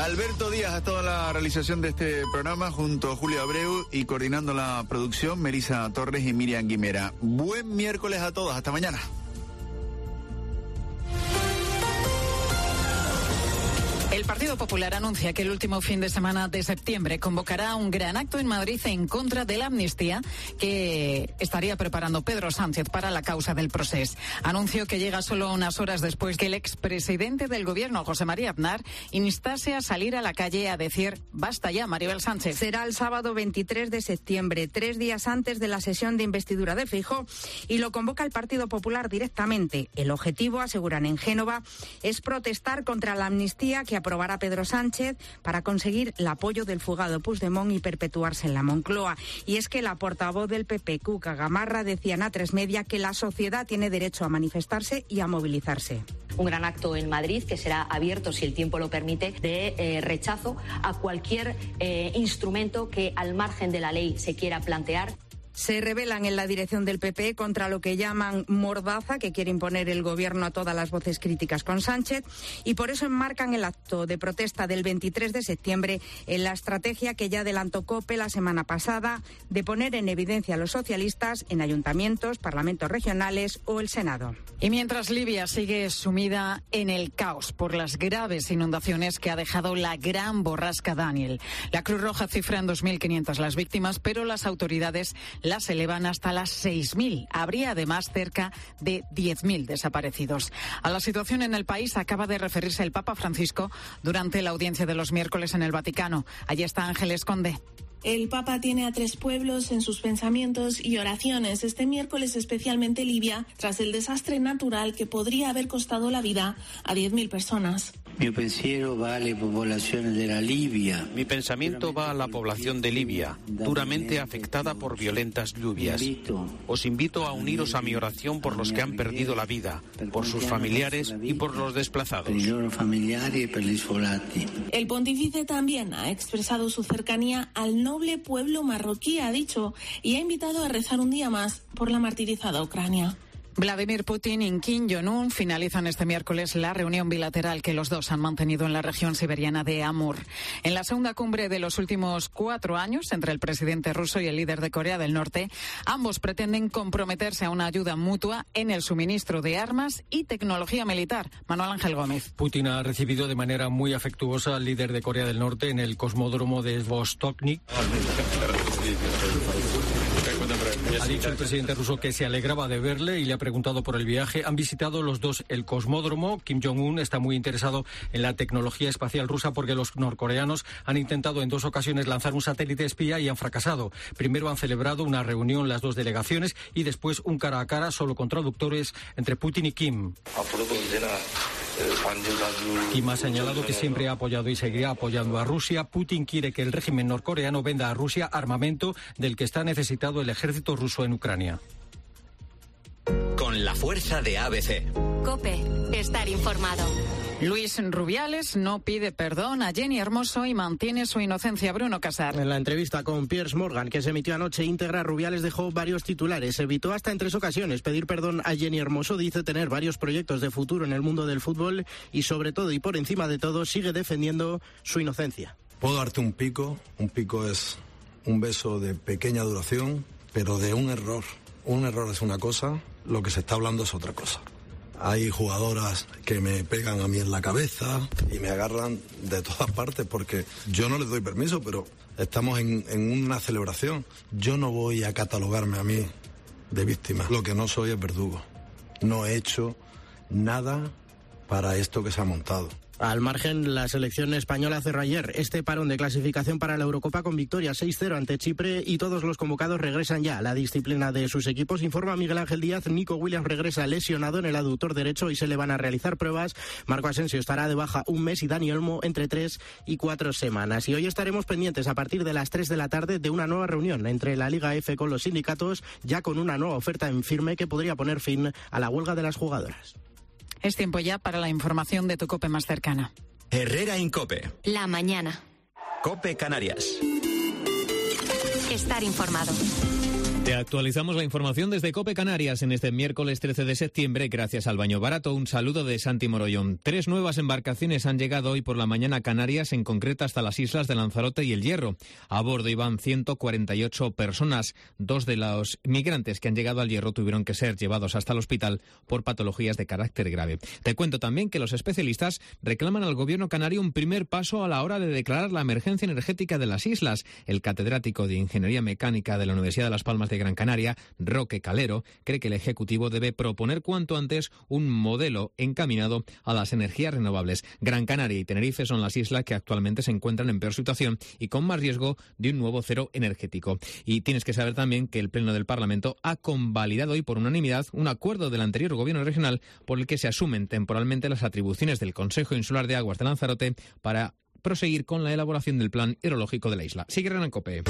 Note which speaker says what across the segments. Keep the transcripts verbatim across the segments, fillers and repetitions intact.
Speaker 1: Alberto Díaz a toda la realización de este programa junto a Julio Abreu y coordinando la producción Melissa Torres y Miriam Guimera. Buen miércoles a todos, hasta mañana.
Speaker 2: El Partido Popular anuncia que el último fin de semana de septiembre convocará un gran acto en Madrid en contra de la amnistía que estaría preparando Pedro Sánchez para la causa del Procés. Anuncio que llega solo unas horas después que el expresidente del gobierno, José María Aznar, instase a salir a la calle a decir basta ya, Maribel Sánchez.
Speaker 3: Será el sábado veintitrés de septiembre, tres días antes de la sesión de investidura de Feijóo, y lo convoca el Partido Popular directamente. El objetivo, aseguran en Génova, es protestar contra la amnistía que aprobará Pedro Sánchez para conseguir el apoyo del fugado Puigdemont y perpetuarse en la Moncloa. Y es que la portavoz del P P, Cuca Gamarra, decía en A tres Media que la sociedad tiene derecho a manifestarse y a movilizarse.
Speaker 4: Un gran acto en Madrid que será abierto, si el tiempo lo permite, de eh, rechazo a cualquier eh, instrumento que al margen de la ley se quiera plantear.
Speaker 3: Se rebelan en la dirección del P P contra lo que llaman mordaza que quiere imponer el gobierno a todas las voces críticas con Sánchez, y por eso enmarcan el acto de protesta del veintitrés de septiembre en la estrategia que ya adelantó COPE la semana pasada de poner en evidencia a los socialistas en ayuntamientos, parlamentos regionales o el Senado.
Speaker 2: Y mientras Libia sigue sumida en el caos por las graves inundaciones que ha dejado la gran borrasca Daniel, la Cruz Roja cifra en dos mil quinientas las víctimas, pero las autoridades las elevan hasta las seis mil. Habría además cerca de diez mil desaparecidos. A la situación en el país acaba de referirse el Papa Francisco durante la audiencia de los miércoles en el Vaticano. Allí está Ángeles Conde.
Speaker 5: El Papa tiene a tres pueblos en sus pensamientos y oraciones, este miércoles especialmente Libia, tras el desastre natural que podría haber costado la vida a diez mil personas.
Speaker 6: Mi pensiero va a la población de la Libia.
Speaker 7: Mi pensamiento va a la población de Libia, duramente afectada por violentas lluvias. Os invito a uniros a mi oración por los que han perdido la vida, por sus familiares y por los desplazados.
Speaker 5: El pontífice también ha expresado su cercanía al noble pueblo marroquí, ha dicho, y ha invitado a rezar un día más por la martirizada Ucrania.
Speaker 2: Vladimir Putin y Kim Jong-un finalizan este miércoles la reunión bilateral que los dos han mantenido en la región siberiana de Amur. En la segunda cumbre de los últimos cuatro años entre el presidente ruso y el líder de Corea del Norte, ambos pretenden comprometerse a una ayuda mutua en el suministro de armas y tecnología militar. Manuel Ángel Gómez.
Speaker 8: Putin ha recibido de manera muy afectuosa al líder de Corea del Norte en el cosmódromo de Vostokny. Ha dicho el presidente ruso que se alegraba de verle y le ha preguntado por el viaje. Han visitado los dos el cosmódromo. Kim Jong-un está muy interesado en la tecnología espacial rusa porque los norcoreanos han intentado en dos ocasiones lanzar un satélite espía y han fracasado. Primero han celebrado una reunión las dos delegaciones y después un cara a cara solo con traductores entre Putin y Kim. Kim ha señalado que siempre ha apoyado y seguirá apoyando a Rusia. Putin quiere que el régimen norcoreano venda a Rusia armamento del que está necesitado el ejército ruso en Ucrania.
Speaker 9: Con la fuerza de A B C.
Speaker 10: COPE. Estar informado.
Speaker 2: Luis Rubiales no pide perdón a Jenny Hermoso y mantiene su inocencia. Bruno Casar.
Speaker 11: En la entrevista con Piers Morgan, que se emitió anoche íntegra, Rubiales dejó varios titulares. Evitó hasta en tres ocasiones pedir perdón a Jenny Hermoso. Dice tener varios proyectos de futuro en el mundo del fútbol y, sobre todo y por encima de todo, sigue defendiendo su inocencia.
Speaker 12: Puedo darte un pico. Un pico es un beso de pequeña duración, pero de un error. Un error es una cosa, lo que se está hablando es otra cosa. Hay jugadoras que me pegan a mí en la cabeza y me agarran de todas partes porque yo no les doy permiso, pero estamos en, en una celebración. Yo no voy a catalogarme a mí de víctima. Lo que no soy es verdugo. No he hecho nada para esto que se ha montado.
Speaker 11: Al margen, la selección española cerró ayer este parón de clasificación para la Eurocopa con victoria seis cero ante Chipre y todos los convocados regresan ya a la disciplina de sus equipos. Informa Miguel Ángel Díaz. Nico Williams regresa lesionado en el aductor derecho y se le van a realizar pruebas. Marco Asensio estará de baja un mes y Dani Olmo entre tres y cuatro semanas. Y hoy estaremos pendientes a partir de las tres de la tarde de una nueva reunión entre la Liga F con los sindicatos, ya con una nueva oferta en firme que podría poner fin a la huelga de las jugadoras.
Speaker 2: Es tiempo ya para la información de tu COPE más cercana.
Speaker 9: Herrera en COPE.
Speaker 10: La mañana.
Speaker 9: COPE Canarias.
Speaker 10: Estar informado.
Speaker 13: Te actualizamos la información desde COPE Canarias en este miércoles trece de septiembre gracias al Baño Barato. Un saludo de Santi Morollón. Tres nuevas embarcaciones han llegado hoy por la mañana a Canarias, en concreto hasta las islas de Lanzarote y El Hierro. A bordo iban ciento cuarenta y ocho personas. Dos de los migrantes que han llegado al Hierro tuvieron que ser llevados hasta el hospital por patologías de carácter grave. Te cuento también que los especialistas reclaman al gobierno canario un primer paso a la hora de declarar la emergencia energética de las islas. El catedrático de Ingeniería Mecánica de la Universidad de Las Palmas de Gran Canaria, Roque Calero, cree que el Ejecutivo debe proponer cuanto antes un modelo encaminado a las energías renovables. Gran Canaria y Tenerife son las islas que actualmente se encuentran en peor situación y con más riesgo de un nuevo cero energético. Y tienes que saber también que el Pleno del Parlamento ha convalidado hoy por unanimidad un acuerdo del anterior Gobierno regional por el que se asumen temporalmente las atribuciones del Consejo Insular de Aguas de Lanzarote para proseguir con la elaboración del plan hidrológico de la isla. Sigue en COPE.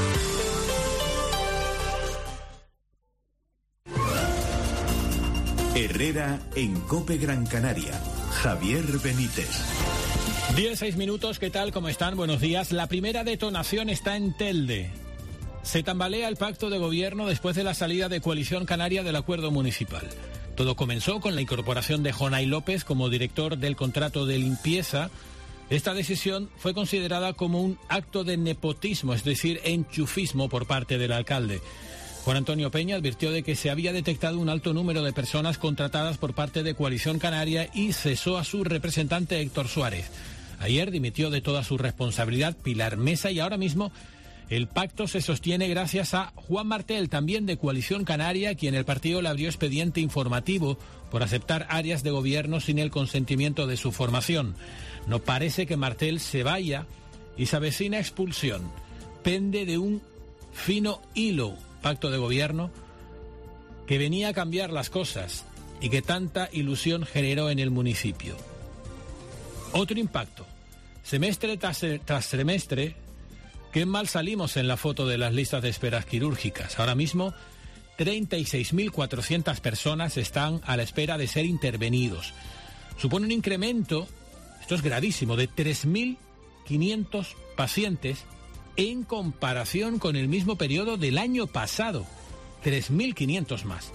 Speaker 14: Herrera en COPE Gran Canaria. Javier Benítez.
Speaker 15: diez, seis minutos, ¿qué tal? ¿Cómo están? Buenos días. La primera detonación está en Telde. Se tambalea el pacto de gobierno después de la salida de Coalición Canaria del acuerdo municipal. Todo comenzó con la incorporación de Jonay López como director del contrato de limpieza. Esta decisión fue considerada como un acto de nepotismo, es decir, enchufismo por parte del alcalde. Juan Antonio Peña advirtió de que se había detectado un alto número de personas contratadas por parte de Coalición Canaria y cesó a su representante Héctor Suárez. Ayer dimitió de toda su responsabilidad Pilar Mesa y ahora mismo el pacto se sostiene gracias a Juan Martel, también de Coalición Canaria, quien el partido le abrió expediente informativo por aceptar áreas de gobierno sin el consentimiento de su formación. No parece que Martel se vaya y se avecina expulsión. Pende de un fino hilo pacto de gobierno que venía a cambiar las cosas y que tanta ilusión generó en el municipio. Otro impacto. Semestre tras, tras trimestre, qué mal salimos en la foto de las listas de esperas quirúrgicas. Ahora mismo, treinta y seis mil cuatrocientas personas están a la espera de ser intervenidos. Supone un incremento, esto es gravísimo, de tres mil quinientos pacientes en comparación con el mismo periodo del año pasado. tres mil quinientos más.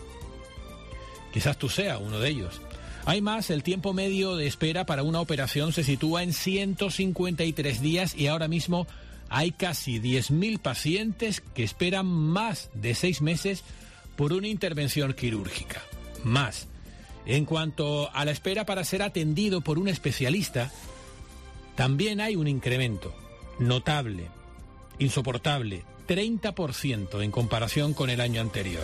Speaker 15: Quizás tú seas uno de ellos. Hay más, el tiempo medio de espera para una operación se sitúa en ciento cincuenta y tres días y ahora mismo hay casi diez mil pacientes que esperan más de seis meses por una intervención quirúrgica. Más. En cuanto a la espera para ser atendido por un especialista, también hay un incremento notable, insoportable, treinta por ciento en comparación con el año anterior.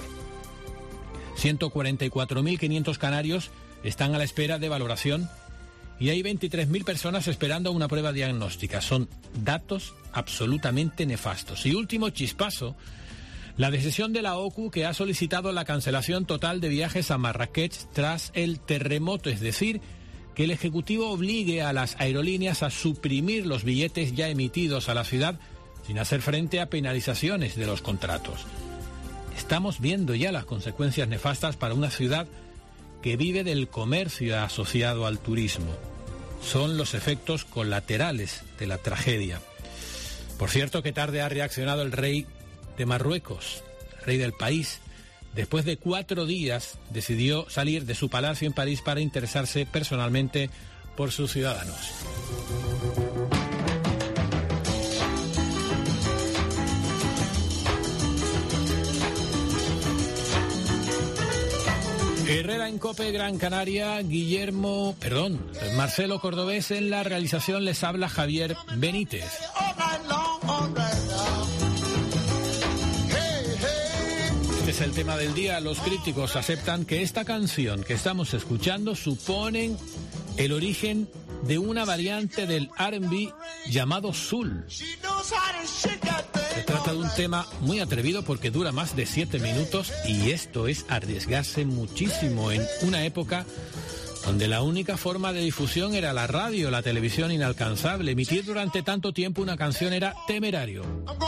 Speaker 15: ciento cuarenta y cuatro mil quinientos canarios están a la espera de valoración y hay veintitrés mil personas esperando una prueba diagnóstica. Son datos absolutamente nefastos. Y último chispazo, la decisión de la O C U que ha solicitado la cancelación total de viajes a Marrakech tras el terremoto, es decir, que el Ejecutivo obligue a las aerolíneas a suprimir los billetes ya emitidos a la ciudad sin hacer frente a penalizaciones de los contratos. Estamos viendo ya las consecuencias nefastas para una ciudad que vive del comercio asociado al turismo. Son los efectos colaterales de la tragedia. Por cierto, que tarde ha reaccionado el rey de Marruecos, el rey del país. Después de cuatro días decidió salir de su palacio en París para interesarse personalmente por sus ciudadanos. Herrera en COPE Gran Canaria, Guillermo, perdón, Marcelo Cordobés en la realización, les habla Javier Benítez. Este es el tema del día. Los críticos aceptan que esta canción que estamos escuchando suponen el origen de una variante del R and B llamado soul. Se trata de un tema muy atrevido porque dura más de siete minutos y esto es arriesgarse muchísimo en una época donde la única forma de difusión era la radio, la televisión inalcanzable. Emitir durante tanto tiempo una canción era temerario.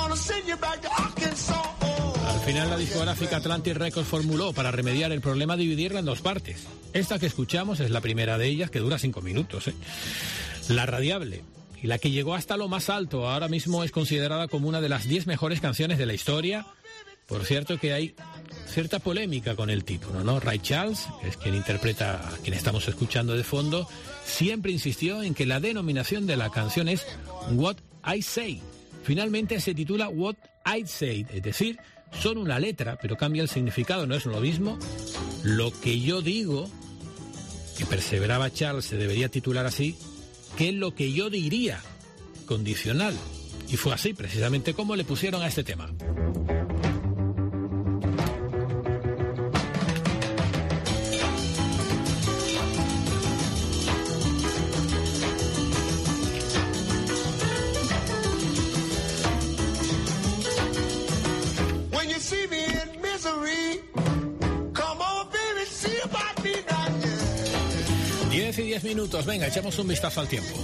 Speaker 15: Al final la discográfica Atlantic Records formuló para remediar el problema dividirla en dos partes. Esta que escuchamos es la primera de ellas, que dura cinco minutos, ¿eh? La radiable. Y la que llegó hasta lo más alto, ahora mismo es considerada como una de las diez mejores canciones de la historia Por cierto que hay cierta polémica con el título, ¿no? Ray Charles, que es quien interpreta a quien estamos escuchando de fondo, siempre insistió en que la denominación de la canción es What I Say. Finalmente se titula What I Say, es decir, son una letra, pero cambia el significado, no es lo mismo. Lo que yo digo, que perseveraba Charles, se debería titular así, que es lo que yo diría, condicional. Y fue así, precisamente, como le pusieron a este tema. diez y diez minutos, venga, echamos un vistazo al tiempo.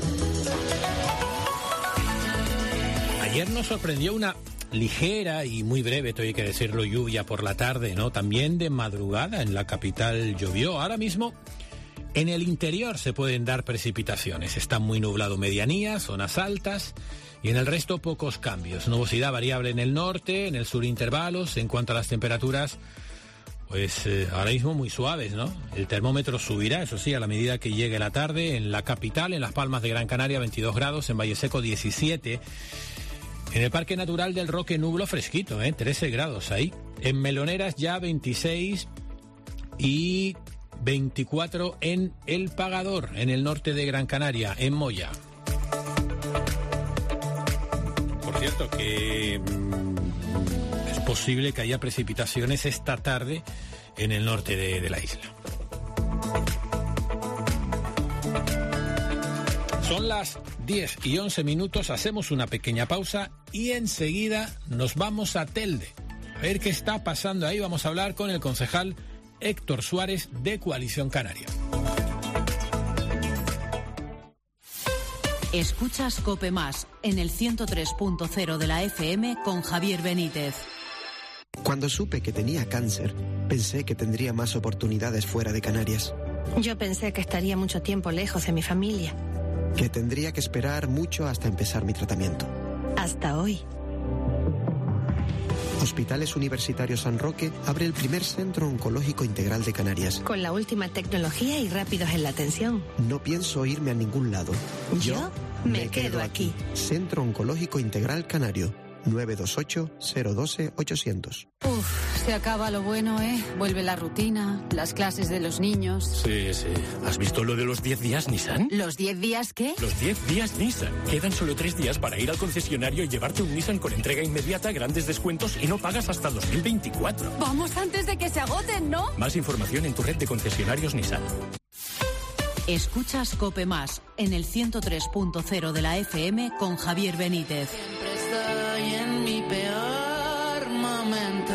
Speaker 15: Ayer nos sorprendió una ligera y muy breve, tengo que decirlo, lluvia por la tarde, ¿no? También de madrugada en la capital llovió. Ahora mismo en el interior se pueden dar precipitaciones. Está muy nublado medianías, zonas altas, y en el resto pocos cambios. Nubosidad variable en el norte, en el sur intervalos. En cuanto a las temperaturas, pues eh, ahora mismo muy suaves, ¿no? El termómetro subirá, eso sí, a la medida que llegue la tarde. En la capital, en Las Palmas de Gran Canaria, veintidós grados, en Valle Seco, diecisiete. En el Parque Natural del Roque Nublo, fresquito, ¿eh? trece grados ahí. En Meloneras ya veintiséis y veinticuatro en El Pagador, en el norte de Gran Canaria, en Moya. Por cierto que mmm, es posible que haya precipitaciones esta tarde en el norte de, de la isla. Son las diez y once minutos, hacemos una pequeña pausa y enseguida nos vamos a Telde. A ver qué está pasando ahí. Vamos a hablar con el concejal Héctor Suárez de Coalición Canaria.
Speaker 16: Escuchas COPE Más en el ciento tres punto cero de la F M con Javier Benítez.
Speaker 17: Cuando supe que tenía cáncer, pensé que tendría más oportunidades fuera de Canarias.
Speaker 18: Yo pensé que estaría mucho tiempo lejos de mi familia.
Speaker 17: Que tendría que esperar mucho hasta empezar mi tratamiento.
Speaker 18: Hasta hoy.
Speaker 17: Hospitales Universitarios San Roque abre el primer centro oncológico integral de Canarias.
Speaker 18: Con la última tecnología y rápidos en la atención.
Speaker 17: No pienso irme a ningún lado.
Speaker 18: Yo, Yo me, me quedo, quedo aquí.
Speaker 17: aquí. Centro Oncológico Integral Canario. nueve dos ocho, cero uno dos, ochocientos.
Speaker 19: Uf, se acaba lo bueno, ¿eh? Vuelve la rutina, las clases de los niños.
Speaker 20: Sí, sí. ¿Has visto lo de los diez días Nissan?
Speaker 19: ¿Los diez días qué?
Speaker 20: Los diez días Nissan. Quedan solo tres días para ir al concesionario y llevarte un Nissan con entrega inmediata, grandes descuentos y no pagas hasta dos mil veinticuatro.
Speaker 19: Vamos antes de que se agoten, ¿no?
Speaker 20: Más información en tu red de concesionarios Nissan.
Speaker 16: Escuchas COPE Más en el ciento tres punto cero de la F M con Javier Benítez.
Speaker 21: Estoy en mi peor momento.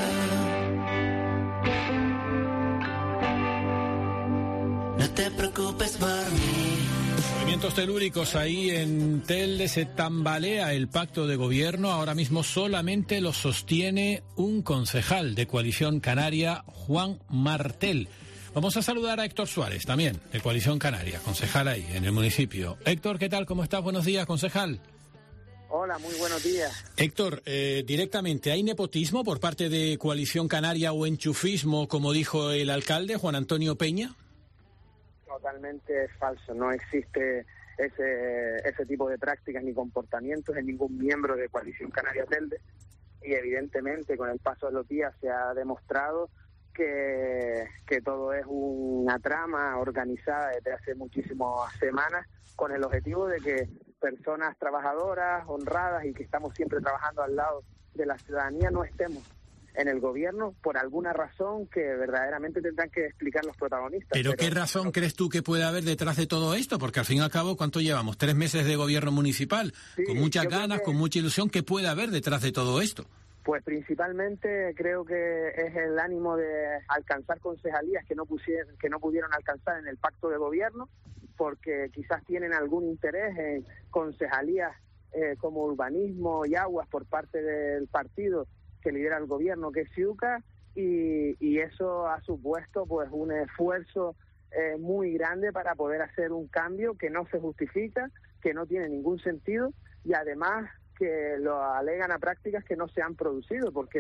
Speaker 21: No te preocupes por mí.
Speaker 15: Movimientos telúricos ahí en Telde, se tambalea el pacto de gobierno. Ahora mismo solamente lo sostiene un concejal de Coalición Canaria, Juan Martel. Vamos a saludar a Héctor Suárez, también, de Coalición Canaria, concejal ahí, en el municipio. Héctor, ¿qué tal? ¿Cómo estás? Buenos días, concejal.
Speaker 22: Hola, muy buenos días.
Speaker 15: Héctor, eh, directamente, ¿hay nepotismo por parte de Coalición Canaria o enchufismo, como dijo el alcalde, Juan Antonio Peña?
Speaker 22: Totalmente falso, no existe ese, ese tipo de prácticas ni comportamientos en ningún miembro de Coalición Canaria Telde, y evidentemente con el paso de los días se ha demostrado que, que todo es una trama organizada desde hace muchísimas semanas con el objetivo de que personas trabajadoras, honradas y que estamos siempre trabajando al lado de la ciudadanía no estemos en el gobierno por alguna razón que verdaderamente tendrán que explicar los protagonistas.
Speaker 15: ¿Pero, pero qué razón no... crees tú que puede haber detrás de todo esto? Porque al fin y al cabo, ¿cuánto llevamos? Tres meses de gobierno municipal, sí, con muchas ganas, que... con mucha ilusión. ¿Qué puede haber detrás de todo esto?
Speaker 22: Pues principalmente creo que es el ánimo de alcanzar concejalías que no pusieron, que no pudieron alcanzar en el pacto de gobierno, porque quizás tienen algún interés en concejalías eh, como urbanismo y aguas por parte del partido que lidera el gobierno, que es Ciuca, y, y eso ha supuesto pues un esfuerzo eh, muy grande para poder hacer un cambio que no se justifica, que no tiene ningún sentido, y además que lo alegan a prácticas que no se han producido, porque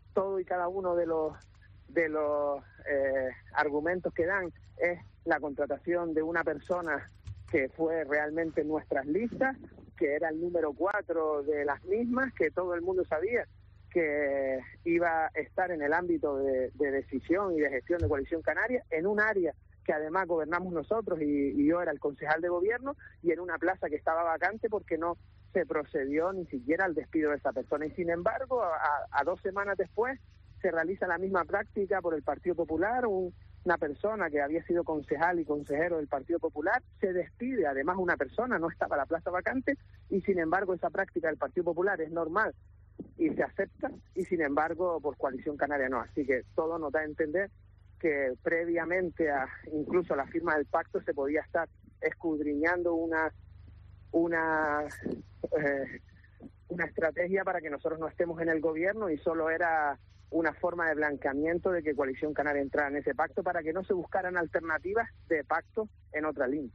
Speaker 22: todo y cada uno de los de los eh, argumentos que dan es la contratación de una persona que fue realmente en nuestras listas, que era el número cuatro de las mismas, que todo el mundo sabía que iba a estar en el ámbito de, de decisión y de gestión de Coalición Canaria, en un área que además gobernamos nosotros y, y yo era el concejal de gobierno, y en una plaza que estaba vacante porque no se procedió ni siquiera al despido de esa persona. Y sin embargo, a, a dos semanas después, se realiza la misma práctica por el Partido Popular. Un, una persona que había sido concejal y consejero del Partido Popular se despide, además una persona, no estaba la plaza vacante, y sin embargo esa práctica del Partido Popular es normal y se acepta, y sin embargo por Coalición Canaria no. Así que todo nos da a entender que previamente a incluso a la firma del pacto se podía estar escudriñando una una eh, una estrategia para que nosotros no estemos en el gobierno, y solo era una forma de blanqueamiento de que Coalición Canaria entrara en ese pacto para que no se buscaran alternativas de pacto en otra línea.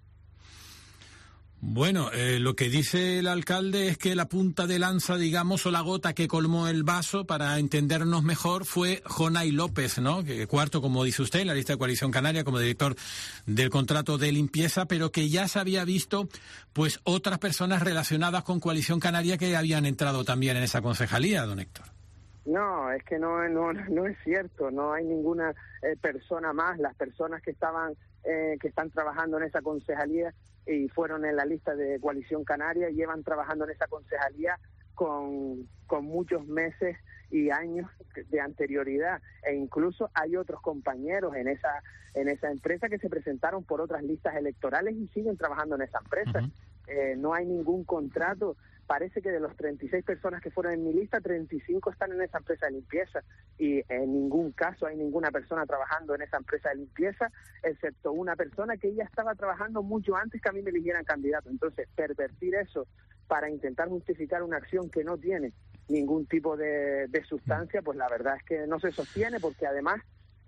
Speaker 15: Bueno, eh, lo que dice el alcalde es que la punta de lanza, digamos, o la gota que colmó el vaso, para entendernos mejor, fue Jonay López, ¿no? Que cuarto, como dice usted, en la lista de Coalición Canaria como director del contrato de limpieza, pero que ya se había visto, pues, otras personas relacionadas con Coalición Canaria que habían entrado también en esa concejalía, don Héctor.
Speaker 22: No, es que no, no, no es cierto, no hay ninguna eh, persona más. Las personas que estaban, eh, que están trabajando en esa concejalía y fueron en la lista de Coalición Canaria, llevan trabajando en esa concejalía con, con muchos meses y años de anterioridad, e incluso hay otros compañeros en esa en esa empresa que se presentaron por otras listas electorales y siguen trabajando en esa empresa. Uh-huh. Eh, no hay ningún contrato. Parece que de los treinta y seis personas que fueron en mi lista, treinta y cinco están en esa empresa de limpieza, y en ningún caso hay ninguna persona trabajando en esa empresa de limpieza, excepto una persona que ya estaba trabajando mucho antes que a mí me eligieran candidato. Entonces, pervertir eso para intentar justificar una acción que no tiene ningún tipo de, de sustancia, pues la verdad es que no se sostiene, porque además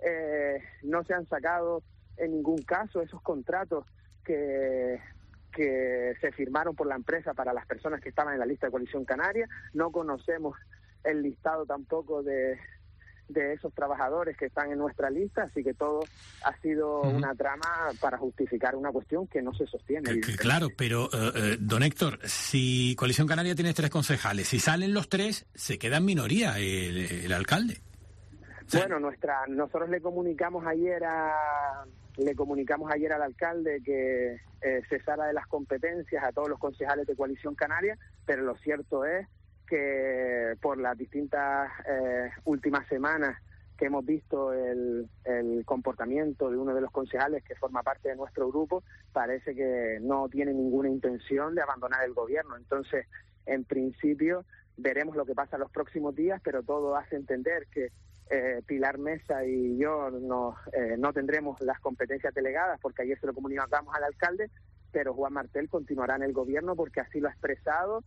Speaker 22: eh, no se han sacado en ningún caso esos contratos que... que se firmaron por la empresa para las personas que estaban en la lista de Coalición Canaria. No conocemos el listado tampoco de, de esos trabajadores que están en nuestra lista, así que todo ha sido uh-huh. una trama para justificar una cuestión que no se sostiene.
Speaker 15: Que, claro, pero, eh, don Héctor, si Coalición Canaria tiene tres concejales, si salen los tres, se queda en minoría el, el alcalde.
Speaker 22: Bueno, nuestra nosotros le comunicamos ayer a... Le comunicamos ayer al alcalde que eh, cesara de las competencias a todos los concejales de Coalición Canaria, pero lo cierto es que por las distintas eh, últimas semanas que hemos visto el, el comportamiento de uno de los concejales que forma parte de nuestro grupo, parece que no tiene ninguna intención de abandonar el gobierno. Entonces, en principio, veremos lo que pasa los próximos días, pero todo hace entender que Eh, Pilar Mesa y yo no, eh, no tendremos las competencias delegadas, porque ayer se lo comunicamos al alcalde, pero Juan Martel continuará en el gobierno porque así lo ha expresado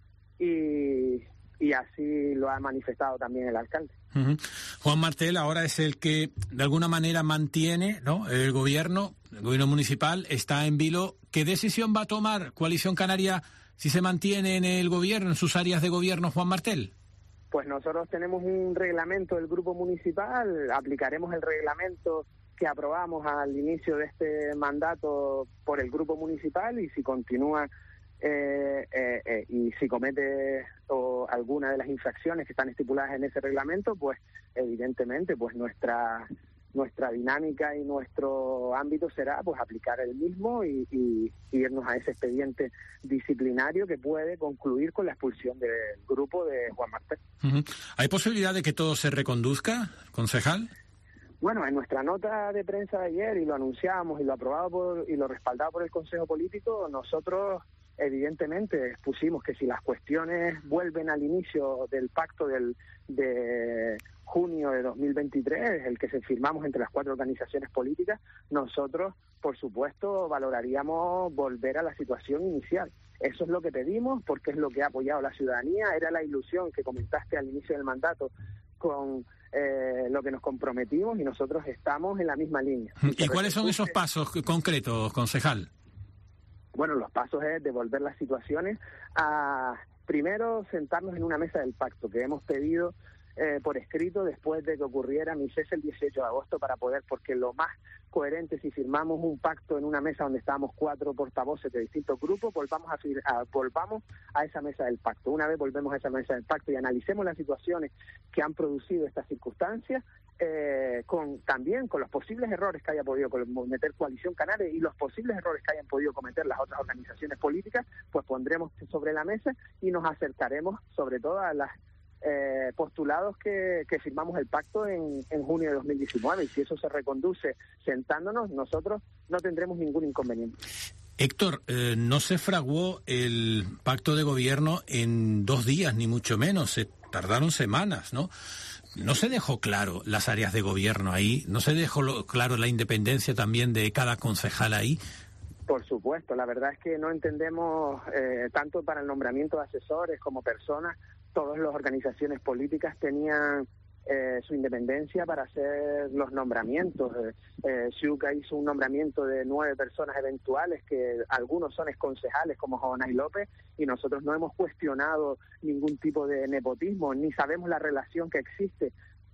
Speaker 22: y, y así lo ha manifestado también el alcalde.
Speaker 15: Uh-huh. Juan Martel ahora es el que de alguna manera mantiene, ¿no?, el gobierno, el gobierno municipal está en vilo. ¿Qué decisión va a tomar Coalición Canaria si se mantiene en el gobierno, en sus áreas de gobierno, Juan Martel?
Speaker 22: Pues nosotros tenemos un reglamento del grupo municipal, aplicaremos el reglamento que aprobamos al inicio de este mandato por el grupo municipal, y si continúa eh, eh, eh, y si comete o alguna de las infracciones que están estipuladas en ese reglamento, pues evidentemente pues nuestra nuestra dinámica y nuestro ámbito será pues aplicar el mismo y, y, y irnos a ese expediente disciplinario que puede concluir con la expulsión del grupo de Juan Martel.
Speaker 15: Uh-huh. ¿Hay posibilidad de que todo se reconduzca, concejal?
Speaker 22: Bueno, en nuestra nota de prensa de ayer, y lo anunciamos y lo aprobado por, y lo respaldado por el Consejo Político, nosotros evidentemente expusimos que si las cuestiones vuelven al inicio del pacto del de junio de dos mil veintitrés, el que se firmamos entre las cuatro organizaciones políticas, nosotros, por supuesto, valoraríamos volver a la situación inicial. Eso es lo que pedimos, porque es lo que ha apoyado la ciudadanía. Era la ilusión que comentaste al inicio del mandato con eh, lo que nos comprometimos, y nosotros estamos en la misma línea.
Speaker 15: ¿Y cuáles son esos pasos concretos, concejal?
Speaker 22: Bueno, los pasos es devolver las situaciones a, primero, sentarnos en una mesa del pacto, que hemos pedido eh, por escrito después de que ocurriera mi cese el dieciocho de agosto para poder, porque lo más coherente, si firmamos un pacto en una mesa donde estábamos cuatro portavoces de distintos grupos, volvamos a, a volvamos a esa mesa del pacto. Una vez volvemos a esa mesa del pacto y analicemos las situaciones que han producido estas circunstancias, eh, con también con los posibles errores que haya podido cometer Coalición Canaria y los posibles errores que hayan podido cometer las otras organizaciones políticas, pues pondremos sobre la mesa y nos acercaremos sobre todo a las Eh, postulados que, que firmamos el pacto en, en junio de dos mil diecinueve, y si eso se reconduce sentándonos, nosotros no tendremos ningún inconveniente.
Speaker 15: Héctor, eh, no se fraguó el pacto de gobierno en dos días, ni mucho menos, se tardaron semanas, ¿no? No se dejó claro las áreas de gobierno ahí, no se dejó lo, claro la independencia también de cada concejal ahí.
Speaker 22: Por supuesto, la verdad es que no entendemos, eh, tanto para el nombramiento de asesores como personas, todas las organizaciones políticas tenían eh, su independencia para hacer los nombramientos. Eh, eh, Xuca hizo un nombramiento de nueve personas eventuales, que algunos son exconcejales como Jonay López, y nosotros no hemos cuestionado ningún tipo de nepotismo, ni sabemos la relación que existe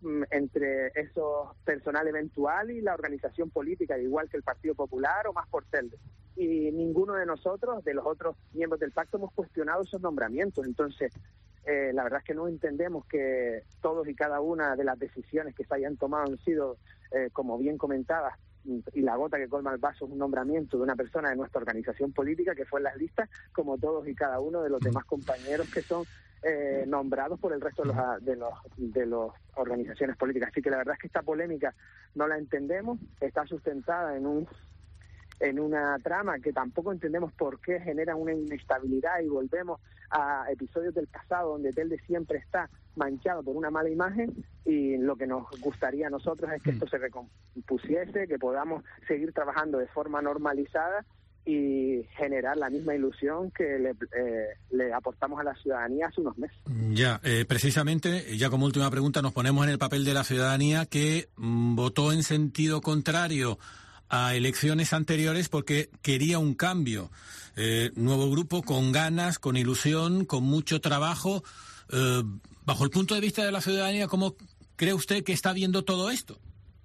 Speaker 22: entre esos personal eventual y la organización política, igual que el Partido Popular o más por Telde. Y ninguno de nosotros, de los otros miembros del pacto, hemos cuestionado esos nombramientos. Entonces, eh, la verdad es que no entendemos que todos y cada una de las decisiones que se hayan tomado han sido, eh, como bien comentadas, y la gota que colma el vaso es un nombramiento de una persona de nuestra organización política que fue en las listas, como todos y cada uno de los demás compañeros que son eh, nombrados por el resto de los de los de las organizaciones políticas. Así que la verdad es que esta polémica no la entendemos, está sustentada en un en una trama que tampoco entendemos por qué genera una inestabilidad, y volvemos a episodios del pasado donde Telde siempre está manchado por una mala imagen, y lo que nos gustaría a nosotros es que esto se recompusiese, que podamos seguir trabajando de forma normalizada y generar la misma ilusión que le, eh, le aportamos a la ciudadanía hace unos meses.
Speaker 15: Ya, eh, precisamente, ya como última pregunta, nos ponemos en el papel de la ciudadanía que mm, votó en sentido contrario a elecciones anteriores porque quería un cambio. Eh, nuevo grupo con ganas, con ilusión, con mucho trabajo. Eh, bajo el punto de vista de la ciudadanía, ¿cómo cree usted que está viendo todo esto?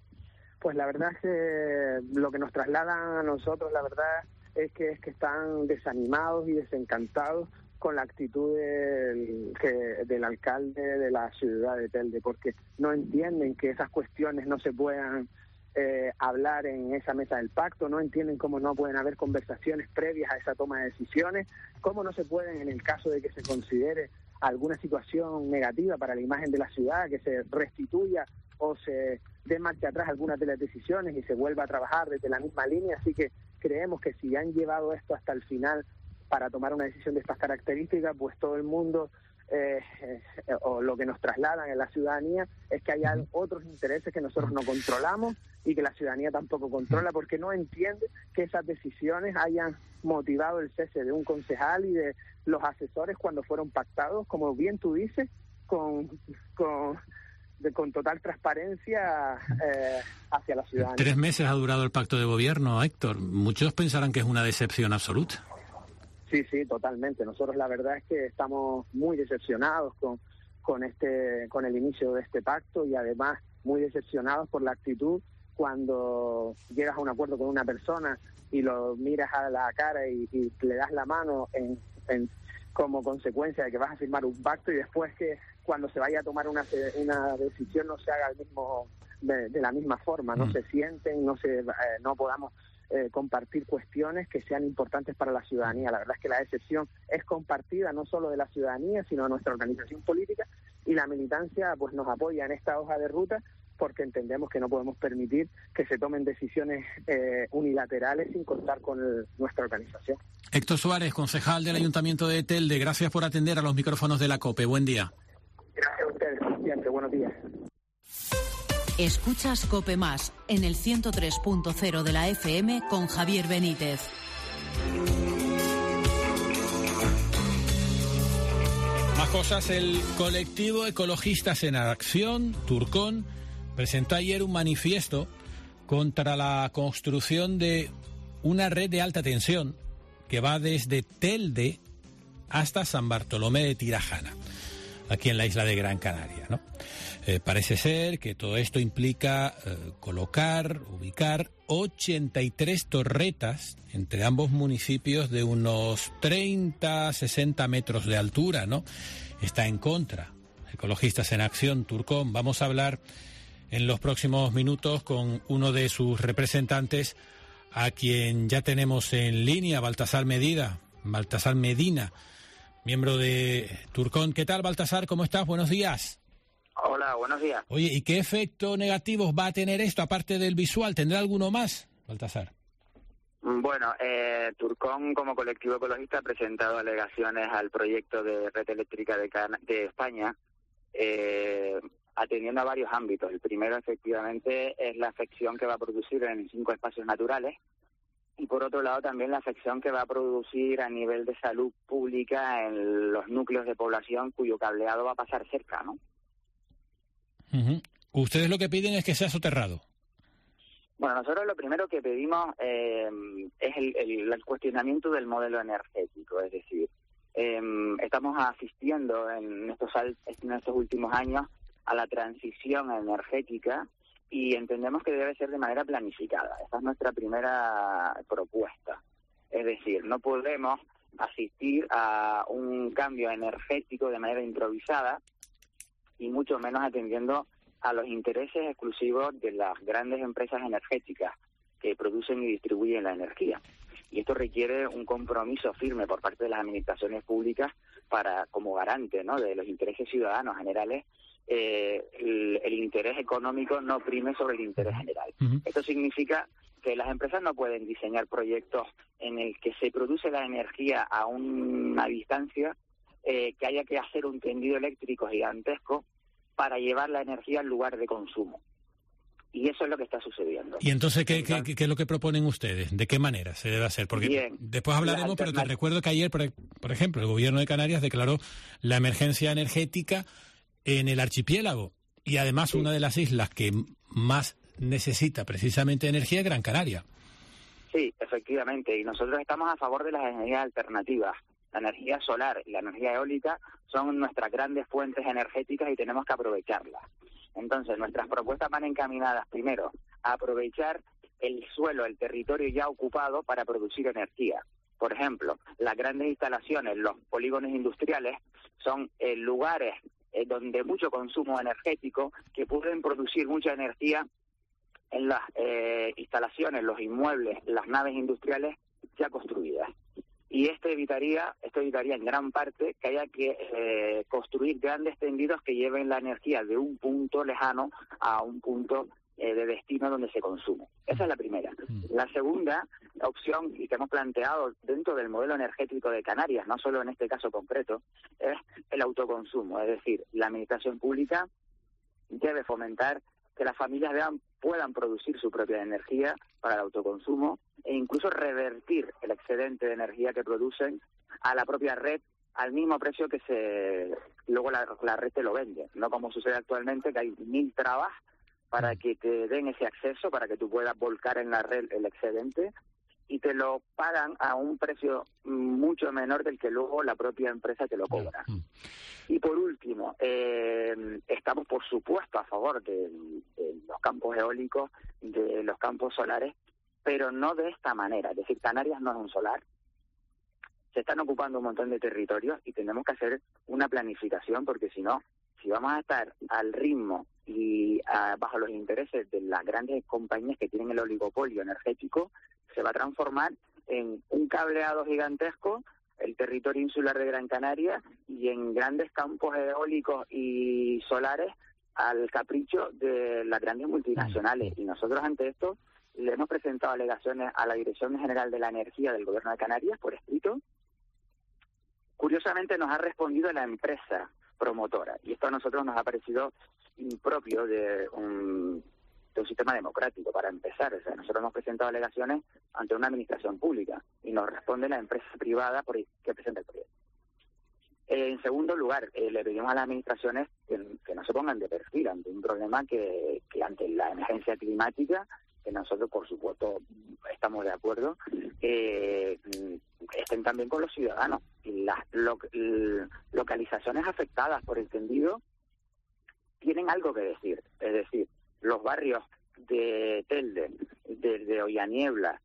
Speaker 22: Pues la verdad es que lo que nos trasladan a nosotros, la verdad es que es que están desanimados y desencantados con la actitud del, que, del alcalde de la ciudad de Telde, porque no entienden que esas cuestiones no se puedan Eh, hablar en esa mesa del pacto, no entienden cómo no pueden haber conversaciones previas a esa toma de decisiones, cómo no se pueden, en el caso de que se considere alguna situación negativa para la imagen de la ciudad, que se restituya o se dé marcha atrás algunas de las decisiones y se vuelva a trabajar desde la misma línea. Así que creemos que si han llevado esto hasta el final para tomar una decisión de estas características, pues todo el mundo Eh, eh, o lo que nos trasladan en la ciudadanía es que hay otros intereses que nosotros no controlamos y que la ciudadanía tampoco controla, porque no entiende que esas decisiones hayan motivado el cese de un concejal y de los asesores cuando fueron pactados, como bien tú dices, con con, de, con total transparencia eh, hacia la ciudadanía.
Speaker 15: Tres meses ha durado el pacto de gobierno, Héctor. Muchos pensarán que es una decepción absoluta.
Speaker 22: Sí, sí, totalmente. Nosotros la verdad es que estamos muy decepcionados con, con este con el inicio de este pacto, y además muy decepcionados por la actitud cuando llegas a un acuerdo con una persona y lo miras a la cara y, y le das la mano en, en como consecuencia de que vas a firmar un pacto, y después que cuando se vaya a tomar una, una decisión no se haga el mismo de, de la misma forma, no mm. se sienten, no se eh, no podamos Eh, compartir cuestiones que sean importantes para la ciudadanía. La verdad es que la decepción es compartida no solo de la ciudadanía, sino de nuestra organización política, y la militancia pues nos apoya en esta hoja de ruta, porque entendemos que no podemos permitir que se tomen decisiones eh, unilaterales sin contar con el, nuestra organización.
Speaker 15: Héctor Suárez, concejal del Ayuntamiento de Telde, gracias por atender a los micrófonos de la COPE. Buen día.
Speaker 22: Gracias a ustedes, siempre. Buenos días.
Speaker 16: Escuchas COPE Más en el ciento tres punto cero de la F M con Javier Benítez.
Speaker 15: Más cosas. El colectivo Ecologistas en Acción, Turcón, presentó ayer un manifiesto contra la construcción de una red de alta tensión que va desde Telde hasta San Bartolomé de Tirajana, aquí en la isla de Gran Canaria, ¿no? Eh, parece ser que todo esto implica eh, colocar, ubicar ochenta y tres torretas entre ambos municipios de unos treinta, sesenta metros de altura, ¿no? Está en contra. Ecologistas en Acción, Turcón. Vamos a hablar en los próximos minutos con uno de sus representantes, a quien ya tenemos en línea, Baltasar Medina, Baltasar Medina, miembro de Turcón. ¿Qué tal, Baltasar? ¿Cómo estás? Buenos días.
Speaker 1: Hola, buenos días.
Speaker 15: Oye, ¿y qué efecto negativo va a tener esto, aparte del visual? ¿Tendrá alguno más, Baltasar?
Speaker 1: Bueno, eh, Turcón, como colectivo ecologista, ha presentado alegaciones al proyecto de red eléctrica de, Can- de España, eh, atendiendo a varios ámbitos. El primero, efectivamente, es la afección que va a producir en cinco espacios naturales, y por otro lado también la afección que va a producir a nivel de salud pública en los núcleos de población cuyo cableado va a pasar cerca, ¿no?
Speaker 15: Uh-huh. Ustedes lo que piden es que sea soterrado.
Speaker 1: Bueno, nosotros lo primero que pedimos eh, es el, el, el cuestionamiento del modelo energético, es decir, eh, estamos asistiendo en estos, en estos últimos años a la transición energética y entendemos que debe ser de manera planificada. Esa es nuestra primera propuesta. Es decir, no podemos asistir a un cambio energético de manera improvisada y mucho menos atendiendo a los intereses exclusivos de las grandes empresas energéticas que producen y distribuyen la energía. Y esto requiere un compromiso firme por parte de las administraciones públicas para, como garante, ¿no?, de los intereses ciudadanos generales, eh, el, el interés económico no prime sobre el interés general. Uh-huh. Esto significa que las empresas no pueden diseñar proyectos en el que se produce la energía a una distancia, eh, que haya que hacer un tendido eléctrico gigantesco para llevar la energía al lugar de consumo. Y eso es lo que está sucediendo.
Speaker 15: ¿Y entonces qué, entonces, qué, qué es lo que proponen ustedes? ¿De qué manera se debe hacer? Porque bien, después hablaremos, pero te recuerdo que ayer, por, por ejemplo, el gobierno de Canarias declaró la emergencia energética en el archipiélago. Y además sí, una de las islas que más necesita precisamente energía es Gran Canaria.
Speaker 1: Sí, efectivamente. Y nosotros estamos a favor de las energías alternativas. La energía solar y la energía eólica son nuestras grandes fuentes energéticas y tenemos que aprovecharlas. Entonces, nuestras propuestas van encaminadas, primero, a aprovechar el suelo, el territorio ya ocupado para producir energía. Por ejemplo, las grandes instalaciones, los polígonos industriales, son eh, lugares eh, donde mucho consumo energético, que pueden producir mucha energía en las eh, instalaciones, los inmuebles, las naves industriales ya construidas. Y esto evitaría, esto evitaría en gran parte que haya que eh, construir grandes tendidos que lleven la energía de un punto lejano a un punto eh, de destino donde se consume. Esa es la primera. La segunda opción, y que hemos planteado dentro del modelo energético de Canarias, no solo en este caso concreto, es el autoconsumo. Es decir, la administración pública debe fomentar que las familias vean, puedan producir su propia energía para el autoconsumo e incluso revertir el excedente de energía que producen a la propia red al mismo precio que se luego la, la red te lo vende, no como sucede actualmente, que hay mil trabas para que te den ese acceso, para que tú puedas volcar en la red el excedente y te lo pagan a un precio mucho menor del que luego la propia empresa te lo cobra. Y por último, eh, estamos por supuesto a favor de, de los campos eólicos, de los campos solares, pero no de esta manera. Es decir, Canarias no es un solar. Se están ocupando un montón de territorios y tenemos que hacer una planificación, porque si no, si vamos a estar al ritmo y a, bajo los intereses de las grandes compañías que tienen el oligopolio energético, se va a transformar en un cableado gigantesco, el territorio insular de Gran Canaria, y en grandes campos eólicos y solares al capricho de las grandes multinacionales. Y nosotros ante esto le hemos presentado alegaciones a la Dirección General de la Energía del Gobierno de Canarias por escrito. Curiosamente nos ha respondido la empresa promotora, y esto a nosotros nos ha parecido impropio de un, de un sistema democrático, para empezar. O sea, nosotros hemos presentado alegaciones ante una administración pública y nos responde la empresa privada por que presenta el proyecto. Eh, en segundo lugar, eh, le pedimos a las administraciones que, que no se pongan de perfil ante un problema que, que ante la emergencia climática, que nosotros por supuesto estamos de acuerdo, eh, estén también con los ciudadanos. Y las lo, localizaciones afectadas por el tendido tienen algo que decir. Es decir, los barrios de Telde, desde Ollaniebla,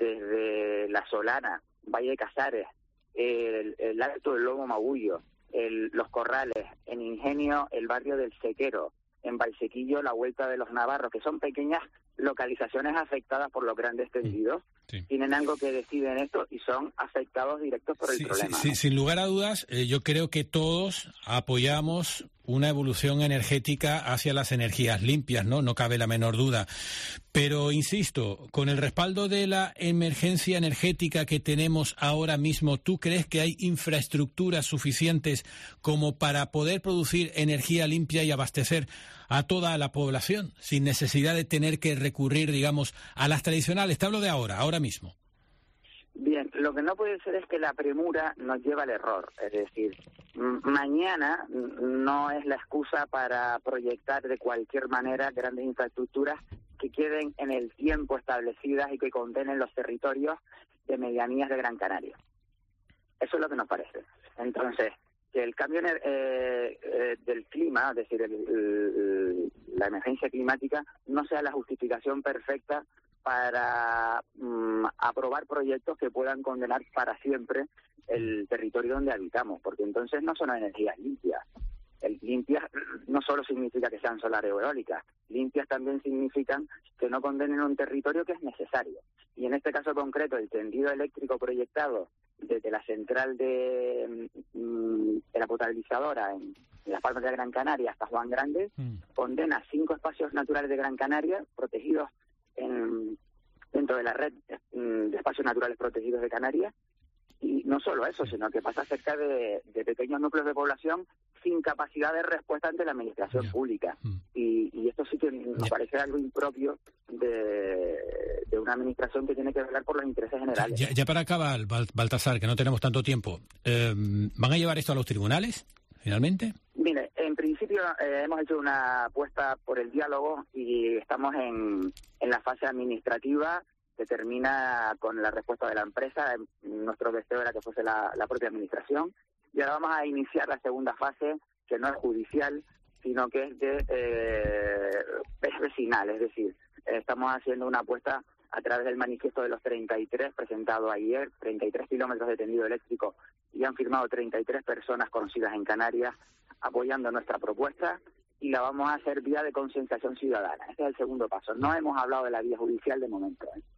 Speaker 1: desde La Solana, Valle de Casares, el, el Alto del Lobo Magullo, el, Los Corrales, en Ingenio el barrio del Sequero, en Valsequillo la Vuelta de los Navarros, que son pequeñas localizaciones afectadas por los grandes tendidos, sí. Tienen algo que decir en esto y son afectados directos por el
Speaker 15: sí,
Speaker 1: problema.
Speaker 15: Sí,
Speaker 1: ¿no?
Speaker 15: sí, sin lugar a dudas, eh, yo creo que todos apoyamos una evolución energética hacia las energías limpias, ¿no? No cabe la menor duda. Pero, insisto, con el respaldo de la emergencia energética que tenemos ahora mismo, ¿tú crees que hay infraestructuras suficientes como para poder producir energía limpia y abastecer a toda la población sin necesidad de tener que recurrir, digamos, a las tradicionales? Te hablo de ahora, ahora mismo.
Speaker 1: Bien, lo que no puede ser es que la premura nos lleve al error. Es decir, m- mañana no es la excusa para proyectar de cualquier manera grandes infraestructuras que queden en el tiempo establecidas y que condenen los territorios de medianías de Gran Canaria. Eso es lo que nos parece. Entonces, que el cambio eh, eh, del clima, es decir, el, el, la emergencia climática, no sea la justificación perfecta para um, aprobar proyectos que puedan condenar para siempre el territorio donde habitamos, porque entonces no son energías limpias. El limpias no solo significa que sean solares o eólicas, limpias también significan que no condenen un territorio que es necesario. Y en este caso concreto, el tendido eléctrico proyectado desde la central de, de la potabilizadora en, en Las Palmas de Gran Canaria hasta Juan Grande, mm. condena cinco espacios naturales de Gran Canaria protegidos en, dentro de la red de espacios naturales protegidos de Canarias. Y no solo eso, sino que pasa cerca de, de pequeños núcleos de población sin capacidad de respuesta ante la administración yeah. pública. Mm. Y, y esto sí que nos yeah. parece algo impropio de, de una administración que tiene que velar por los intereses generales.
Speaker 15: Ya, ya para acabar, Baltasar, que no tenemos tanto tiempo, eh, ¿van a llevar esto a los tribunales, finalmente?
Speaker 1: Mire, en principio eh, hemos hecho una apuesta por el diálogo y estamos en, en la fase administrativa que termina con la respuesta de la empresa. Nuestro deseo era que fuese la, la propia administración. Y ahora vamos a iniciar la segunda fase, que no es judicial, sino que es de eh, es vecinal. Es decir, estamos haciendo una apuesta a través del manifiesto de los treinta y tres presentado ayer, treinta y tres kilómetros de tendido eléctrico, y han firmado treinta y tres personas conocidas en Canarias apoyando nuestra propuesta, y la vamos a hacer vía de concienciación ciudadana. Este es el segundo paso. No hemos hablado de la vía judicial de momento, ¿eh?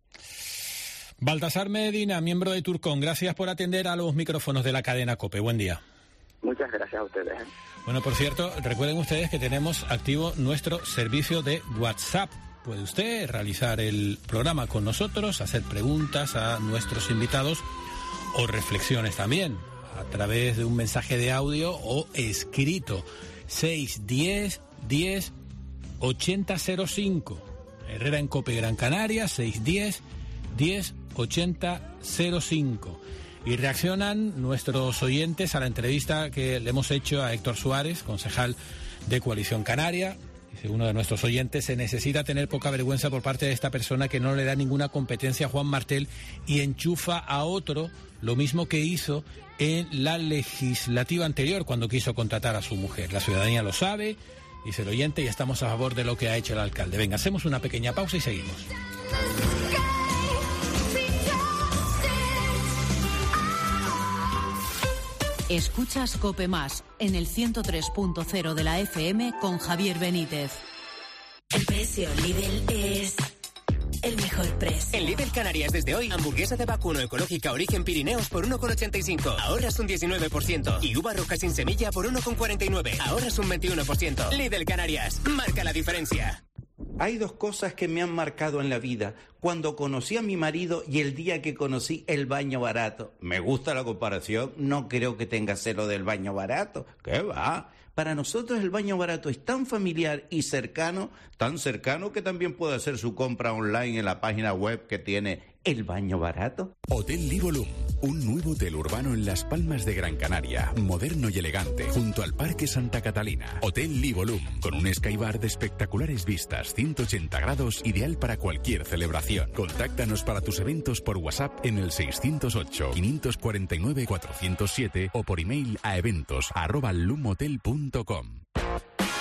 Speaker 15: Baltasar Medina, miembro de Turcón, gracias por atender a los micrófonos de la cadena COPE. Buen día.
Speaker 1: Muchas gracias a ustedes.
Speaker 15: Bueno, por cierto, recuerden ustedes que tenemos activo nuestro servicio de WhatsApp. Puede usted realizar el programa con nosotros, hacer preguntas a nuestros invitados o reflexiones también a través de un mensaje de audio o escrito. seis diez diez ochenta cero cinco. Herrera en COPE Gran Canaria, seis diez diez ochenta cero cinco. Y reaccionan nuestros oyentes a la entrevista que le hemos hecho a Héctor Suárez, concejal de Coalición Canaria. Dice uno de nuestros oyentes: se necesita tener poca vergüenza por parte de esta persona que no le da ninguna competencia a Juan Martel y enchufa a otro lo mismo que hizo en la legislativa anterior cuando quiso contratar a su mujer. La ciudadanía lo sabe, dice el oyente, y estamos a favor de lo que ha hecho el alcalde. Venga, hacemos una pequeña pausa y seguimos.
Speaker 16: Escuchas COPE Más en el ciento tres punto cero de la F M con Javier Benítez.
Speaker 3: El precio Lidl es el mejor precio.
Speaker 4: En Lidl Canarias desde hoy, hamburguesa de vacuno ecológica origen Pirineos por uno con ochenta y cinco. Ahorras un diecinueve por ciento. Y uva roja sin semilla por uno con cuarenta y nueve. Ahorras un veintiuno por ciento. Lidl Canarias. Marca la diferencia.
Speaker 23: Hay dos cosas que me han marcado en la vida. Cuando conocí a mi marido y el día que conocí el baño barato. Me gusta la comparación, no creo que tenga celo del baño barato. ¿Qué va? Para nosotros el baño barato es tan familiar y cercano, tan cercano que también puede hacer su compra online en la página web que tiene El Baño Barato.
Speaker 24: Hotel Livolum, un nuevo hotel urbano en Las Palmas de Gran Canaria, moderno y elegante, junto al Parque Santa Catalina. Hotel Livolum, con un skybar de espectaculares vistas, ciento ochenta grados, ideal para cualquier celebración. Contáctanos para tus eventos por WhatsApp en el seiscientos ocho, quinientos cuarenta y nueve, cuatrocientos siete o por email a eventos arroba lumhotel punto com.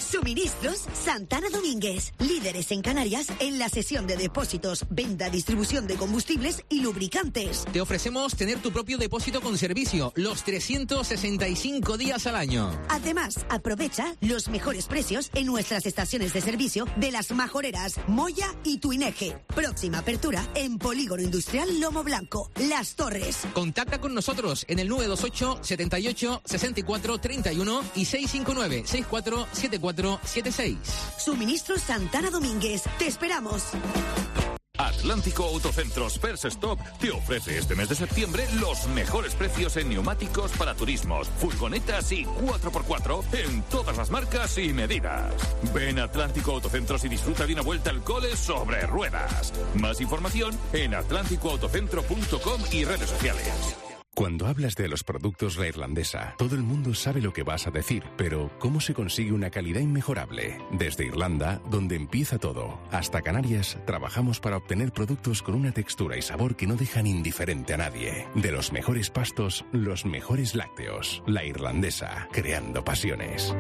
Speaker 5: Suministros Santana Domínguez, líderes en Canarias en la sesión de depósitos, venta, distribución de combustibles y lubricantes.
Speaker 6: Te ofrecemos tener tu propio depósito con servicio los trescientos sesenta y cinco días al año.
Speaker 5: Además, aprovecha los mejores precios en nuestras estaciones de servicio de Las Majoreras, Moya y Tuineje. Próxima apertura en Polígono Industrial Lomo Blanco, Las Torres.
Speaker 6: Contacta con nosotros en el nueve dos ocho, setenta y ocho, sesenta y cuatro, treinta y uno y seis cinco nueve, sesenta y cuatro, setenta y cuatro, setenta y seis.
Speaker 5: Suministros Santana Domínguez. Te esperamos.
Speaker 7: Atlántico Autocentros First Stop te ofrece este mes de septiembre los mejores precios en neumáticos para turismos, furgonetas y cuatro por cuatro en todas las marcas y medidas. Ven a Atlántico Autocentros y disfruta de una vuelta al cole sobre ruedas. Más información en atlántico autocentro punto com y redes sociales.
Speaker 24: Cuando hablas de los productos La Irlandesa, todo el mundo sabe lo que vas a decir, pero ¿cómo se consigue una calidad inmejorable? Desde Irlanda, donde empieza todo, hasta Canarias, trabajamos para obtener productos con una textura y sabor que no dejan indiferente a nadie. De los mejores pastos, los mejores lácteos. La Irlandesa, creando pasiones.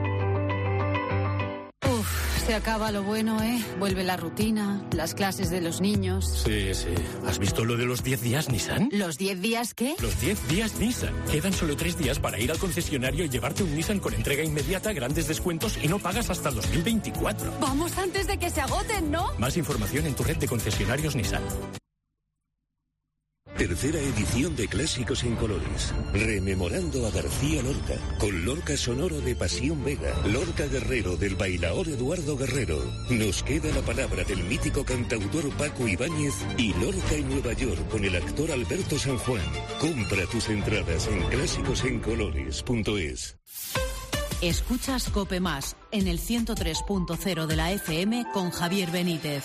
Speaker 19: Uf, se acaba lo bueno, ¿eh? Vuelve la rutina, las clases de los niños.
Speaker 20: Sí, sí. ¿Has visto lo de los diez días Nissan?
Speaker 19: ¿Los diez días qué?
Speaker 20: Los diez días Nissan. Quedan solo tres días para ir al concesionario y llevarte un Nissan con entrega inmediata, grandes descuentos y no pagas hasta dos mil veinticuatro.
Speaker 19: Vamos antes de que se agoten, ¿no?
Speaker 20: Más información en tu red de concesionarios Nissan.
Speaker 8: Tercera edición de Clásicos en Colores. Rememorando a García Lorca, con Lorca sonoro de Pasión Vega, Lorca Guerrero del bailaor Eduardo Guerrero. Nos queda la palabra del mítico cantautor Paco Ibáñez y Lorca en Nueva York con el actor Alberto San Juan. Compra tus entradas en clásicos en colores punto es.
Speaker 16: Escuchas COPE Más en el ciento tres punto cero de la F M con Javier Benítez.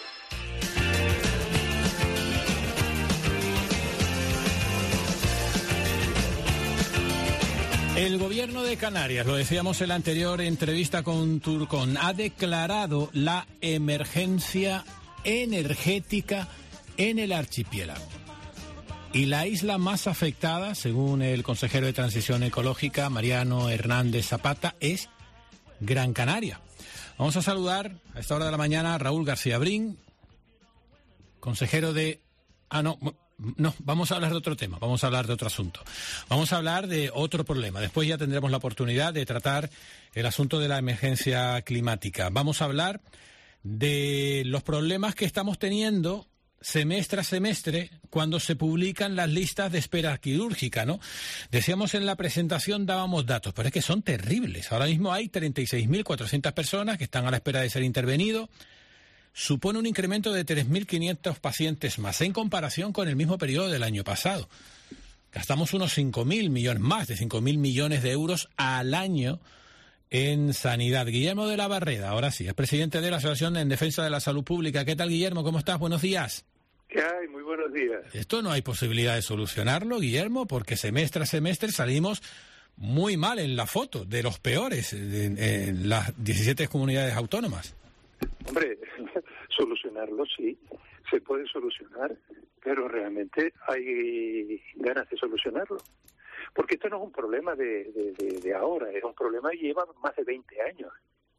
Speaker 15: El gobierno de Canarias, lo decíamos en la anterior entrevista con Turcón, ha declarado la emergencia energética en el archipiélago. Y la isla más afectada, según el consejero de Transición Ecológica, Mariano Hernández Zapata, es Gran Canaria. Vamos a saludar a esta hora de la mañana a Raúl García Brin, consejero de... Ah, no... No, vamos a hablar de otro tema, vamos a hablar de otro asunto. Vamos a hablar de otro problema. Después ya tendremos la oportunidad de tratar el asunto de la emergencia climática. Vamos a hablar de los problemas que estamos teniendo semestre a semestre cuando se publican las listas de espera quirúrgica, ¿no? Decíamos en la presentación, dábamos datos, pero es que son terribles. Ahora mismo hay treinta y seis mil cuatrocientas personas que están a la espera de ser intervenidos. Supone un incremento de tres mil quinientos pacientes más en comparación con el mismo periodo del año pasado. Gastamos unos cinco mil millones, más de cinco mil millones de euros al año en sanidad. Guillermo de la Barreda, ahora sí, es presidente de la Asociación en Defensa de la Salud Pública. ¿Qué tal, Guillermo? ¿Cómo estás? Buenos días.
Speaker 25: ¿Qué hay? Muy buenos días.
Speaker 15: Esto no hay posibilidad de solucionarlo, Guillermo, porque semestre a semestre salimos muy mal en la foto, de los peores en, en las diecisiete comunidades autónomas.
Speaker 25: Hombre, solucionarlo sí, se puede solucionar, pero realmente hay ganas de solucionarlo. Porque esto no es un problema de, de, de, de ahora, es un problema que lleva más de veinte años.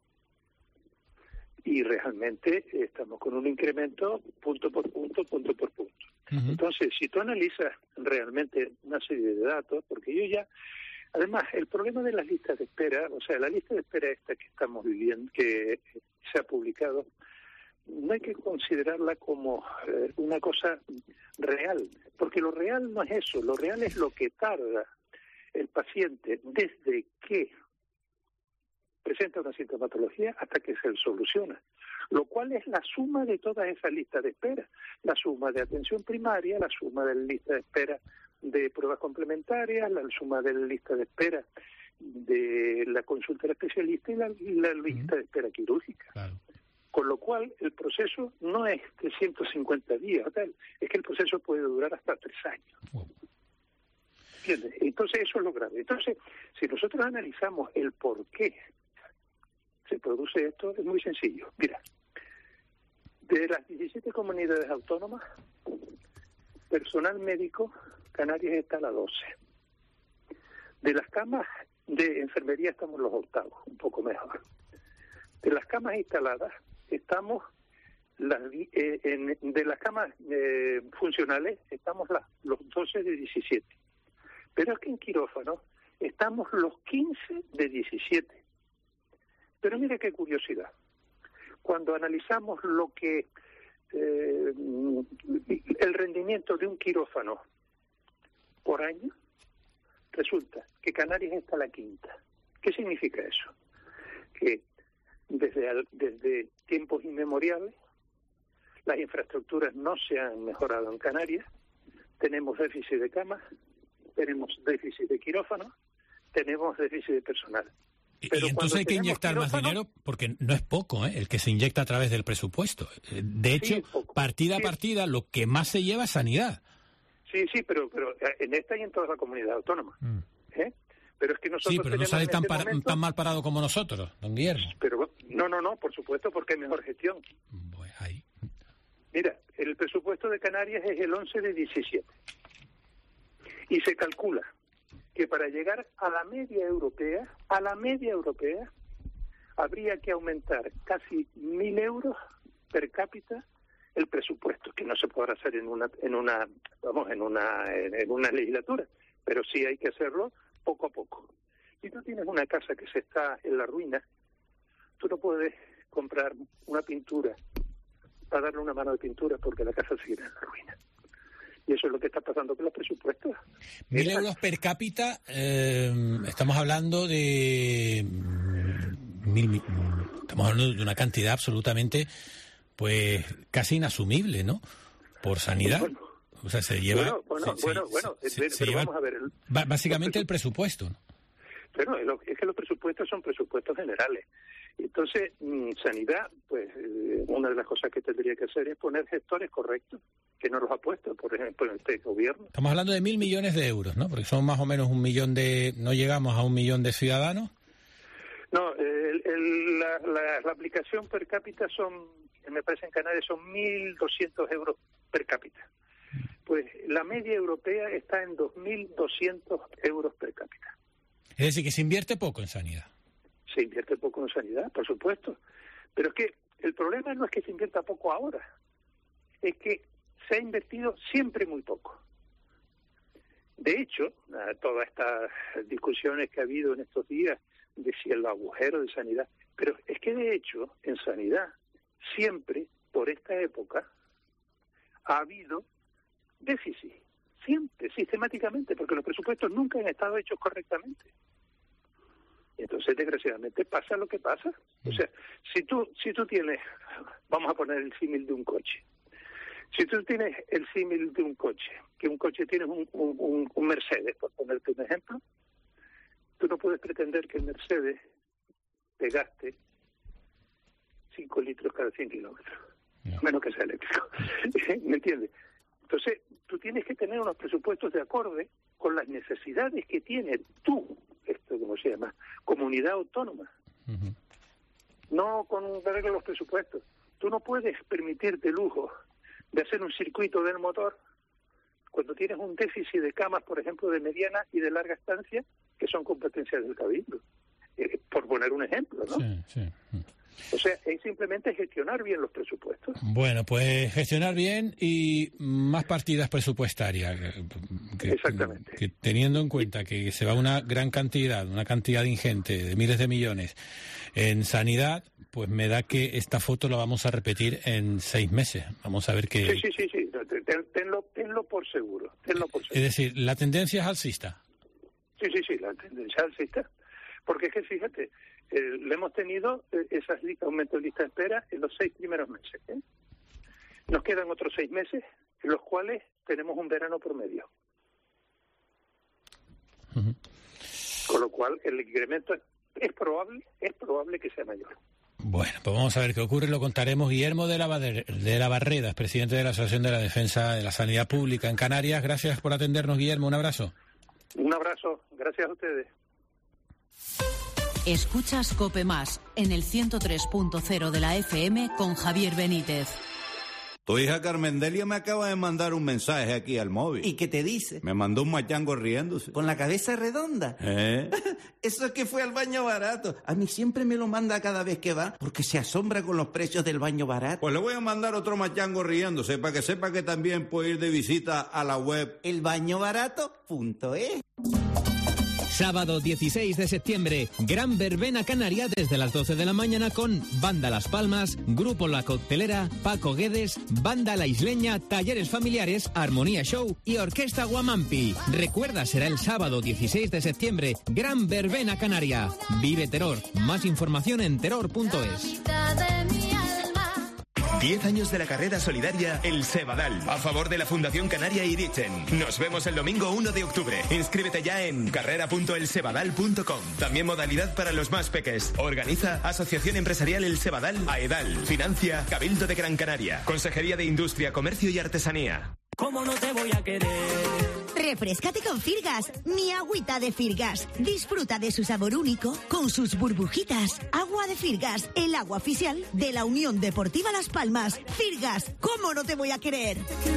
Speaker 25: Y realmente estamos con un incremento punto por punto, punto por punto. Uh-huh. Entonces, si tú analizas realmente una serie de datos, porque yo ya... Además, el problema de las listas de espera, o sea, la lista de espera esta que estamos viviendo, que se ha publicado, no hay que considerarla como eh, una cosa real, porque lo real no es eso, lo real es lo que tarda el paciente desde que presenta una sintomatología hasta que se soluciona, lo cual es la suma de todas esas listas de espera, la suma de atención primaria, la suma de la lista de espera de pruebas complementarias, la suma de la lista de espera de la consulta del especialista y la, la lista de espera quirúrgica. Claro. Con lo cual, el proceso no es de ciento cincuenta días, tal, es que el proceso puede durar hasta tres años. Wow. ¿Entiendes? Entonces, eso es lo grave. Entonces, si nosotros analizamos el por qué se produce esto, es muy sencillo. Mira, de las diecisiete comunidades autónomas, personal médico, Canarias está a la doce. De las camas de enfermería estamos los octavos, un poco mejor. De las camas instaladas, estamos, las, eh, en, de las camas eh, funcionales, estamos la, los doce de diecisiete. Pero es que en quirófano estamos los quince de diecisiete. Pero mira qué curiosidad. Cuando analizamos lo que eh, el rendimiento de un quirófano por año, resulta que Canarias está a la quinta. ¿Qué significa eso? Que desde, al, desde tiempos inmemoriales las infraestructuras no se han mejorado en Canarias, tenemos déficit de camas, tenemos déficit de quirófanos, tenemos déficit de personal.
Speaker 15: Pero y entonces hay que inyectar más dinero, porque no es poco, ¿eh? El que se inyecta a través del presupuesto. De hecho, sí, partida sí. a partida, lo que más se lleva es sanidad.
Speaker 25: Sí, sí, pero pero en esta y en toda la comunidad autónoma. Mm. ¿Eh? Pero es que nosotros
Speaker 15: sí, pero no sale tan,
Speaker 25: este
Speaker 15: par,
Speaker 25: momento,
Speaker 15: tan mal parado como nosotros, don Guillermo.
Speaker 25: Pero no, no, no, por supuesto, porque hay mejor gestión.
Speaker 15: Pues ahí.
Speaker 25: Mira, el presupuesto de Canarias es el once de diecisiete. Y se calcula que para llegar a la media europea, a la media europea, habría que aumentar casi mil euros per cápita el presupuesto, que no se podrá hacer en una, en una, vamos, en una, en una legislatura, pero sí hay que hacerlo poco a poco. Si tú tienes una casa que se está en la ruina, tú no puedes comprar una pintura para darle una mano de pintura porque la casa sigue en la ruina. Y eso es lo que está pasando con los presupuestos.
Speaker 15: Mil euros per cápita, eh, estamos hablando de mil, mil, estamos hablando de una cantidad absolutamente, pues, casi inasumible, ¿no? Por sanidad. Bueno, o sea, se lleva...
Speaker 25: Bueno, bueno,
Speaker 15: se,
Speaker 25: bueno, bueno
Speaker 15: se,
Speaker 25: se,
Speaker 15: se
Speaker 25: pero
Speaker 15: lleva
Speaker 25: vamos a ver... El,
Speaker 15: básicamente el presupuesto, ¿no?
Speaker 25: Pero es que los presupuestos son presupuestos generales. Entonces, sanidad, pues eh, una de las cosas que tendría que hacer es poner gestores correctos, que no los ha puesto, por ejemplo, en este gobierno.
Speaker 15: Estamos hablando de mil millones de euros, ¿no? Porque son más o menos un millón de... ¿No llegamos a un millón de ciudadanos?
Speaker 25: No, el, el, la, la, la aplicación per cápita son, me parece en Canarias, son mil doscientos euros per cápita. Pues la media europea está en dos mil doscientos euros per cápita.
Speaker 15: Es decir, que se invierte poco en sanidad.
Speaker 25: Se invierte poco en sanidad, por supuesto. Pero es que el problema no es que se invierta poco ahora, es que se ha invertido siempre muy poco. De hecho, todas estas discusiones que ha habido en estos días de si el agujero de sanidad, pero es que de hecho, en sanidad, siempre, por esta época, ha habido déficit. Siempre, sistemáticamente, porque los presupuestos nunca han estado hechos correctamente. Entonces, desgraciadamente, pasa lo que pasa. O sea, si tú si tú tienes, vamos a poner el símil de un coche. Si tú tienes el símil de un coche, que un coche tiene un, un, un Mercedes, por ponerte un ejemplo, tú no puedes pretender que el Mercedes te gaste cinco litros cada cien kilómetros, no. menos que sea eléctrico. ¿Me entiendes? Entonces, tú tienes que tener unos presupuestos de acorde con las necesidades que tiene tú, esto como se llama, comunidad autónoma. Uh-huh. No con un arreglo de los presupuestos. Tú no puedes permitirte lujo de hacer un circuito del motor cuando tienes un déficit de camas, por ejemplo, de mediana y de larga estancia, que son competencias del Cabildo. Eh, por poner un ejemplo, ¿no?
Speaker 15: Sí, sí.
Speaker 25: O sea, es simplemente gestionar bien los presupuestos.
Speaker 15: Bueno, pues gestionar bien y más partidas presupuestarias. Que,
Speaker 25: Exactamente.
Speaker 15: Que, teniendo en cuenta que se va una gran cantidad, una cantidad ingente de miles de millones en sanidad, pues me da que esta foto la vamos a repetir en seis meses. Vamos a ver qué...
Speaker 25: Sí, sí, sí, sí. Ten, tenlo, tenlo por seguro. Tenlo por seguro.
Speaker 15: Es decir, la tendencia es alcista.
Speaker 25: Sí, sí, sí, la tendencia es alcista. Porque es que, fíjate, eh, le hemos tenido eh, esas listas, aumento de lista de espera en los seis primeros meses. ¿eh? Nos quedan otros seis meses en los cuales tenemos un verano promedio. Uh-huh. Con lo cual, el incremento es, es probable, es probable que sea mayor.
Speaker 15: Bueno, pues vamos a ver qué ocurre, lo contaremos. Guillermo de la, Bader, de la Barreda, presidente de la Asociación de la Defensa de la Sanidad Pública en Canarias. Gracias por atendernos, Guillermo. Un abrazo.
Speaker 25: Un abrazo. Gracias a ustedes.
Speaker 16: Escuchas COPE Más en el ciento tres punto cero de la F M con Javier Benítez.
Speaker 23: Tu hija Carmendelia me acaba de mandar un mensaje aquí al móvil.
Speaker 2: ¿Y qué te dice?
Speaker 23: Me mandó un machango riéndose.
Speaker 2: ¿Con la cabeza redonda?
Speaker 23: ¿Eh?
Speaker 2: Eso es que fue al baño barato. A mí siempre me lo manda cada vez que va, porque se asombra con los precios del baño barato.
Speaker 23: Pues le voy a mandar otro machango riéndose, para que sepa que también puede ir de visita a la web
Speaker 2: el baño barato punto es.
Speaker 13: Sábado dieciséis de septiembre, gran verbena canaria desde las doce de la mañana con Banda Las Palmas, Grupo La Coctelera, Paco Guedes, Banda La Isleña, Talleres Familiares, Armonía Show y Orquesta Guamampi. Recuerda, será el sábado dieciséis de septiembre, gran verbena canaria. Vive Terror. Más información en terror punto es.
Speaker 9: diez años de la carrera solidaria El Sebadal, a favor de la Fundación Canaria Irichen. Nos vemos el domingo uno de octubre. Inscríbete ya en carrera punto el sebadal punto com. También modalidad para los más peques. Organiza Asociación Empresarial El Sebadal, AEDAL. Financia Cabildo de Gran Canaria. Consejería de Industria, Comercio y Artesanía.
Speaker 21: ¿Cómo no te voy a querer?
Speaker 5: Refrescate con Firgas, mi agüita de Firgas. Disfruta de su sabor único con sus burbujitas. Agua de Firgas, el agua oficial de la Unión Deportiva Las Palmas. Firgas, ¿cómo no te voy a querer?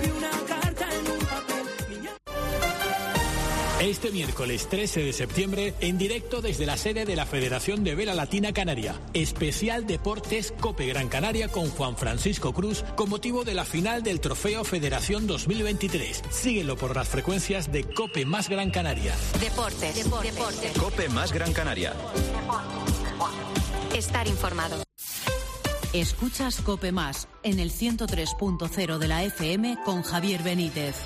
Speaker 15: Este miércoles trece de septiembre, en directo desde la sede de la Federación de Vela Latina Canaria, especial Deportes Cope Gran Canaria con Juan Francisco Cruz con motivo de la final del Trofeo Federación dos mil veintitrés. Síguelo por las frecuencias de Cope Más Gran Canaria.
Speaker 10: Deportes, deportes, deportes.
Speaker 9: Cope Más Gran Canaria.
Speaker 10: Estar informado.
Speaker 16: Escuchas Cope Más en el ciento tres punto cero de la F M con Javier Benítez.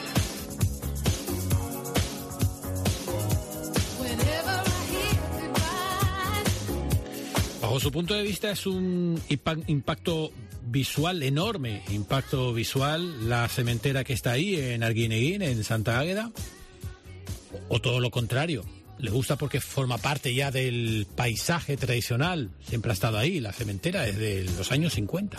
Speaker 15: Bajo su punto de vista es un impacto visual enorme, impacto visual la cementera que está ahí en Arguineguín, en Santa Águeda, o todo lo contrario, le gusta porque forma parte ya del paisaje tradicional, siempre ha estado ahí la cementera desde los años cincuenta.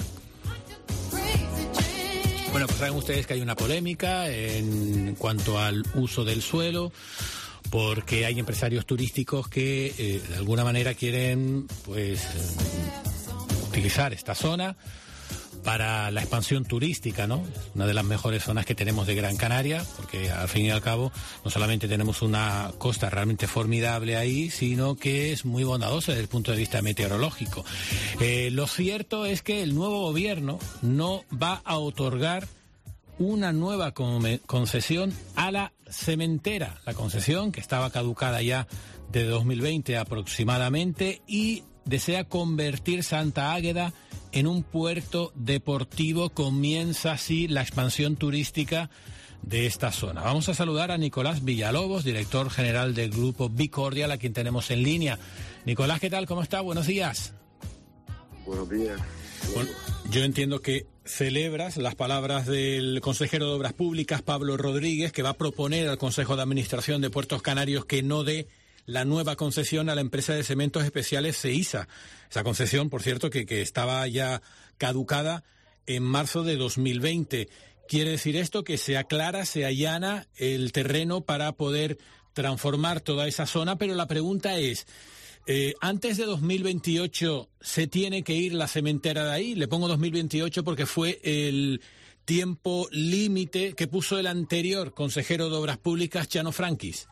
Speaker 15: Bueno, pues saben ustedes que hay una polémica en cuanto al uso del suelo, porque hay empresarios turísticos que eh, de alguna manera quieren pues eh, utilizar esta zona para la expansión turística, ¿no? Es una de las mejores zonas que tenemos de Gran Canaria, porque al fin y al cabo no solamente tenemos una costa realmente formidable ahí, sino que es muy bondadosa desde el punto de vista meteorológico. Eh, lo cierto es que el nuevo gobierno no va a otorgar una nueva concesión a la cementera, la concesión que estaba caducada ya de dos mil veinte aproximadamente, y desea convertir Santa Águeda en un puerto deportivo. Comienza así la expansión turística de esta zona. Vamos a saludar a Nicolás Villalobos, director general del grupo Bicordial, a quien tenemos en línea. Nicolás, ¿qué tal? ¿Cómo está? Buenos días.
Speaker 11: Buenos días.
Speaker 15: Bueno, yo entiendo que celebras las palabras del consejero de Obras Públicas, Pablo Rodríguez, que va a proponer al Consejo de Administración de Puertos Canarios que no dé la nueva concesión a la empresa de cementos especiales CEISA. Esa concesión, por cierto, que, que estaba ya caducada en marzo de dos mil veinte. Quiere decir esto que se aclara, se allana el terreno para poder transformar toda esa zona, pero la pregunta es, Eh, antes de dos mil veintiocho se tiene que ir la cementera de ahí. Le pongo dos mil veintiocho porque fue el tiempo límite que puso el anterior consejero de Obras Públicas, Chano Franquis.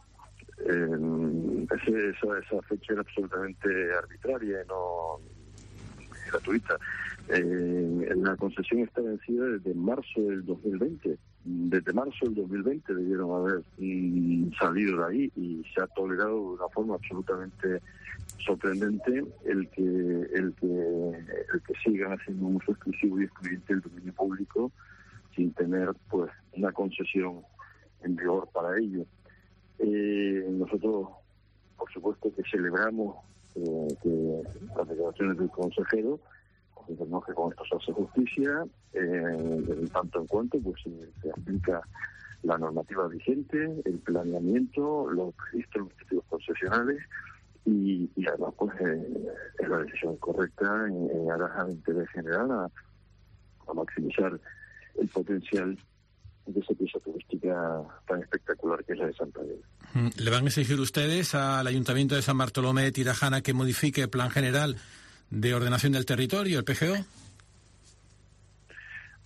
Speaker 11: Eh, esa, esa fecha era absolutamente arbitraria y no gratuita. Eh, la concesión está vencida desde marzo del dos mil veinte. Desde marzo del dos mil veinte debieron haber y, salido de ahí, y se ha tolerado de una forma absolutamente sorprendente el que el que el que sigan haciendo un uso exclusivo y excluyente del dominio público sin tener pues una concesión en vigor para ello. Eh, nosotros, por supuesto, que celebramos eh, que las declaraciones del consejero, entendemos que con esto se hace justicia, eh, en tanto en cuanto pues se, se aplica la normativa vigente, el planeamiento, los registros administrativos concesionales, y, y además pues eh, es la decisión correcta en, en aras al interés general, a, a maximizar el potencial de esa pieza turística tan espectacular que es la de Santa Águeda.
Speaker 15: ¿Le van a exigir ustedes al Ayuntamiento de San Bartolomé de Tirajana que modifique el Plan General de Ordenación del Territorio, el P G O?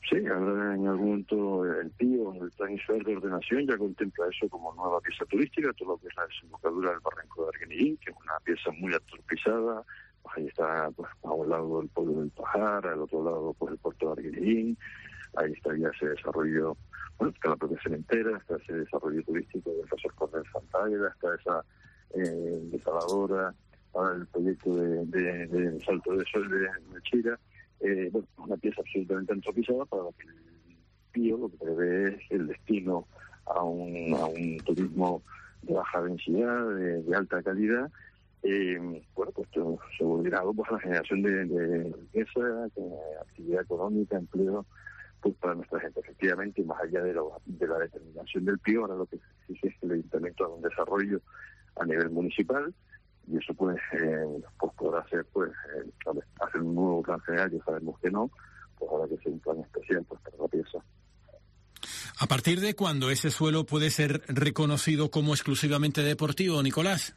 Speaker 11: Sí, ahora en algún momento el Pío, el Plan Insular de Ordenación, ya contempla eso como nueva pieza turística, todo lo que es la desembocadura del barranco de Arguineguín, que es una pieza muy atropizada. Pues ahí está, pues, a un lado el pueblo del Pajar, al otro lado pues el puerto de Arguineguín. Ahí está ya ese desarrollo, bueno, está la propia cementera, está ese desarrollo turístico del Paso Cornel Santa Águeda, está esa eh, desaladora, para el proyecto de, de, de Salto de Sol de, de Chira. Eh, bueno, una pieza absolutamente antropizada para que el Pío lo que prevé es el destino a un, a un turismo de baja densidad, de, de alta calidad. Eh, bueno, pues subordinado pues, a la generación de, de riqueza, de actividad económica, empleo, pues para nuestra gente. Efectivamente, más allá de, lo, de la determinación del Pío, ahora lo que se exige es que el Ayuntamiento haga un desarrollo a nivel municipal, y eso pues, eh, pues podrá ser pues eh, hacer un nuevo plan general, ya sabemos que no, pues ahora que sea un plan especial pues para la pieza.
Speaker 15: ¿A partir de cuándo ese suelo puede ser reconocido como exclusivamente deportivo, Nicolás?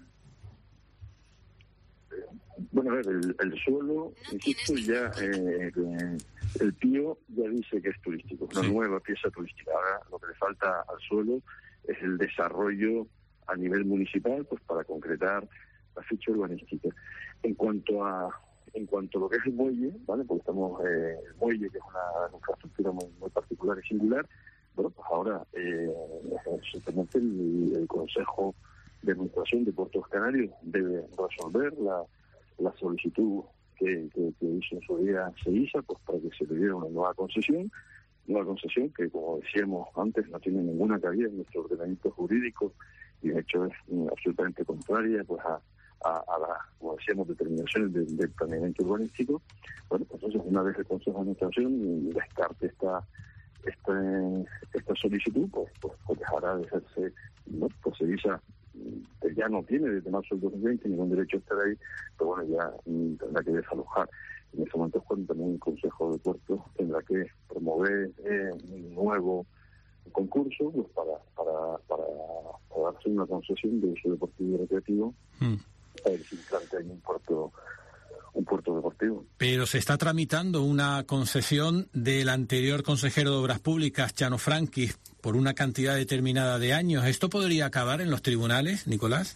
Speaker 11: Bueno, a ver, el, el suelo, insisto, ya eh, el Pío ya dice que es turístico, una sí. nueva pieza turística. Ahora lo que le falta al suelo es el desarrollo a nivel municipal, pues para concretar la ficha urbanística. En cuanto a en cuanto a lo que es el muelle, ¿vale? Porque estamos eh, el muelle, que es una infraestructura muy, muy particular y singular, bueno, pues ahora eh, simplemente el, el Consejo de Administración de Puertos Canarios debe resolver la, la solicitud que, que, que hizo en su día CEISA, pues para que se le diera una nueva concesión, nueva concesión que, como decíamos antes, no tiene ninguna cabida en nuestro ordenamiento jurídico y de hecho es absolutamente contraria pues a A, a las, como decíamos, determinaciones del, del planeamiento urbanístico. Bueno, pues entonces una vez el Consejo de Administración descarte esta esta, esta solicitud, pues, pues, pues dejará de hacerse, ¿no? Pues Sevilla ya no tiene desde marzo del dos mil veinte ningún derecho a estar ahí, pero bueno, ya mm, tendrá que desalojar. En ese momento es cuando también el Consejo de Puertos tendrá que promover eh, un nuevo concurso pues para, para, para, para darse una concesión de uso deportivo y recreativo. Mm. A ver si plantean un puerto, un puerto deportivo.
Speaker 15: Pero se está tramitando una concesión del anterior consejero de Obras Públicas, Chano Franquis, por una cantidad determinada de años. ¿Esto podría acabar en los tribunales, Nicolás?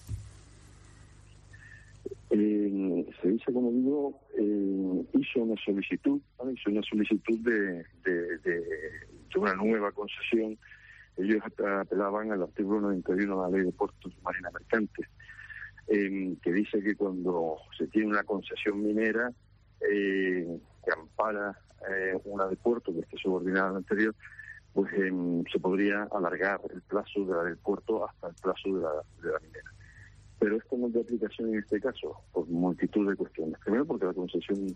Speaker 11: Eh, se dice, como digo, eh, hizo una solicitud, ¿vale? hizo una solicitud de, de, de, de una nueva concesión. Ellos apelaban al artículo noventa y uno de la Ley de Puertos y Marina Mercantes. Eh, que dice que cuando se tiene una concesión minera eh, que ampara eh, una de puerto que esté subordinada a la anterior, pues eh, se podría alargar el plazo de la del puerto hasta el plazo de la, de la minera. Pero esto no es de aplicación en este caso, por multitud de cuestiones. Primero porque la concesión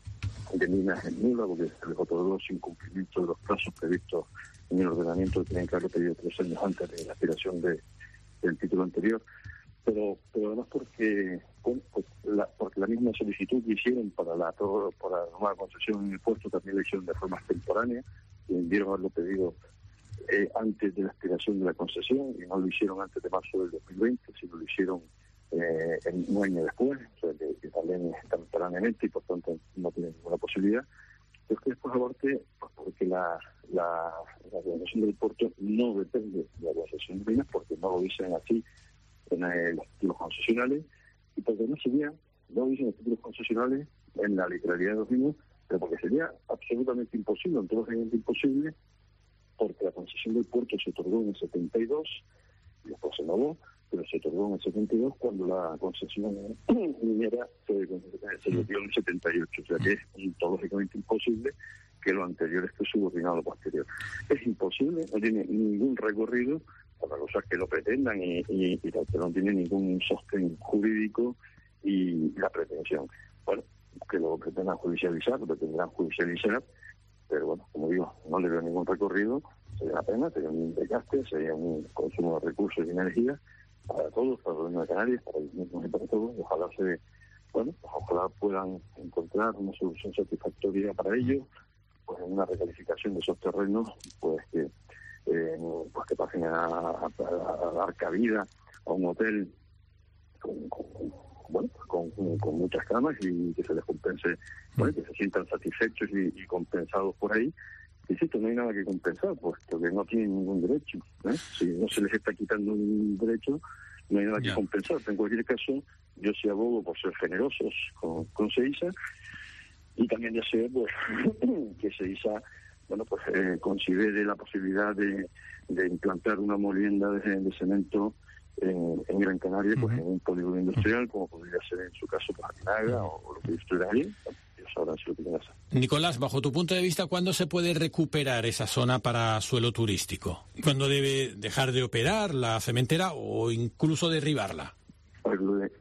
Speaker 11: de minas es nula, porque se les otorgó sin cumplimiento de los plazos previstos en el ordenamiento que tienen que haber pedido tres años antes de la aspiración de, del título anterior. Pero, pero además porque, bueno, pues la, porque la misma solicitud que hicieron para la, para la nueva concesión en el puerto también la hicieron de forma extemporánea, y debieron haberlo pedido eh, antes de la expiración de la concesión, y no lo hicieron antes de marzo del dos mil veinte, sino lo hicieron eh, en un año después, o sea, que, que también extemporáneamente, y por tanto no tienen ninguna posibilidad. Pero es que después aparte, pues porque la, la, la concesión del puerto no depende de la concesión de minas, porque no lo dicen así en eh, los títulos concesionales, y porque no sería, no dicen los títulos concesionales en la literalidad de los mismos, pero porque sería absolutamente imposible, ontológicamente imposible, porque la concesión del puerto se otorgó en el setenta y dos, y después se renovó, pero se otorgó en el setenta y dos cuando la concesión minera se, se le dio en el setenta y ocho, o sea que es ontológicamente imposible que lo anterior esté subordinado a lo posterior. Es imposible, no tiene ningún recorrido, para cosas que lo pretendan y, y, y que no tiene ningún sostén jurídico y la pretensión. Bueno, que lo pretendan judicializar, lo pretendrán judicializar, pero bueno, como digo, no le veo ningún recorrido, sería una pena, sería un desgaste, sería un consumo de recursos y energía para todos, para el gobierno de Canarias, para ellos mismos y para todos. Ojalá se, bueno, ojalá puedan encontrar una solución satisfactoria para ellos, pues en una recalificación de esos terrenos, pues que Eh, pues que pasen a, a, a dar cabida a un hotel con, con, bueno, con, con muchas camas y que se les compense, bueno, que se sientan satisfechos y, y compensados por ahí, insisto, no hay nada que compensar, puesto que no tienen ningún derecho. ¿eh? Si no se les está quitando un derecho, no hay nada
Speaker 15: Ya.
Speaker 11: que compensar. En cualquier caso, yo sí abogo por ser generosos con, con SEISA, y también deseo pues que SEISA bueno, pues, eh, considere la posibilidad de, de implantar una molienda de, de cemento en, en Gran Canaria, pues uh-huh. en un polígono industrial, como podría ser en su caso para Naga o, o lo que estuviera ahí. Ellos sabrán si lo quieren hacer.
Speaker 15: Nicolás, bajo tu punto de vista, ¿cuándo se puede recuperar esa zona para suelo turístico? ¿Cuándo debe dejar de operar la cementera o incluso derribarla?
Speaker 11: Pues,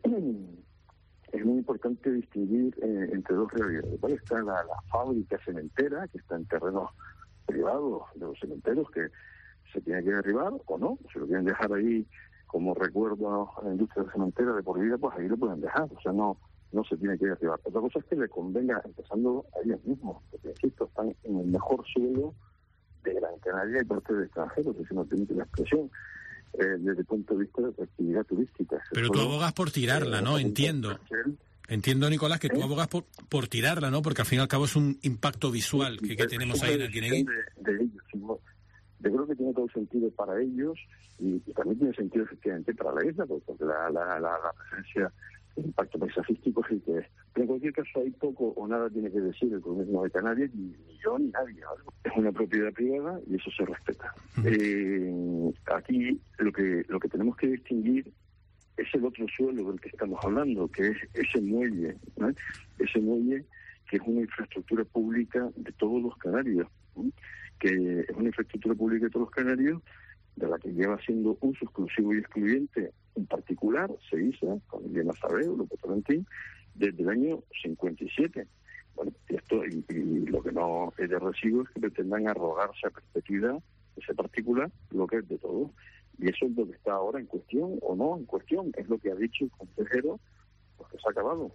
Speaker 11: es muy importante distinguir eh, entre dos realidades. ¿Vale? Está la, la fábrica cementera, que está en terrenos privados de los cementeros, que se tiene que derribar o no. Si lo quieren dejar ahí como recuerdo a la industria cementera de por vida, pues ahí lo pueden dejar. O sea, no no se tiene que derribar. Otra cosa es que le convenga, empezando a ellos mismos, porque, insisto, están en el mejor suelo de Gran Canaria y parte de extranjeros, si no tiene la expresión. Eh, desde el punto de vista de la actividad turística.
Speaker 15: Pero tú abogas por tirarla, ¿no? Entiendo. Entiendo, Nicolás, que tú abogas por, por tirarla, ¿no? Porque al fin y al cabo es un impacto visual que, que tenemos ahí en el Guineguín.
Speaker 11: De, de ellos, ¿no? Yo creo que tiene todo sentido para ellos y, y también tiene sentido efectivamente para la isla, porque la, la, la, la presencia de impacto paisajístico es el que es. Pero en cualquier caso hay poco o nada tiene que decir el gobierno de Canarias, ni, ni yo ni nadie. ¿Vale? Es una propiedad privada y eso se respeta. Uh-huh. Eh, aquí lo que lo que tenemos que distinguir es el otro suelo del que estamos hablando, que es ese muelle, ¿no? Ese muelle que es una infraestructura pública de todos los canarios, ¿no? Que es una infraestructura pública de todos los canarios, de la que lleva siendo uso exclusivo y excluyente, en particular, SEISA, familia Nazareo, López Valentín, desde el año cincuenta y siete. Bueno, esto y, y lo que no es de recibo es que pretendan arrogarse a perpetuidad ese particular, lo que es de todos. Y eso es lo que está ahora en cuestión, o no en cuestión, es lo que ha dicho el consejero, pues que se ha acabado.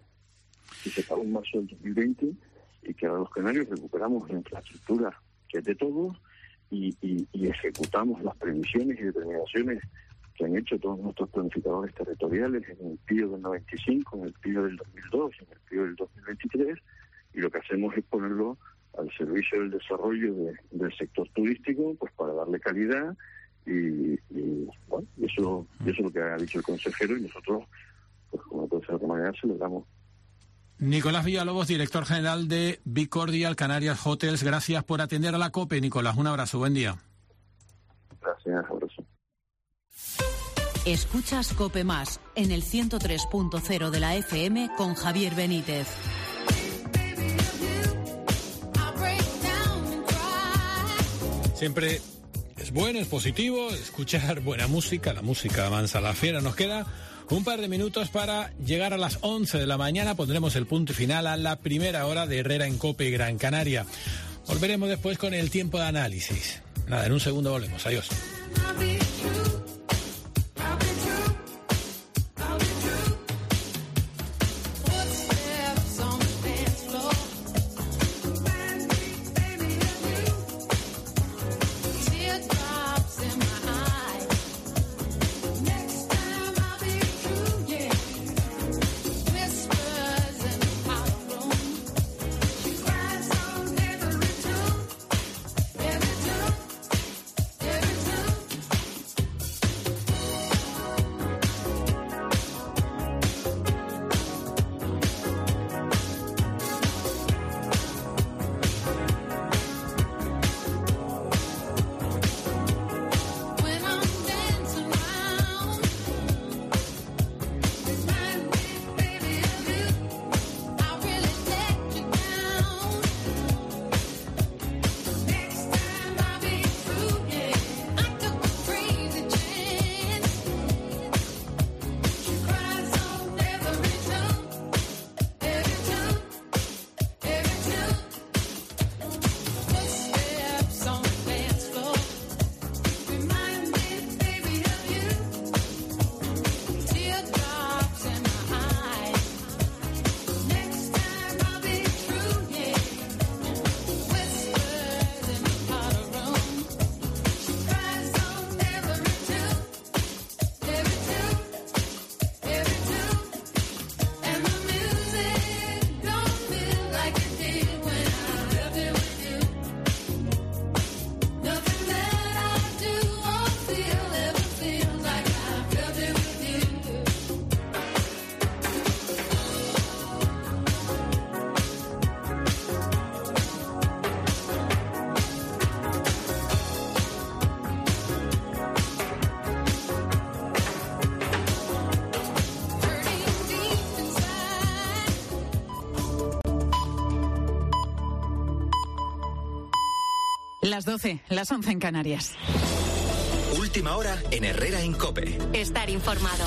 Speaker 11: Y se acabó en marzo del dos mil veinte, y que ahora los canarios recuperamos la infraestructura que es de todos, y, y, y ejecutamos las previsiones y determinaciones que han hecho todos nuestros planificadores territoriales en el P I O del noventa y cinco, en el P I O del dos mil dos, en el P I O del dos mil veintitrés, y lo que hacemos es ponerlo al servicio del desarrollo de, del sector turístico, pues para darle calidad, y, y bueno, eso, eso es lo que ha dicho el consejero, y nosotros, pues como puede ser de otra manera, se lo damos.
Speaker 15: Nicolás Villalobos, director general de Be Cordial Canarias Hotels, gracias por atender a la COPE, Nicolás. Un abrazo, buen día.
Speaker 11: Gracias, abrazo.
Speaker 16: Escuchas COPE Más en el ciento tres punto cero de la F M con Javier Benítez.
Speaker 15: Siempre es bueno, es positivo escuchar buena música, la música avanza la fiera. Nos queda un par de minutos para llegar a las once de la mañana. Pondremos el punto final a la primera hora de Herrera en COPE Gran Canaria. Volveremos después con el tiempo de análisis. Nada, en un segundo volvemos. Adiós.
Speaker 16: Las doce, las once en Canarias.
Speaker 12: Última hora en Herrera en COPE.
Speaker 10: Estar informado.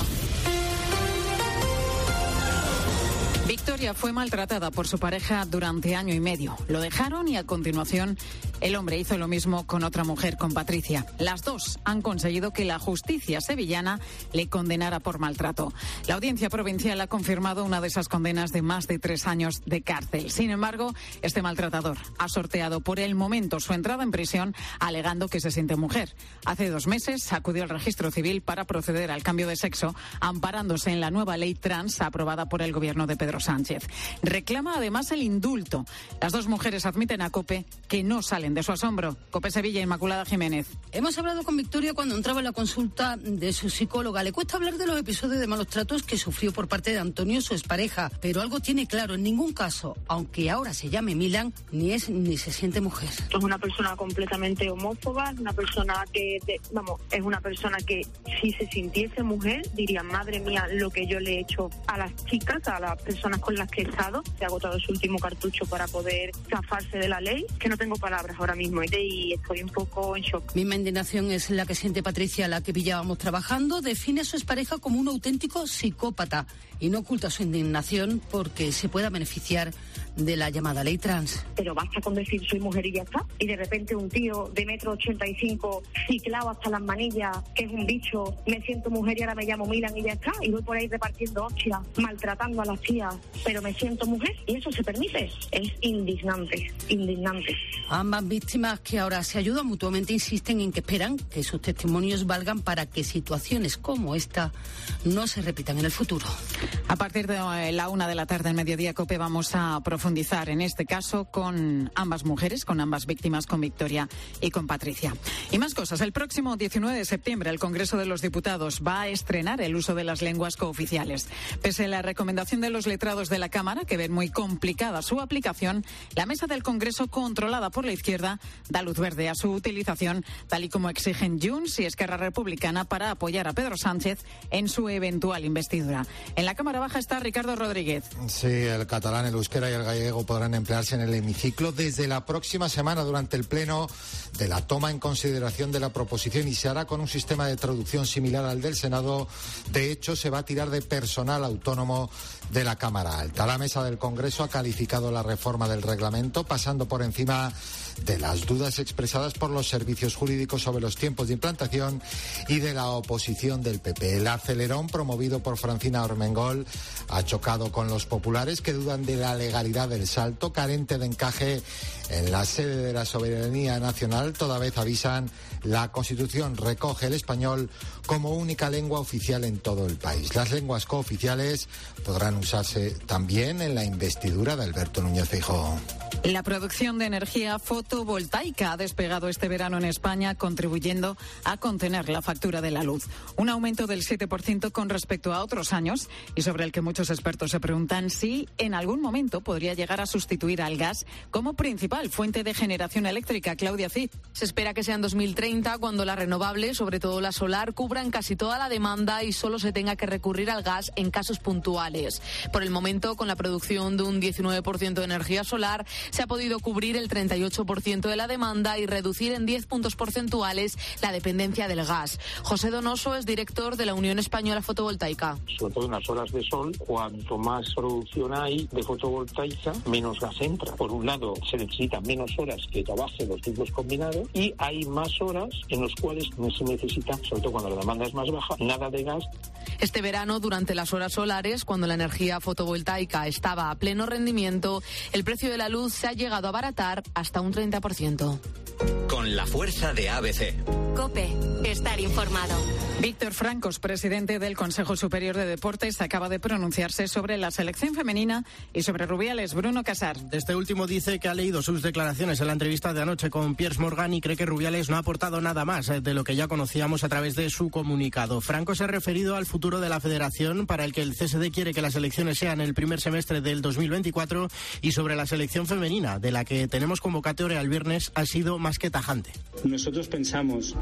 Speaker 16: Victoria fue maltratada por su pareja durante año y medio. Lo dejaron y a continuación el hombre hizo lo mismo con otra mujer, con Patricia. Las dos han conseguido que la justicia sevillana le condenara por maltrato. La audiencia provincial ha confirmado una de esas condenas de más de tres años de cárcel. Sin embargo, este maltratador ha sorteado por el momento su entrada en prisión alegando que se siente mujer. Hace dos meses acudió al registro civil para proceder al cambio de sexo, amparándose en la nueva ley trans aprobada por el gobierno de Pedro Sánchez. Reclama además el indulto. Las dos mujeres admiten a COPE que no salen de su asombro. COPE Sevilla, Inmaculada Jiménez.
Speaker 14: Hemos hablado con Victoria cuando entraba en la consulta de su psicóloga. Le cuesta hablar de los episodios de malos tratos que sufrió por parte de Antonio, su expareja, pero algo tiene claro: en ningún caso, aunque ahora se llame Milan, ni es ni se siente mujer.
Speaker 17: Es una persona completamente homófoba, una persona que, de, vamos, es una persona que si se sintiese mujer diría, madre mía, lo que yo le he hecho a las chicas, a las personas con las que he estado. Se ha agotado su último cartucho para poder zafarse de la ley, que no tengo palabras ahora mismo y estoy un poco en shock.
Speaker 14: Misma indignación es la que siente Patricia, la que pillábamos trabajando. Define a su expareja como un auténtico psicópata y no oculta su indignación porque se pueda beneficiar de la llamada ley trans.
Speaker 17: Pero basta con decir soy mujer y ya está. Y de repente un tío de metro ochenta y cinco, ciclado hasta las manillas, que es un bicho, me siento mujer y ahora me llamo Milan y ya está. Y voy por ahí repartiendo hostias, maltratando a las tías, pero me siento mujer y eso se permite. Es indignante, indignante.
Speaker 14: Ambas víctimas, que ahora se ayudan mutuamente, insisten en que esperan que sus testimonios valgan para que situaciones como esta no se repitan en el futuro.
Speaker 16: A partir de la una de la tarde en Mediodía COPE vamos a profundizar en este caso con ambas mujeres, con ambas víctimas, con Victoria y con Patricia. Y más cosas. El próximo diecinueve de septiembre el Congreso de los Diputados va a estrenar el uso de las lenguas cooficiales. Pese a la recomendación de los letrados de la Cámara, que ven muy complicada su aplicación, la mesa del Congreso, controlada por la izquierda, da luz verde a su utilización, tal y como exigen Junts y Esquerra Republicana para apoyar a Pedro Sánchez en su eventual investidura. En la Cámara Baja está Ricardo Rodríguez.
Speaker 18: Sí, el catalán, el euskera y el gallego podrán emplearse en el hemiciclo desde la próxima semana durante el pleno de la toma en consideración de la proposición, y se hará con un sistema de traducción similar al del Senado. De hecho, se va a tirar de personal autónomo de la Cámara Alta. La mesa del Congreso ha calificado la reforma del reglamento, pasando por encima de las dudas expresadas por los servicios jurídicos sobre los tiempos de implantación y de la oposición del P P. El acelerón promovido por Francina Armengol ha chocado con los populares, que dudan de la legalidad del salto, carente de encaje en la sede de la soberanía nacional. Toda vez avisan, la Constitución recoge el español como única lengua oficial en todo el país. Las lenguas cooficiales podrán usarse también en la investidura de Alberto Núñez Feijóo.
Speaker 16: La producción de energía fotovoltaica ha despegado este verano en España, contribuyendo a contener la factura de la luz. Un aumento del siete por ciento con respecto a otros años, y sobre el que muchos expertos se preguntan si en algún momento podría llegar a sustituir al gas como principal fuente de generación eléctrica. Claudia Cid.
Speaker 22: Se espera que sea en dos mil treinta cuando la renovable, sobre todo la solar, cubran casi toda la demanda y solo se tenga que recurrir al gas en casos puntuales. Por el momento, con la producción de un diecinueve por ciento de energía solar, se ha podido cubrir el treinta y ocho por ciento de la demanda y reducir en diez puntos porcentuales la dependencia del gas. José Donoso es director de la Unión Española Fotovoltaica.
Speaker 26: Sobre todo en las horas de sol, cuanto más producción hay de fotovoltaica, menos gas entra. Por un lado, se necesitan menos horas que trabajen los ciclos combinados y hay más horas en las cuales no se necesita, sobre todo cuando la demanda es más baja, nada de gas.
Speaker 22: Este verano, durante las horas solares, cuando la energía fotovoltaica estaba a pleno rendimiento, el precio de la luz se ha llegado a abaratar hasta un treinta por ciento.
Speaker 12: Con la fuerza de A B C.
Speaker 10: COPE. Estar informado.
Speaker 16: Víctor Francos, presidente del Consejo Superior de Deportes, acaba de pronunciarse sobre la selección femenina y sobre Rubiales. Bruno Casar.
Speaker 27: Este último dice que ha leído sus declaraciones en la entrevista de anoche con Piers Morgan y cree que Rubiales no ha aportado nada más de lo que ya conocíamos a través de su comunicado. Francos se ha referido al futuro de la federación, para el que el C S D quiere que las elecciones sean el primer semestre del dos mil veinticuatro, y sobre la selección femenina, de la que tenemos convocatoria el viernes, ha sido más que tajante.
Speaker 28: Nosotros pensamos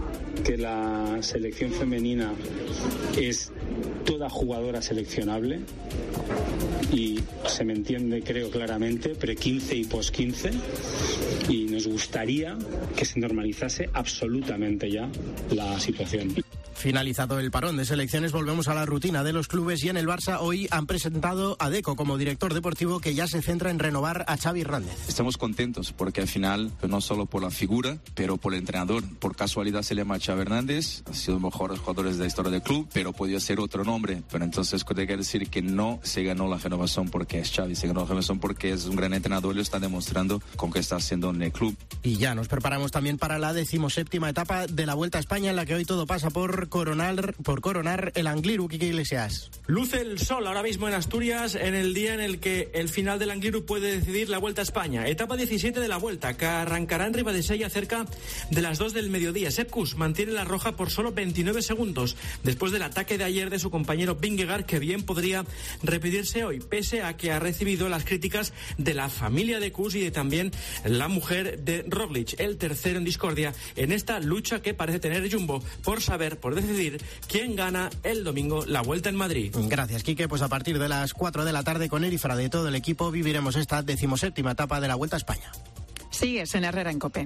Speaker 1: que la selección femenina es toda jugadora seleccionable y se me entiende, creo claramente, pre quince y post quince, y nos gustaría que se normalizase absolutamente ya la situación.
Speaker 27: Finalizado el parón de selecciones, volvemos a la rutina de los clubes y en el Barça hoy han presentado a Deco como director deportivo, que ya se centra en renovar a Xavi Hernández.
Speaker 3: Estamos contentos porque al final, no solo por la figura, pero por el entrenador. Por casualidad se llama Xavi Hernández, ha sido uno de los mejores jugadores de la historia del club, pero podía ser otro nombre. Pero entonces hay que decir que no se ganó la renovación porque es Xavi, se ganó la renovación porque es un gran entrenador y lo está demostrando con que está haciendo en el club.
Speaker 27: Y ya nos preparamos también para la decimoséptima etapa de la Vuelta a España, en la que hoy todo pasa por coronar, por coronar el Angliru. Quique Iglesias.
Speaker 4: Luce el sol ahora mismo en Asturias, en el día en el que el final del Angliru puede decidir la Vuelta a España. Etapa diecisiete de la Vuelta, que arrancará en Ribadesella cerca de las dos del mediodía. Sepp Kuss mantiene la roja por solo veintinueve segundos, después del ataque de ayer de su compañero Vingegaard, que bien podría repetirse hoy, pese a que ha recibido las críticas de la familia de Kuss y de también la mujer de Roglic, el tercero en discordia en esta lucha que parece tener Jumbo por saber, por decidir quién gana el domingo la Vuelta en Madrid.
Speaker 27: Gracias, Quique. Pues a partir de las cuatro de la tarde, con Eri Fra de todo el equipo, viviremos esta decimoséptima etapa de la Vuelta a España.
Speaker 16: Sigues en Herrera en COPE.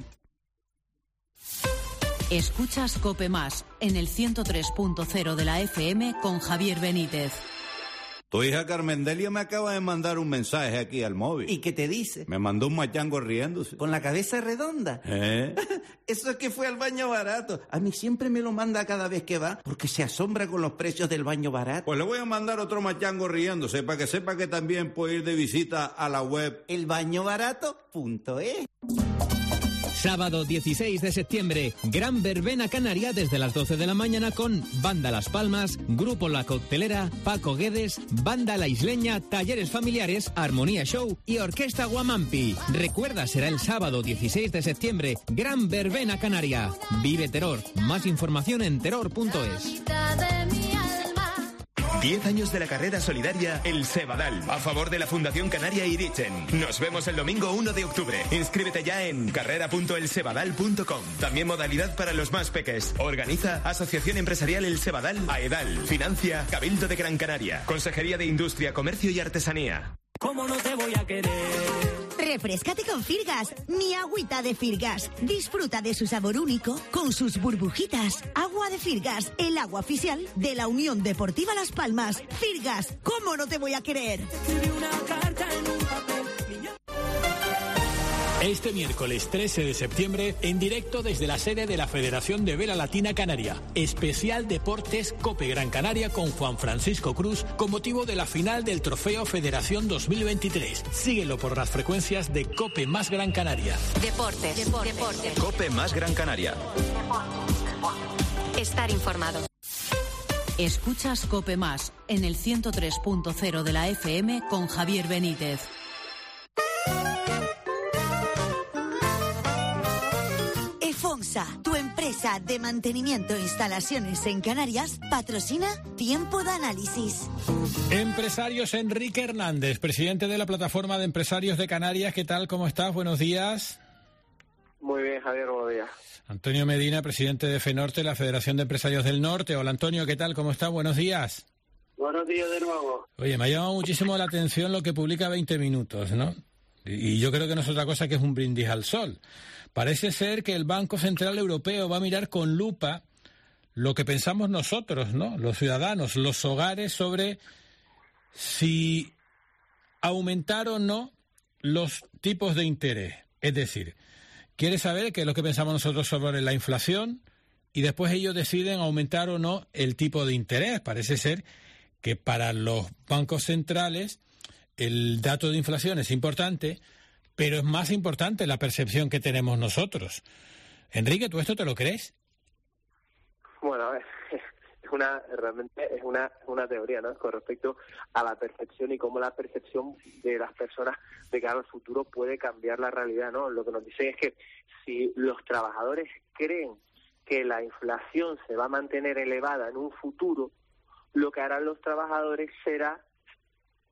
Speaker 6: Escuchas COPE Más en el ciento tres punto cero de la F M con Javier Benítez.
Speaker 23: Tu hija Carmendelia me acaba de mandar un mensaje aquí al móvil.
Speaker 2: ¿Y qué te dice?
Speaker 23: Me mandó un machango riéndose.
Speaker 2: ¿Con la cabeza redonda?
Speaker 23: ¿Eh?
Speaker 2: Eso es que fue al baño barato. A mí siempre me lo manda cada vez que va, porque se asombra con los precios del baño barato.
Speaker 23: Pues le voy a mandar otro machango riéndose, para que sepa que también puede ir de visita a la web
Speaker 2: el baño barato punto es.
Speaker 13: Sábado dieciséis de septiembre, gran verbena canaria desde las doce de la mañana con Banda Las Palmas, Grupo La Coctelera, Paco Guedes, Banda La Isleña, Talleres Familiares, Armonía Show y Orquesta Guamampi. Recuerda, será el sábado dieciséis de septiembre, gran verbena canaria. Vive Terror. Más información en terror punto es.
Speaker 9: Diez años de la carrera solidaria El Sebadal, a favor de la Fundación Canaria Irichen. Nos vemos el domingo uno de octubre. Inscríbete ya en carrera punto el sebadal punto com. También modalidad para los más peques. Organiza Asociación Empresarial El Sebadal, AEDAL. Financia Cabildo de Gran Canaria. Consejería de Industria, Comercio y Artesanía.
Speaker 21: ¿Cómo no te voy a querer?
Speaker 5: Refrescate con Firgas, mi agüita de Firgas. Disfruta de su sabor único con sus burbujitas. Agua de Firgas, el agua oficial de la Unión Deportiva Las Palmas. Firgas, ¿cómo no te voy a querer?
Speaker 15: Este miércoles trece de septiembre, en directo desde la sede de la Federación de Vela Latina Canaria, especial Deportes COPE Gran Canaria con Juan Francisco Cruz, con motivo de la final del Trofeo Federación dos mil veintitrés. Síguelo por las frecuencias de COPE Más Gran Canaria.
Speaker 10: Deportes, deportes, deportes.
Speaker 12: COPE Más Gran Canaria.
Speaker 10: Estar informado.
Speaker 6: Escuchas COPE Más en el ciento tres punto cero de la F M con Javier Benítez.
Speaker 5: Efonsa, tu empresa de mantenimiento e instalaciones en Canarias, patrocina Tiempo de Análisis.
Speaker 15: Empresarios, Enrique Hernández, presidente de la Plataforma de Empresarios de Canarias. ¿Qué tal? ¿Cómo estás? Buenos días.
Speaker 7: Muy bien, Javier, buenos días.
Speaker 15: Antonio Medina, presidente de FENORTE, la Federación de Empresarios del Norte. Hola, Antonio, ¿qué tal? ¿Cómo estás? Buenos días.
Speaker 7: Buenos días de nuevo.
Speaker 15: Oye, me ha llamado muchísimo la atención lo que publica veinte minutos, ¿no? Y yo creo que no es otra cosa que es un brindis al sol. Parece ser que el Banco Central Europeo va a mirar con lupa lo que pensamos nosotros, ¿no? Los ciudadanos, los hogares, sobre si aumentar o no los tipos de interés. Es decir, quiere saber qué es lo que pensamos nosotros sobre la inflación y después ellos deciden aumentar o no el tipo de interés. Parece ser que para los bancos centrales el dato de inflación es importante, pero es más importante la percepción que tenemos nosotros. Enrique, ¿tú esto te lo crees?
Speaker 7: Bueno, a ver, es una, realmente es una, una teoría, ¿no? Con respecto a la percepción y cómo la percepción de las personas de cara al futuro puede cambiar la realidad, ¿no? Lo que nos dicen es que si los trabajadores creen que la inflación se va a mantener elevada en un futuro, lo que harán los trabajadores será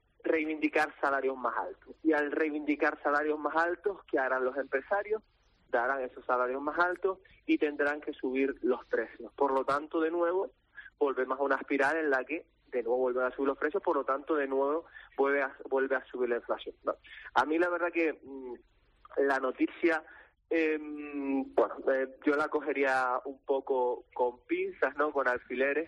Speaker 7: reivindicar salarios más altos. Y al reivindicar salarios más altos, ¿qué harán los empresarios? darán esos salarios más altos y tendrán que subir los precios. Por lo tanto, de nuevo, volvemos a una espiral en la que de nuevo vuelven a subir los precios, por lo tanto, de nuevo vuelve a, vuelve a subir la inflación. No. A mí la verdad que mmm, la noticia, eh, bueno, eh, yo la cogería un poco con pinzas, ¿no? Con alfileres,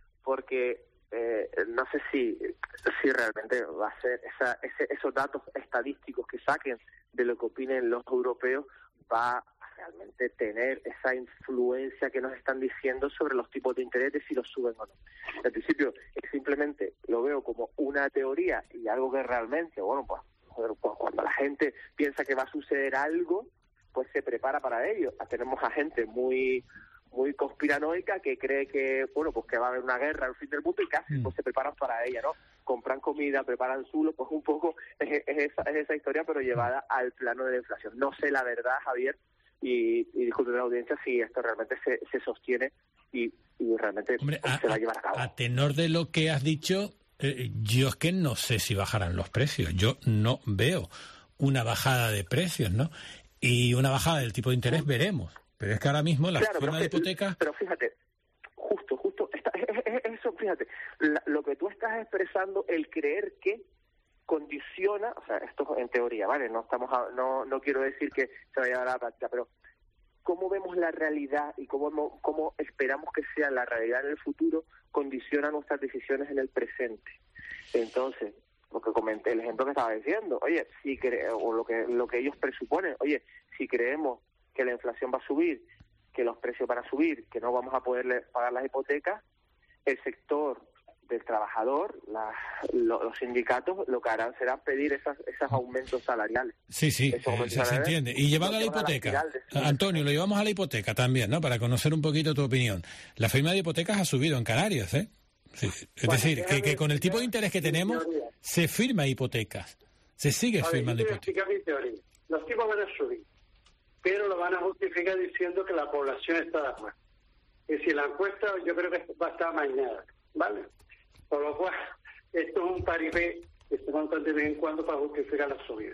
Speaker 7: porque eh, no sé si si realmente va a ser esa, ese, esos datos estadísticos que saquen de lo que opinen los europeos va a realmente tener esa influencia que nos están diciendo sobre los tipos de interés, de si los suben o no. En principio, simplemente lo veo como una teoría y algo que realmente, bueno, pues, pues cuando la gente piensa que va a suceder algo, pues se prepara para ello. Tenemos a gente muy muy conspiranoica que cree que, bueno, pues que va a haber una guerra al fin del mundo y casi pues se preparan para ella, ¿no? Compran comida, preparan zulo, pues un poco es, es, esa, es esa historia, pero llevada al plano de la inflación. No sé la verdad, Javier, y, y disculpe la audiencia, si esto realmente se, se sostiene y, y realmente
Speaker 15: Hombre,
Speaker 7: pues,
Speaker 15: a,
Speaker 7: se va a llevar a cabo.
Speaker 15: A tenor de lo que has dicho, eh, yo es que no sé si bajarán los precios. Yo no veo una bajada de precios, ¿no? Y una bajada del tipo de interés veremos. Pero es que ahora mismo la
Speaker 7: claro,
Speaker 15: firma de hipotecas...
Speaker 7: Pero fíjate, justo, justo, está, eso, fíjate, la, lo que tú estás expresando, el creer que condiciona, o sea, esto en teoría, ¿vale? No estamos a, no no quiero decir que se vaya a dar a la práctica, pero cómo vemos la realidad y cómo, cómo esperamos que sea la realidad en el futuro condiciona nuestras decisiones en el presente. Entonces, lo que comenté, el ejemplo que estaba diciendo, oye, si cre o lo que lo que ellos presuponen, oye, si creemos que la inflación va a subir, que los precios van a subir, que no vamos a poder pagar las hipotecas, el sector del trabajador, la, lo, los sindicatos, lo que harán será pedir esas, esos aumentos salariales.
Speaker 15: Sí, sí, eh, se, se entiende. Y llevado a la hipoteca, a Antonio, lo llevamos a la hipoteca también, ¿no? Para conocer un poquito tu opinión. La firma de hipotecas ha subido en Canarias, ¿eh? Sí. Es bueno, decir, que, que con el tipo de interés que tenemos, se firma hipotecas. Se sigue
Speaker 8: ver,
Speaker 15: firmando
Speaker 8: yo
Speaker 15: hipotecas.
Speaker 8: Mi teoría. Los tipos van a subir, pero lo van a justificar diciendo que la población está de acuerdo. Y si la encuesta, yo creo que va a estar mañana, ¿vale? Por lo cual, esto es un paripé que se montan de vez en cuando para justificar la subida.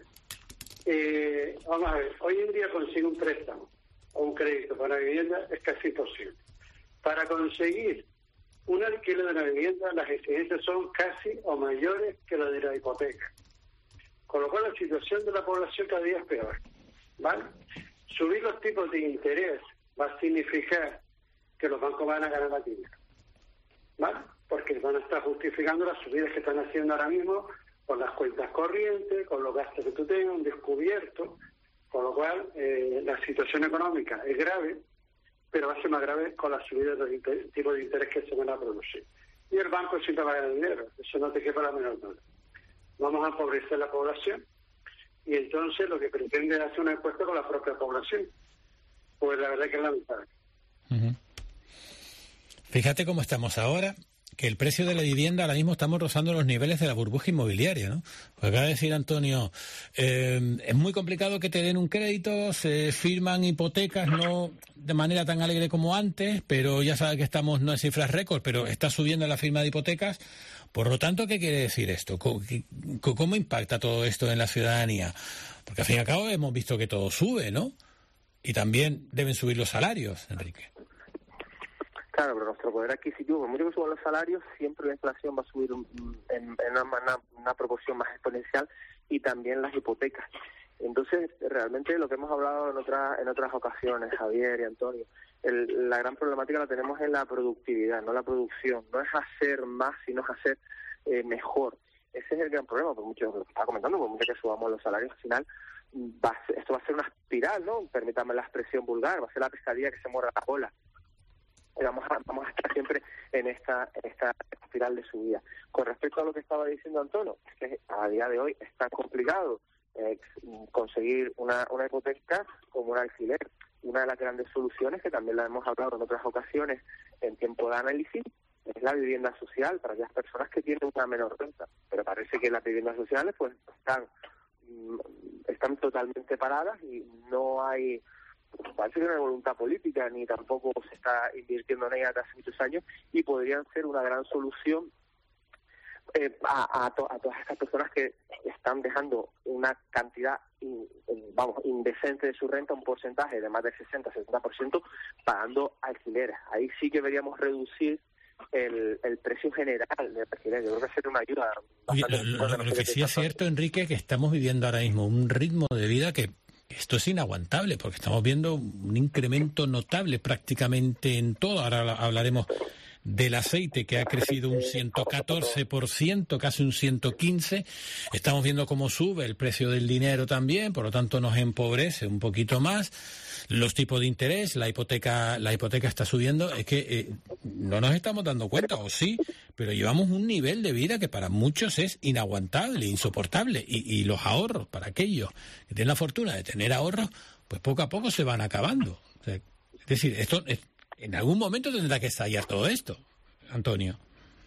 Speaker 8: Eh, vamos a ver, hoy en día conseguir un préstamo o un crédito para una vivienda es casi imposible. Para conseguir un alquiler de una vivienda, las exigencias son casi o mayores que las de la hipoteca. Con lo cual, la situación de la población cada día es peor, ¿vale? Subir los tipos de interés va a significar que los bancos van a ganar más dinero, ¿vale? Porque van a estar justificando las subidas que están haciendo ahora mismo con las cuentas corrientes, con los gastos que tú tengas, un descubierto, con lo cual eh, la situación económica es grave, pero va a ser más grave con las subidas de los tipos de interés que se van a producir. Y el banco siempre va a ganar dinero, eso no te quepa la menor duda. Vamos a empobrecer la población y entonces lo que pretende es hacer una encuesta con la propia población. Pues la verdad que es lamentable.
Speaker 15: Uh-huh. Fíjate cómo estamos ahora, que el precio de la vivienda ahora mismo estamos rozando los niveles de la burbuja inmobiliaria, ¿no? Pues acaba de decir Antonio, eh, es muy complicado que te den un crédito, se firman hipotecas no de manera tan alegre como antes, pero ya sabes que estamos no en cifras récord, pero está subiendo la firma de hipotecas. Por lo tanto, ¿qué quiere decir esto? ¿Cómo, cómo impacta todo esto en la ciudadanía? Porque al fin y al cabo hemos visto que todo sube, ¿no? Y también deben subir los salarios, Enrique.
Speaker 7: Claro, pero nuestro poder adquisitivo, por mucho que suban los salarios, siempre la inflación va a subir en, en una, una, una proporción más exponencial y también las hipotecas. Entonces, realmente lo que hemos hablado en otras en otras ocasiones, Javier y Antonio, el, la gran problemática la tenemos en la productividad, no la producción. No es hacer más, sino es hacer eh, mejor. Ese es el gran problema, por mucho lo que estaba comentando, por mucho que subamos los salarios, al final va a ser, esto va a ser una espiral, ¿no? Permítame la expresión vulgar, va a ser la pescadilla que se muerde la cola. Y vamos a, vamos a estar siempre en esta, en esta espiral de subida. Con respecto a lo que estaba diciendo Antonio, es que a día de hoy es tan complicado eh, conseguir una, una hipoteca como un alquiler. Una de las grandes soluciones, que también la hemos hablado en otras ocasiones en tiempo de análisis, es la vivienda social para aquellas personas que tienen una menor renta. Pero parece que las viviendas sociales pues están, están totalmente paradas y no hay... parece que no hay voluntad política ni tampoco se está invirtiendo en ella desde hace muchos años y podrían ser una gran solución eh, a, a, to, a todas estas personas que están dejando una cantidad, in, vamos, indecente de su renta, un porcentaje de más del sesenta a setenta por ciento pagando alquileres. Ahí sí que deberíamos reducir el, el precio general del alquiler. Yo creo que sería una ayuda.
Speaker 15: Oye, lo, lo, lo que sí es cierto, Enrique, es que estamos viviendo ahora mismo un ritmo de vida que esto es inaguantable, porque estamos viendo un incremento notable prácticamente en todo. Ahora hablaremos del aceite, que ha crecido un ciento catorce por ciento, casi un ciento quince por ciento. Estamos viendo cómo sube el precio del dinero también, por lo tanto nos empobrece un poquito más. Los tipos de interés, la hipoteca la hipoteca está subiendo. Es que eh, no nos estamos dando cuenta, o sí, pero llevamos un nivel de vida que para muchos es inaguantable, insoportable. Y, y los ahorros, para aquellos que tienen la fortuna de tener ahorros, pues poco a poco se van acabando. O sea, es decir, esto es, en algún momento tendrá que estallar todo esto, Antonio.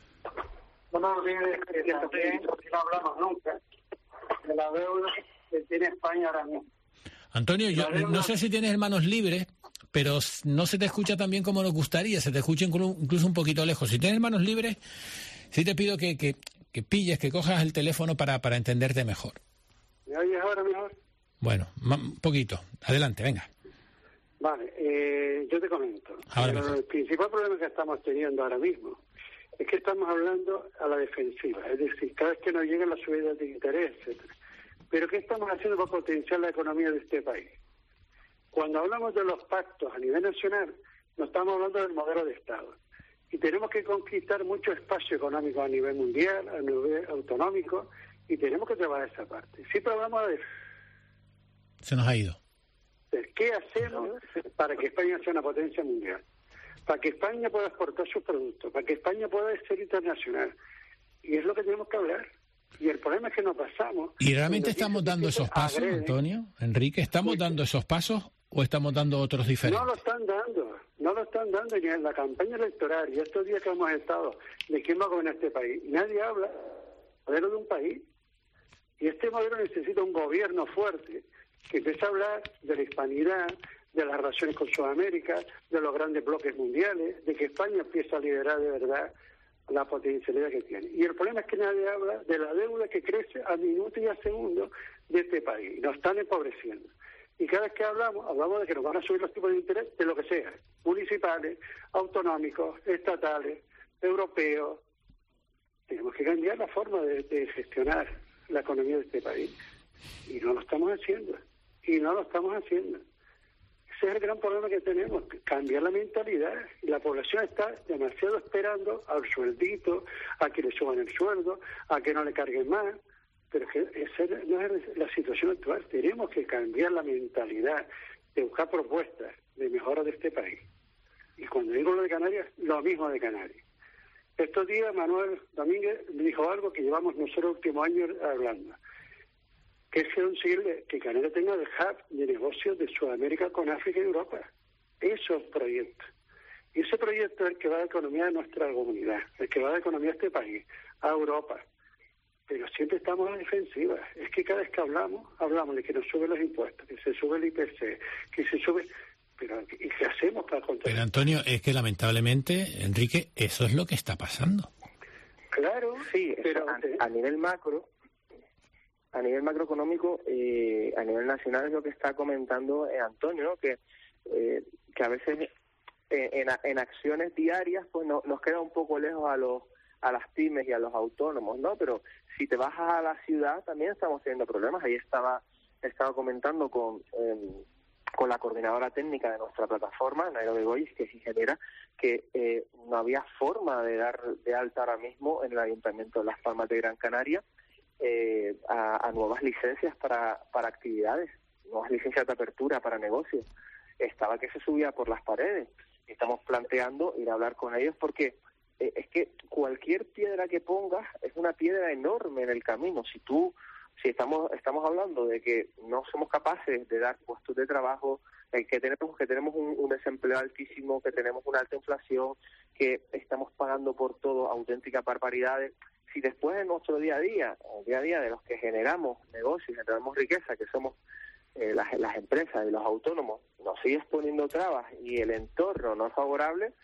Speaker 8: No nos olvides que también, no hablamos nunca de la deuda que tiene España ahora mismo.
Speaker 15: Antonio, yo no sé si tienes manos libres, pero no se te escucha tan bien como nos gustaría, se te escucha incluso un poquito lejos. Si tienes manos libres, sí te pido que, que, que pilles, que cojas el teléfono para, para entenderte mejor.
Speaker 8: ¿Me oyes ahora mejor?
Speaker 15: Bueno, un poquito. Adelante, venga.
Speaker 8: Vale, eh, yo te comento. Ahora el principal problema que estamos teniendo ahora mismo es que estamos hablando a la defensiva, es decir, cada vez que nos llegan las subidas de interés, etcétera. Pero ¿qué estamos haciendo para potenciar la economía de este país? Cuando hablamos de los pactos a nivel nacional, no estamos hablando del modelo de Estado. Y tenemos que conquistar mucho espacio económico a nivel mundial, a nivel autonómico, y tenemos que trabajar esa parte. Siempre hablamos de...
Speaker 15: Se nos ha ido.
Speaker 8: ¿Qué hacemos para que España sea una potencia mundial? Para que España pueda exportar sus productos, para que España pueda ser internacional. Y es lo que tenemos que hablar. Y el problema es que nos pasamos...
Speaker 15: ¿Y realmente estamos dando esos pasos, agreden. Antonio? Enrique, ¿estamos sí. dando esos pasos o estamos dando otros diferentes?
Speaker 8: No lo están dando, no lo están dando ni en la campaña electoral y estos días que hemos estado de quién va a gobernar este país. Nadie habla del modelo de un país. Y este modelo necesita un gobierno fuerte que empiece a hablar de la hispanidad, de las relaciones con Sudamérica, de los grandes bloques mundiales, de que España empiece a liderar de verdad la potencialidad que tiene. Y el problema es que nadie habla de la deuda que crece a minuto y a segundo de este país. Nos están empobreciendo. Y cada vez que hablamos, hablamos de que nos van a subir los tipos de interés de lo que sea, municipales, autonómicos, estatales, europeos. Tenemos que cambiar la forma de, de gestionar la economía de este país. Y no lo estamos haciendo. Y no lo estamos haciendo. Ese es el gran problema que tenemos, cambiar la mentalidad. Y la población está demasiado esperando al sueldito, a que le suban el sueldo, a que no le carguen más. Pero es que esa no es la situación actual. Tenemos que cambiar la mentalidad, de buscar propuestas de mejora de este país. Y cuando digo lo de Canarias, lo mismo de Canarias. Estos días Manuel Domínguez me dijo algo que llevamos nosotros el último año hablando, que es conseguir que Canarias tenga el hub de negocios de Sudamérica con África y Europa. Eso es proyecto. Y ese proyecto es el que va a la economía de nuestra comunidad, el que va a la economía de este país, a Europa. Pero siempre estamos a la defensiva. Es que cada vez que hablamos, hablamos de que nos suben los impuestos, que se sube el I P C, que se sube... Pero ¿y qué hacemos para controlar?
Speaker 15: Pero Antonio, es que lamentablemente, Enrique, eso es lo que está pasando.
Speaker 8: Claro,
Speaker 7: sí, pero a, a nivel macro... A nivel macroeconómico, eh, a nivel nacional es lo que está comentando eh, Antonio, ¿no? que eh, que a veces eh, en, en acciones diarias pues no, nos queda un poco lejos a los a las pymes y a los autónomos, ¿no? Pero si te bajas a la ciudad también estamos teniendo problemas. Ahí estaba estaba comentando con eh, con la coordinadora técnica de nuestra plataforma, Nairobi Goyes, que es ingeniera, que eh, no había forma de dar de alta ahora mismo en el Ayuntamiento de Las Palmas de Gran Canaria Eh, a, a nuevas licencias para, para actividades, nuevas licencias de apertura para negocios. Estaba que se subía por las paredes. Estamos planteando ir a hablar con ellos porque eh, es que cualquier piedra que pongas es una piedra enorme en el camino. Si tú, si estamos estamos hablando de que no somos capaces de dar puestos de trabajo, eh, que tenemos que tenemos un, un desempleo altísimo, que tenemos una alta inflación, que estamos pagando por todo auténticas barbaridades. Si después en nuestro día a día, el día a día de los que generamos negocios, generamos riqueza, que somos eh, las, las empresas y los autónomos, nos sigues poniendo trabas y el entorno no es favorable, pues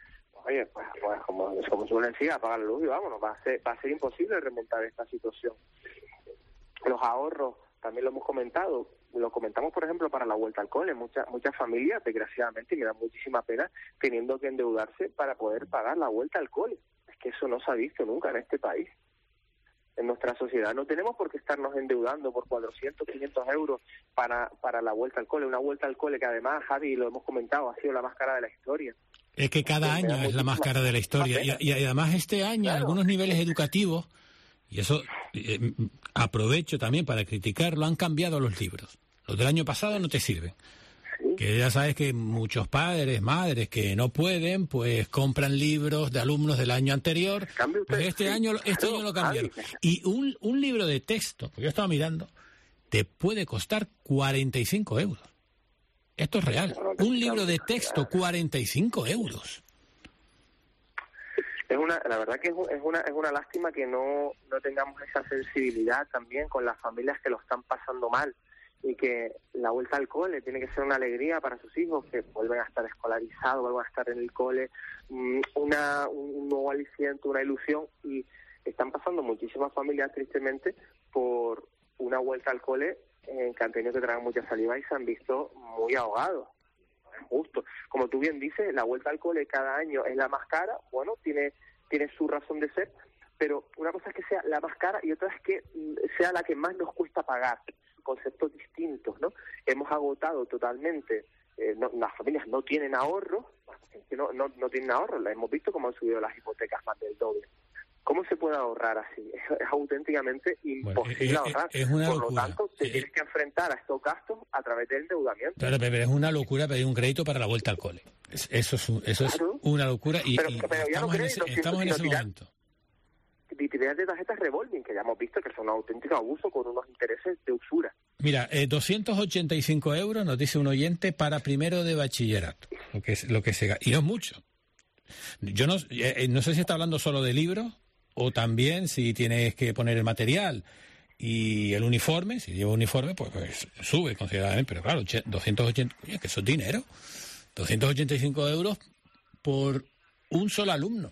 Speaker 7: oye, pues, pues como, como suelen decir, apagar la luz y vámonos, va a ser, va a ser imposible remontar esta situación. Los ahorros, también lo hemos comentado, lo comentamos, por ejemplo, para la vuelta al cole. Muchas muchas familias, desgraciadamente, y me da muchísima pena, teniendo que endeudarse para poder pagar la vuelta al cole. Es que eso no se ha visto nunca en este país. En nuestra sociedad no tenemos por qué estarnos endeudando por cuatrocientos, quinientos euros para, para la vuelta al cole. Una vuelta al cole que además, Javi, lo hemos comentado, ha sido la más cara de la historia.
Speaker 15: Es que cada año es la más cara de la historia. Y, y además este año, claro, en algunos niveles educativos, y eso eh, aprovecho también para criticarlo, han cambiado los libros. Los del año pasado no te sirven. Sí. Que ya sabes que muchos padres, madres que no pueden, pues compran libros de alumnos del año anterior. Pues este sí. año este año lo cambiaron. Y un, un libro de texto, porque yo estaba mirando, te puede costar cuarenta y cinco euros. Esto es real. Un libro de texto, cuarenta y cinco euros.
Speaker 7: Es una, la verdad que es una es una lástima que no, no tengamos esa sensibilidad también con las familias que lo están pasando mal, y que la vuelta al cole tiene que ser una alegría para sus hijos, que vuelven a estar escolarizados, vuelven a estar en el cole, una un nuevo aliciente, una ilusión, y están pasando muchísimas familias tristemente por una vuelta al cole en que han tenido que traer mucha saliva y se han visto muy ahogados. Es justo. Como tú bien dices, la vuelta al cole cada año es la más cara, bueno, tiene tiene su razón de ser, pero una cosa es que sea la más cara y otra es que sea la que más nos cuesta pagar. Conceptos distintos, ¿no? Hemos agotado totalmente, eh, no, las familias no tienen ahorro, que no, no, no tienen ahorro, la hemos visto cómo han subido las hipotecas más del doble. ¿Cómo se puede ahorrar así? Es, es auténticamente imposible bueno, es, ahorrar.
Speaker 15: Es una
Speaker 7: Por
Speaker 15: locura.
Speaker 7: lo tanto, te tienes que enfrentar a estos gastos a través del endeudamiento.
Speaker 15: Claro, pero es una locura pedir un crédito para la vuelta al cole. Eso es, un, eso
Speaker 7: claro.
Speaker 15: es una locura y,
Speaker 7: pero,
Speaker 15: y
Speaker 7: pero ya
Speaker 15: estamos,
Speaker 7: no
Speaker 15: en ese,
Speaker 7: crédito,
Speaker 15: estamos en ese
Speaker 7: tirar,
Speaker 15: momento.
Speaker 7: Titulares de tarjetas revolving, que ya hemos visto que son un auténtico abuso con unos intereses de usura.
Speaker 15: Mira, eh, doscientos ochenta y cinco euros, nos dice un oyente, para primero de bachillerato. Lo que, es, lo que se, y no es mucho. Yo no, eh, no sé si está hablando solo de libros o también si tienes que poner el material y el uniforme. Si lleva uniforme, pues, pues sube considerablemente. Pero claro, doscientos ochenta, oye, que eso es dinero. doscientos ochenta y cinco euros por un solo alumno.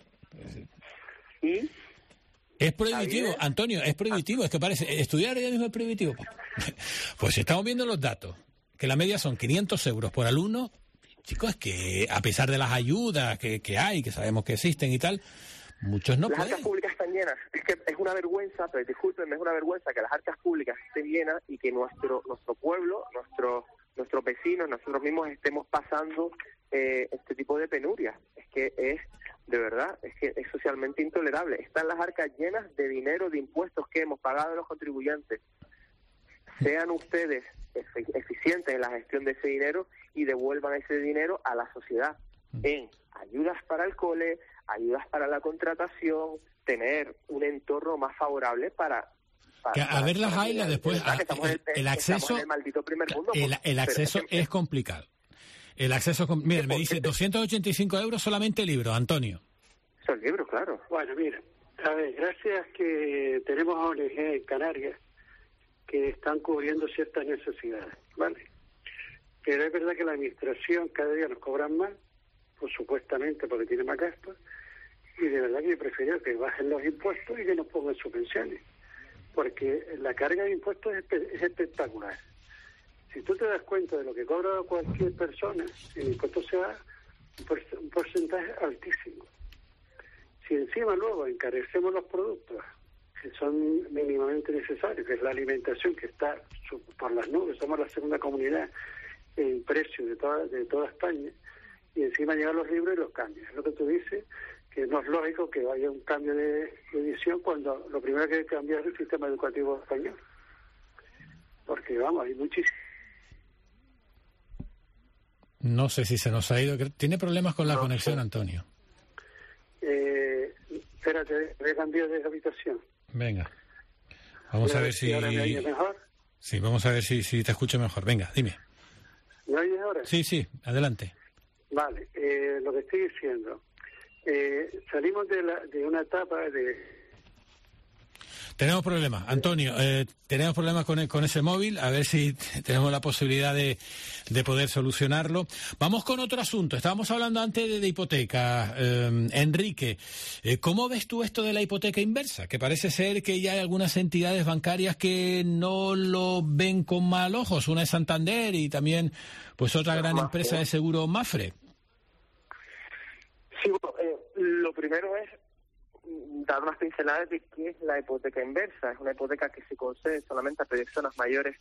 Speaker 7: ¿Y?
Speaker 15: Es prohibitivo, Antonio, es prohibitivo, es que parece, estudiar ya mismo es prohibitivo. Pues estamos viendo los datos, que la media son quinientos euros por alumno. Chicos, es que a pesar de las ayudas que, que hay, que sabemos que existen y tal, muchos no
Speaker 7: las
Speaker 15: pueden.
Speaker 7: Las arcas públicas están llenas, es que es una vergüenza, pero discúlpenme, es una vergüenza que las arcas públicas estén llenas y que nuestro nuestro pueblo, nuestro, nuestros vecinos, nosotros mismos estemos pasando eh, este tipo de penurias. Es que es... De verdad, es que es socialmente intolerable. Están las arcas llenas de dinero, de impuestos que hemos pagado los contribuyentes. Sean ustedes eficientes en la gestión de ese dinero y devuelvan ese dinero a la sociedad en ayudas para el cole, ayudas para la contratación, tener un entorno más favorable para... para
Speaker 15: que a
Speaker 7: para,
Speaker 15: ver las
Speaker 7: para
Speaker 15: haylas después, a, el, el, el acceso,
Speaker 7: el, maldito primer mundo,
Speaker 15: el, el acceso
Speaker 7: es, que,
Speaker 15: es complicado. El acceso, mira, me dice doscientos ochenta y cinco euros solamente libro, Antonio.
Speaker 7: Son libros, claro.
Speaker 8: Bueno, mira, a ver, gracias que tenemos O N G en Canarias que están cubriendo ciertas necesidades, ¿vale? Pero es verdad que la administración cada día nos cobran más, pues supuestamente porque tiene más gastos, y de verdad que yo prefiero que bajen los impuestos y que nos pongan subvenciones, porque la carga de impuestos es, es espectacular. Si tú te das cuenta de lo que cobra cualquier persona, el impuesto sea un, por, un porcentaje altísimo. Si encima luego encarecemos los productos que son mínimamente necesarios, que es la alimentación que está por las nubes, somos la segunda comunidad en precio de toda, de toda España, y encima llegan los libros y los cambios. Es lo que tú dices, que no es lógico que haya un cambio de, de edición cuando lo primero que hay que cambiar es el sistema educativo español. Porque, vamos, hay muchísimo.
Speaker 15: No sé si se nos ha ido. Tiene problemas con la no, conexión, sí. Antonio.
Speaker 8: Eh, espérate, voy a cambiar de habitación.
Speaker 15: Venga. Vamos a ver si...
Speaker 8: ¿Ahora me oyes mejor?
Speaker 15: Sí, vamos a ver si, si te escucho mejor. Venga, dime.
Speaker 8: ¿Me oyes ahora?
Speaker 15: Sí, sí, adelante.
Speaker 8: Vale, eh, lo que estoy diciendo. Eh, salimos de, la, de una etapa de...
Speaker 15: Tenemos problemas, Antonio, eh, tenemos problemas con, con ese móvil, a ver si tenemos la posibilidad de, de poder solucionarlo. Vamos con otro asunto, estábamos hablando antes de, de hipoteca. Eh, Enrique, eh, ¿cómo ves tú esto de la hipoteca inversa? Que parece ser que ya hay algunas entidades bancarias que no lo ven con mal ojos, una es Santander y también pues otra gran empresa de seguro, Mapfre.
Speaker 7: Sí, bueno, eh, lo primero es dar unas pinceladas de qué es la hipoteca inversa. Es una hipoteca que se concede solamente a personas mayores.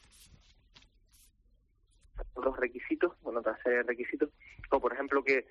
Speaker 7: Los requisitos, bueno, otra serie de requisitos, como por ejemplo que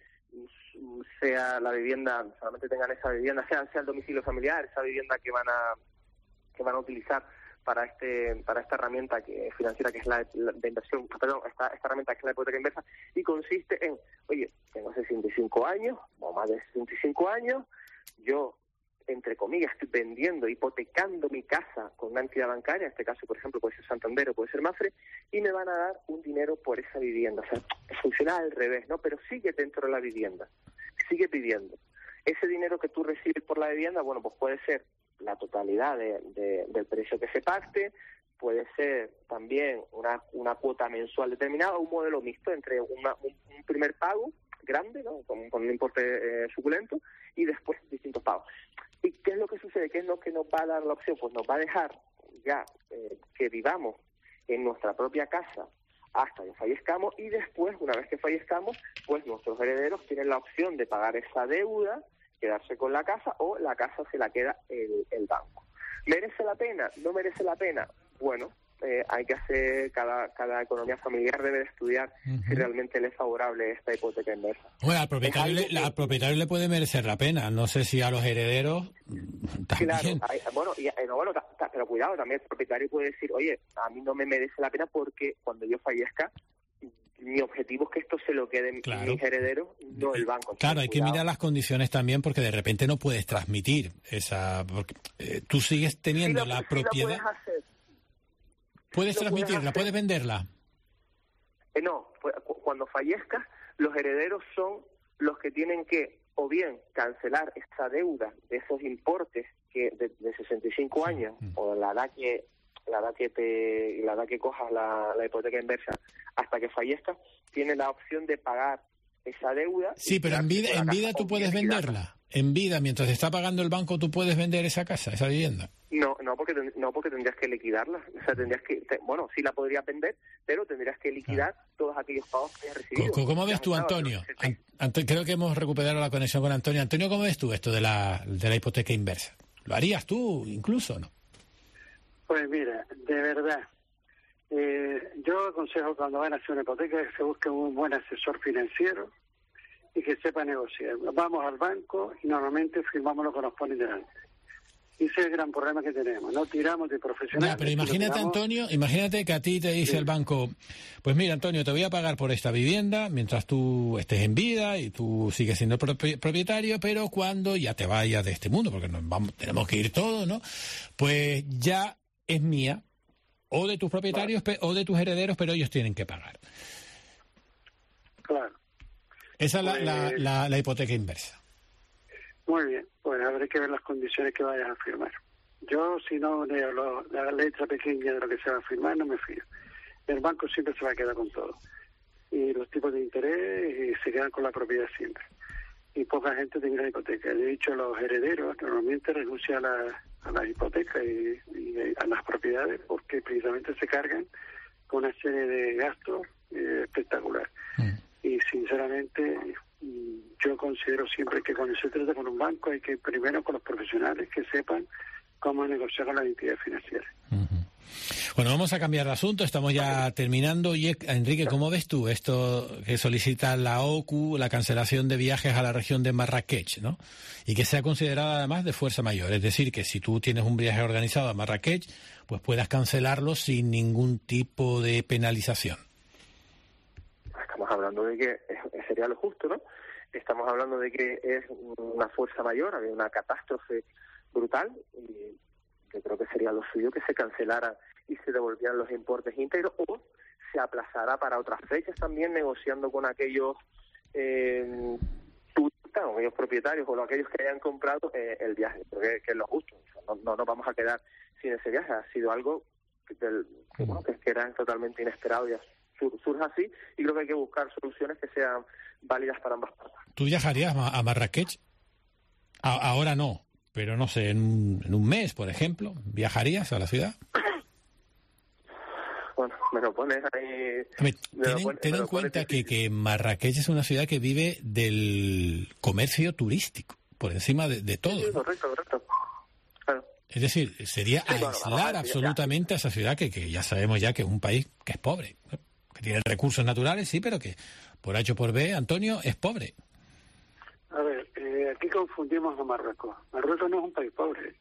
Speaker 7: sea la vivienda, solamente tengan esa vivienda, sea, sea el domicilio familiar, esa vivienda que van a que van a utilizar para este para esta herramienta que financiera que es la, la de inversión, perdón, esta, esta herramienta que es la hipoteca inversa, y consiste en, oye, tengo sesenta y cinco años, o más de sesenta y cinco años, yo, entre comillas, estoy vendiendo, hipotecando mi casa con una entidad bancaria, en este caso, por ejemplo, puede ser Santander o puede ser Mapfre, y me van a dar un dinero por esa vivienda. O sea, funciona al revés, ¿no? Pero sigue dentro de la vivienda, sigue pidiendo. Ese dinero que tú recibes por la vivienda, bueno, pues puede ser la totalidad de, de, del precio que se pacte, puede ser también una, una cuota mensual determinada, un modelo mixto entre una, un, un primer pago grande, ¿no? con, con un importe eh, suculento, y después distintos pagos. ¿Y qué es lo que sucede? ¿Qué es lo que nos va a dar la opción? Pues nos va a dejar ya eh, que vivamos en nuestra propia casa hasta que fallezcamos, y después, una vez que fallezcamos, pues nuestros herederos tienen la opción de pagar esa deuda, quedarse con la casa, o la casa se la queda el, el banco. ¿Merece la pena? ¿No merece la pena? Bueno, eh, hay que hacer, cada cada economía familiar debe de estudiar uh-huh. si realmente le es favorable esta hipoteca inversa.
Speaker 15: Bueno, al propietario, le, que... al propietario le puede merecer la pena, no sé si a los herederos también.
Speaker 7: Claro, hay, bueno, y, no, bueno ta, ta, pero cuidado, también el propietario puede decir, oye, a mí no me merece la pena porque cuando yo fallezca, mi objetivo es que esto se lo queden claro. mis herederos, no el banco.
Speaker 15: Claro, hay cuidado. Que mirar las condiciones también, porque de repente no puedes transmitir esa... Porque, eh, tú sigues teniendo sí, la, la propiedad...
Speaker 7: Sí la puedes hacer.
Speaker 15: ¿Puedes
Speaker 7: sí
Speaker 15: transmitirla?
Speaker 7: Puedes,
Speaker 15: ¿Puedes venderla?
Speaker 7: Eh, no, pues, cuando fallezcas, los herederos son los que tienen que, o bien, cancelar esa deuda de esos importes que de, de sesenta y cinco sí. años, mm. o la edad que... la edad que te la edad que cojas la, la hipoteca inversa hasta que fallezcas, tienes la opción de pagar esa deuda.
Speaker 15: Sí, pero en vida en vida tú puedes venderla. En vida, mientras te está pagando el banco, tú puedes vender esa casa, esa vivienda.
Speaker 7: No, no porque no porque tendrías que liquidarla. O sea, tendrías que te, bueno, sí la podrías vender, pero tendrías que liquidar ah. todos aquellos pagos que hayas recibido.
Speaker 15: ¿Cómo, cómo ves tú, Antonio? An, Anto, creo que hemos recuperado la conexión con Antonio. Antonio, ¿cómo ves tú esto de la de la hipoteca inversa? ¿Lo harías tú incluso, no?
Speaker 8: Pues mira, de verdad, eh, yo aconsejo cuando van a hacer una hipoteca que se busque un buen asesor financiero y que sepa negociar. Vamos al banco y normalmente firmamos lo que nos ponen delante. Y ese es el gran problema que tenemos, no tiramos de profesionales.
Speaker 15: Ya, pero imagínate, tiramos... Antonio, imagínate que a ti te dice sí. el banco, pues mira, Antonio, te voy a pagar por esta vivienda mientras tú estés en vida y tú sigues siendo propietario, pero cuando ya te vayas de este mundo, porque nos vamos, tenemos que ir todos, ¿no? Pues ya es mía, o de tus propietarios, claro. o de tus herederos, pero ellos tienen que pagar.
Speaker 8: Claro.
Speaker 15: Esa es pues, la, la, la, la hipoteca inversa.
Speaker 8: Muy bien, pues habrá que ver las condiciones que vayas a firmar. Yo, si no leo lo, la letra pequeña de lo que se va a firmar, no me fío. El banco siempre se va a quedar con todo. Y los tipos de interés y se quedan con la propiedad siempre. Y poca gente tiene la hipoteca. De hecho, los herederos normalmente renuncian a la, a las hipotecas y, y a las propiedades porque precisamente se cargan con una serie de gastos eh, espectacular. Mm. Y sinceramente, yo considero siempre que cuando se trata con un banco hay que primero con los profesionales que sepan cómo negociar con las entidades financieras.
Speaker 15: Uh-huh. Bueno, vamos a cambiar de asunto, estamos ya terminando. Y Enrique, ¿cómo ves tú esto que solicita la O C U, la cancelación de viajes a la región de Marrakech, ¿no? Y que sea considerada además de fuerza mayor, es decir, que si tú tienes un viaje organizado a Marrakech, pues puedas cancelarlo sin ningún tipo de penalización.
Speaker 7: Estamos hablando de que sería lo justo, ¿no? Estamos hablando de que es una fuerza mayor, había una catástrofe brutal, y yo creo que sería lo suyo que se cancelara y se devolvieran los importes íntegros, o se aplazara para otras fechas también, negociando con aquellos eh, turistas, o aquellos propietarios, o aquellos que hayan comprado eh, el viaje, porque que es lo justo. O sea, no, no nos vamos a quedar sin ese viaje. Ha sido algo que, del, que, bueno, que, que era totalmente inesperado y sur, surge así, y creo que hay que buscar soluciones que sean válidas para ambas partes.
Speaker 15: ¿Tú viajarías a Marrakech? A, ahora no, pero no sé, en un, en un mes, por ejemplo, ¿viajarías a la ciudad?
Speaker 7: Bueno, me lo pones ahí...
Speaker 15: Me, ten en, ten en cuenta que, que Marrakech es una ciudad que vive del comercio turístico, por encima de, de todo.
Speaker 7: Sí, correcto, correcto. Claro.
Speaker 15: Es decir, sería sí, aislar bueno, vamos, absolutamente ya. a esa ciudad que, que ya sabemos ya que es un país que es pobre, que tiene recursos naturales, sí, pero que por H o por B, Antonio, es pobre.
Speaker 8: A ver, eh, aquí confundimos a Marruecos. Marruecos no es un país pobre.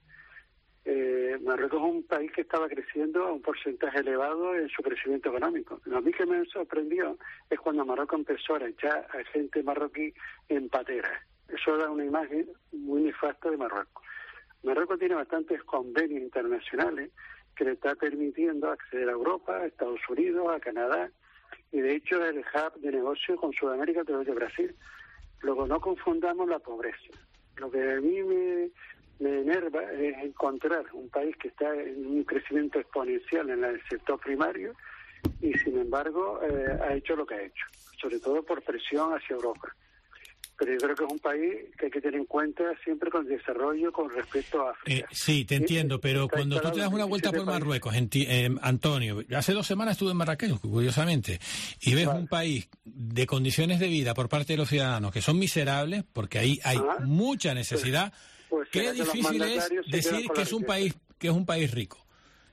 Speaker 8: Eh, Marruecos es un país que estaba creciendo a un porcentaje elevado en su crecimiento económico. Lo a mí que me sorprendió es cuando Marruecos empezó a echar a gente marroquí en pateras. Eso da una imagen muy nefasta de Marruecos. Marruecos tiene bastantes convenios internacionales que le está permitiendo acceder a Europa, a Estados Unidos, a Canadá, y de hecho el hub de negocio con Sudamérica a través de Brasil. Luego no confundamos la pobreza. Lo que a mí me... me enerva es encontrar un país que está en un crecimiento exponencial en el sector primario y sin embargo eh, ha hecho lo que ha hecho, sobre todo por presión hacia Europa. Pero yo creo que es un país que hay que tener en cuenta siempre con desarrollo con respecto a África.
Speaker 15: Eh, sí, te entiendo,
Speaker 8: ¿Sí?
Speaker 15: pero cuando tú te das una vuelta por Marruecos, en ti, eh, Antonio, hace dos semanas estuve en Marrakech, curiosamente, y ves vale. un país de condiciones de vida por parte de los ciudadanos que son miserables, porque ahí hay ah, mucha necesidad. Pues, Pues Qué difícil es decir que es un país que es un país rico,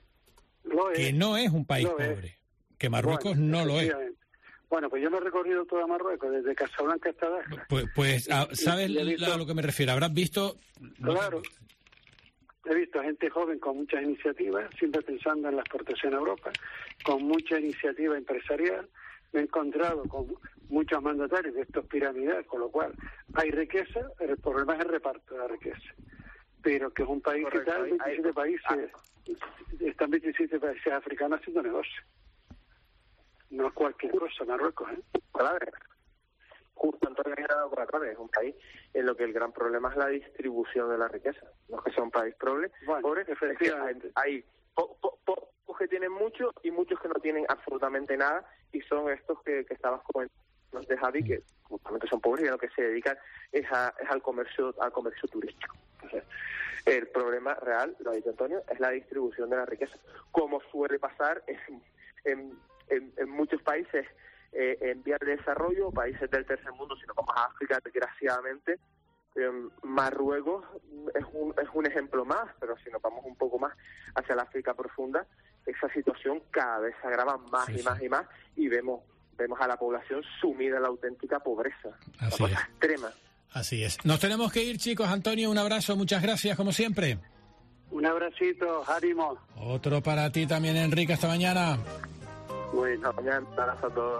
Speaker 8: lo
Speaker 15: que
Speaker 8: es,
Speaker 15: no es un país pobre, es. que Marruecos bueno, no lo es.
Speaker 8: Bueno, pues yo me he recorrido toda Marruecos, desde Casablanca hasta Dakhla.
Speaker 15: Pues, pues y, ¿sabes y, y visto, a lo que me refiero? Habrás visto...
Speaker 8: Claro, he visto gente joven con muchas iniciativas, siempre pensando en la exportación a Europa, con mucha iniciativa empresarial. Me he encontrado con muchos mandatarios de estos piramidales, con lo cual hay riqueza, el problema es el reparto de la riqueza. Pero que es un país Correcto, que está en veintisiete hay, países, hay. están veintisiete países africanos haciendo negocio. No es cualquier cosa, Marruecos, ¿eh?
Speaker 7: Claro. Justo Antonio ha dado por la clave, es un país en lo que el gran problema es la distribución de la riqueza. No es que sea un país pobre, bueno, pobre efectivamente. Es que hay, hay po, po, po, que tienen mucho y muchos que no tienen absolutamente nada, y son estos que, que estabas comentando de Javi, que justamente son pobres y a lo que se dedican es, a, es al comercio al comercio turístico. Entonces, el problema real, lo ha dicho Antonio, es la distribución de la riqueza, como suele pasar en, en, en, en muchos países eh, en vías de desarrollo, países del tercer mundo, sino como África, desgraciadamente. Eh, Marruecos es un, es un ejemplo más, pero si nos vamos un poco más hacia la África profunda, esa situación cada vez se agrava más sí, y más sí. y más, y vemos vemos a la población sumida en la auténtica pobreza,
Speaker 15: Así
Speaker 7: una cosa
Speaker 15: es.
Speaker 7: extrema.
Speaker 15: Así es. Nos tenemos que ir, chicos. Antonio, un abrazo, muchas gracias, como siempre.
Speaker 8: Un abracito, ánimo.
Speaker 15: Otro para ti también, Enrique, hasta mañana.
Speaker 7: Bueno, mañana, un abrazo a todos.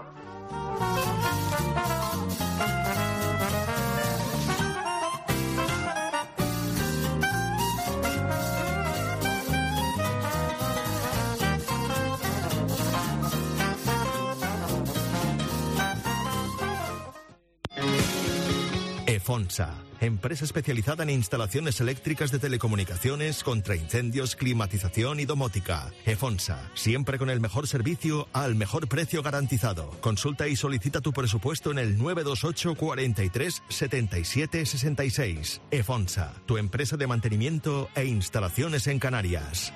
Speaker 11: EFONSA, empresa especializada en instalaciones eléctricas de telecomunicaciones, contra incendios, climatización y domótica. EFONSA, siempre con el mejor servicio al mejor precio garantizado. Consulta y solicita tu presupuesto en el nueve dos ocho, cuarenta y tres, setenta y siete, sesenta y seis. EFONSA, tu empresa de mantenimiento e instalaciones en Canarias.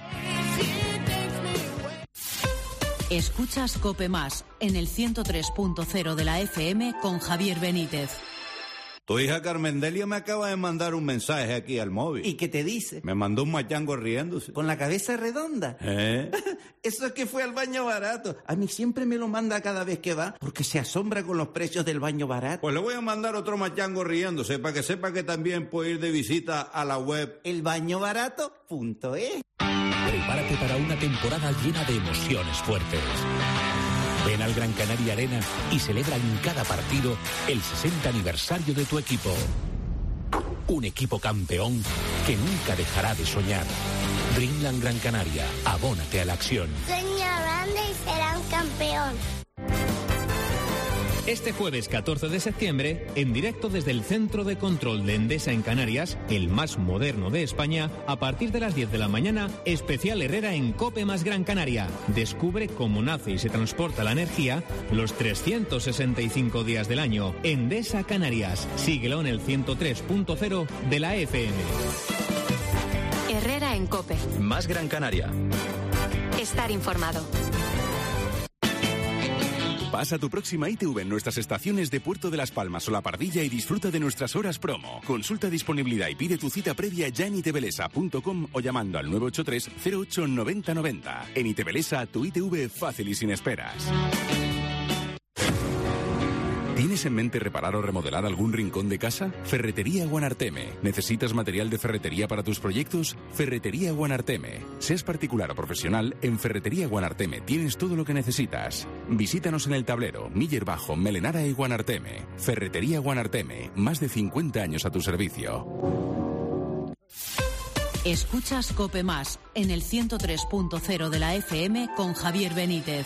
Speaker 6: Escuchas COPE Más en el ciento tres punto cero de la F M con Javier Benítez.
Speaker 23: Tu hija Carmendelia me acaba de mandar un mensaje aquí al móvil.
Speaker 2: ¿Y qué te dice?
Speaker 23: Me mandó un machango riéndose.
Speaker 2: ¿Con la cabeza redonda?
Speaker 23: ¿Eh?
Speaker 2: Eso es que fue al baño barato. A mí siempre me lo manda cada vez que va, porque se asombra con los precios del baño barato.
Speaker 23: Pues le voy a mandar otro machango riéndose, para que sepa que también puede ir de visita a la web
Speaker 2: el baño barato punto es.
Speaker 14: Prepárate para una temporada llena de emociones fuertes. Ven al Gran Canaria Arena y celebra en cada partido el sesenta aniversario de tu equipo. Un equipo campeón que nunca dejará de soñar. Dreamland Gran Canaria, abónate a la acción.
Speaker 17: Sueña grande y será un campeón.
Speaker 13: Este jueves catorce de septiembre, en directo desde el Centro de Control de Endesa en Canarias, el más moderno de España, a partir de las diez de la mañana, especial Herrera en COPE más Gran Canaria. Descubre cómo nace y se transporta la energía los trescientos sesenta y cinco días del año. Endesa Canarias. Síguelo en el ciento tres punto cero de la F M.
Speaker 10: Herrera en COPE.
Speaker 12: Más Gran Canaria.
Speaker 10: Estar informado.
Speaker 17: Pasa tu próxima I T V en nuestras estaciones de Puerto de las Palmas o La Pardilla y disfruta de nuestras horas promo. Consulta disponibilidad y pide tu cita previa ya en itebelesa punto com o llamando al nueve ocho tres cero ocho noventa noventa. En Itebelesa, tu I T V fácil y sin esperas. ¿Tienes en mente reparar o remodelar algún rincón de casa? Ferretería Guanarteme. ¿Necesitas material de ferretería para tus proyectos? Ferretería Guanarteme. Seas particular o profesional, en Ferretería Guanarteme tienes todo lo que necesitas. Visítanos en El Tablero, Miller Bajo, Melenara y Guanarteme. Ferretería Guanarteme. Más de cincuenta años a tu servicio.
Speaker 6: Escuchas COPE Más en el ciento tres punto cero de la F M con Javier Benítez.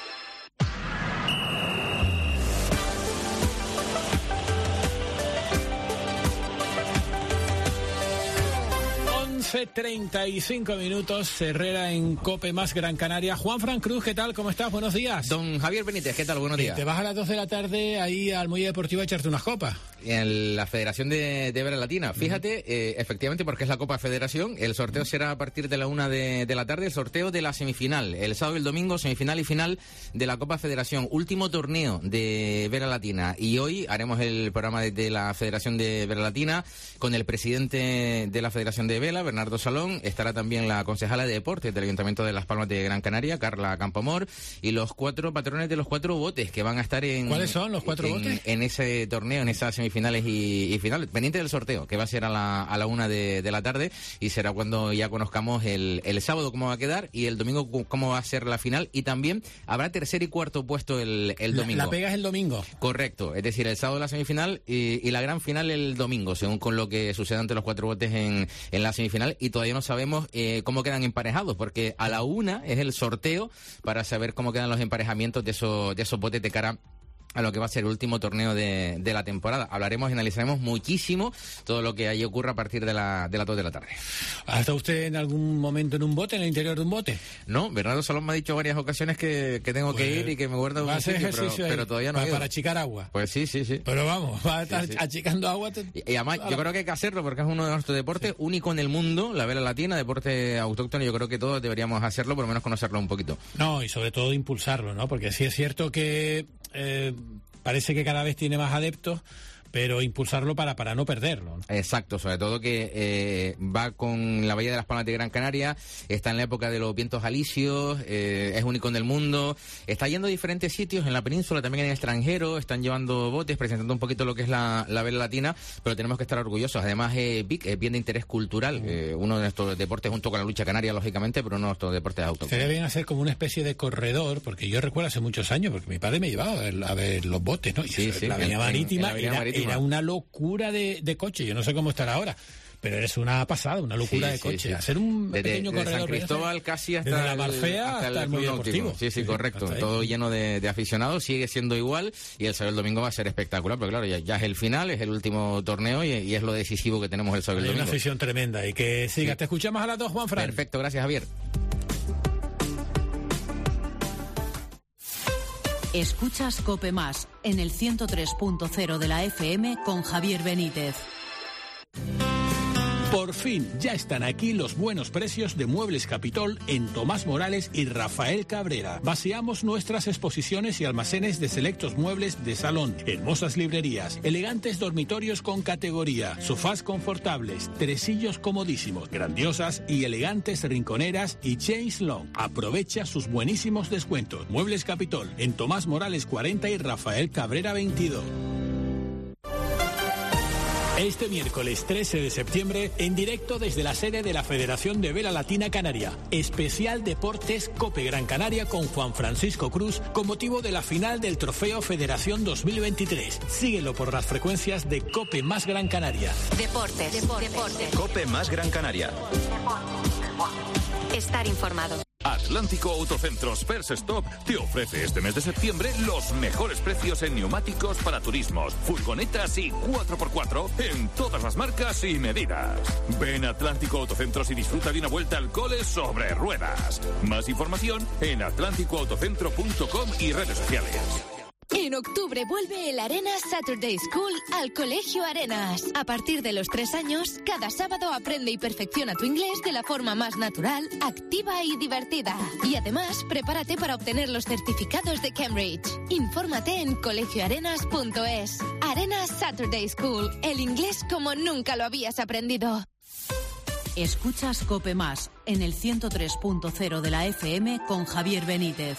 Speaker 15: treinta y cinco minutos, Herrera en COPE más Gran Canaria. Juan Fran Cruz, ¿qué tal? ¿Cómo estás? Buenos días.
Speaker 18: Don Javier Benítez, ¿qué tal? Buenos días.
Speaker 15: ¿Te vas a las dos de la tarde ahí al Muelle Deportivo a echarte unas copas?
Speaker 18: En la Federación de, de Vela Latina. Fíjate, uh-huh. eh, efectivamente, porque es la Copa Federación, el sorteo será a partir de la una de, de la tarde, el sorteo de la semifinal. El sábado y el domingo, semifinal y final de la Copa Federación. Último torneo de Vela Latina. Y hoy haremos el programa de, de la Federación de Vela Latina con el presidente de la Federación de Vela, Bernardo Salón. Estará también la concejala de Deportes del Ayuntamiento de Las Palmas de Gran Canaria, Carla Campomor, y los cuatro patrones de los cuatro botes que van a estar en...
Speaker 15: ¿Cuáles son los cuatro
Speaker 18: en,
Speaker 15: botes?
Speaker 18: En ese torneo, en esas semifinales y, y finales, pendiente del sorteo, que va a ser a la, a la una de, de la tarde, y será cuando ya conozcamos el, el sábado cómo va a quedar y el domingo cómo va a ser la final, y también habrá tercer y cuarto puesto el, el domingo.
Speaker 15: La, la pega es el domingo.
Speaker 18: Correcto, es decir, el sábado la semifinal y, y la gran final el domingo, según con lo que suceda ante los cuatro botes en, en la semifinal, y todavía no sabemos eh, cómo quedan emparejados, porque a la una es el sorteo para saber cómo quedan los emparejamientos de esos, de esos botes de cara a lo que va a ser el último torneo de, de la temporada. Hablaremos y analizaremos muchísimo todo lo que allí ocurra a partir de la de las dos de la tarde.
Speaker 15: ¿Ha estado usted en algún momento en un bote, en el interior de un bote?
Speaker 18: No, Bernardo Salón me ha dicho varias ocasiones que, que tengo pues, que ir y que me guarda un sitio, pero, pero todavía no
Speaker 15: para,
Speaker 18: he ido.
Speaker 15: Para achicar agua.
Speaker 18: Pues sí, sí, sí.
Speaker 15: Pero vamos, va a estar
Speaker 18: sí, sí.
Speaker 15: achicando agua. Te...
Speaker 18: Y, y además, yo creo que hay que hacerlo porque es uno de nuestros deportes sí. único en el mundo, la vela latina, deporte autóctono. Yo creo que todos deberíamos hacerlo, por lo menos conocerlo un poquito.
Speaker 15: No, y sobre todo impulsarlo, ¿no? Porque sí es cierto que... Eh, parece que cada vez tiene más adeptos, pero impulsarlo para, para no perderlo.
Speaker 18: Exacto, sobre todo que eh, va con la Bahía de las Palmas de Gran Canaria, está en la época de los vientos alisios, eh, es único en el mundo, está yendo a diferentes sitios en la península, también en el extranjero, están llevando botes, presentando un poquito lo que es la, la vela latina, pero tenemos que estar orgullosos. Además, eh, Vic es bien de interés cultural, eh, uno de nuestros deportes junto con la lucha canaria, lógicamente, pero uno de nuestros deportes autóctonos.
Speaker 15: Se deben hacer como una especie de corredor, porque yo recuerdo hace muchos años, porque mi padre me llevaba a ver, a ver los botes, ¿no? Y
Speaker 18: sí,
Speaker 15: eso,
Speaker 18: sí,
Speaker 15: la avenida marítima,
Speaker 18: en, en la
Speaker 15: era,
Speaker 18: marítima.
Speaker 15: Era una locura de, de coche. Yo no sé cómo estará ahora, pero es una pasada, una locura
Speaker 18: sí,
Speaker 15: de coche.
Speaker 18: Sí, sí.
Speaker 15: Hacer un
Speaker 18: desde,
Speaker 15: pequeño
Speaker 18: desde
Speaker 15: corredor.
Speaker 18: San Cristóbal casi hasta
Speaker 15: desde la
Speaker 18: el,
Speaker 15: Marfea
Speaker 18: hasta,
Speaker 15: hasta el
Speaker 18: Club
Speaker 15: Muelle
Speaker 18: Náutico.
Speaker 15: Deportivo.
Speaker 18: Sí, sí, sí, correcto. Todo lleno de, de aficionados, sigue siendo igual, y el sábado y el domingo va a ser espectacular, pero claro, ya, ya es el final, es el último torneo y, y es lo decisivo que tenemos el sábado y el
Speaker 15: Hay
Speaker 18: domingo.
Speaker 15: una afición tremenda y que siga. Sí. Te escuchamos a las dos, Juan Fran.
Speaker 18: Perfecto, gracias, Javier.
Speaker 6: Escuchas COPE Más en el ciento tres punto cero de la F M con Javier Benítez.
Speaker 15: Por fin, ya están aquí los buenos precios de Muebles Capitol en Tomás Morales y Rafael Cabrera. Vaciamos nuestras exposiciones y almacenes de selectos muebles de salón, hermosas librerías, elegantes dormitorios con categoría, sofás confortables, tresillos comodísimos, grandiosas y elegantes rinconeras y chaise long. Aprovecha sus buenísimos descuentos. Muebles Capitol en Tomás Morales cuarenta y Rafael Cabrera veintidós. Este miércoles trece de septiembre, en directo desde la sede de la Federación de Vela Latina Canaria, especial Deportes COPE Gran Canaria con Juan Francisco Cruz, con motivo de la final del Trofeo Federación dos mil veintitrés. Síguelo por las frecuencias de COPE más Gran Canaria.
Speaker 10: Deportes, deportes, deportes.
Speaker 12: COPE más Gran Canaria.
Speaker 10: Estar informado.
Speaker 1: Atlántico Autocentros First Stop te ofrece este mes de septiembre los mejores precios en neumáticos para turismos, furgonetas y cuatro por cuatro en todas las marcas y medidas. Ven a Atlántico Autocentros y disfruta de una vuelta al cole sobre ruedas. Más información en atlántico autocentro punto com y redes sociales.
Speaker 19: En octubre vuelve el Arenas Saturday School al Colegio Arenas. A partir de los tres años, cada sábado aprende y perfecciona tu inglés de la forma más natural, activa y divertida. Y además, prepárate para obtener los certificados de Cambridge. Infórmate en colegio arenas punto es. Arenas Saturday School, el inglés como nunca lo habías aprendido.
Speaker 6: Escuchas COPE Más en el ciento tres punto cero de la F M con Javier Benítez.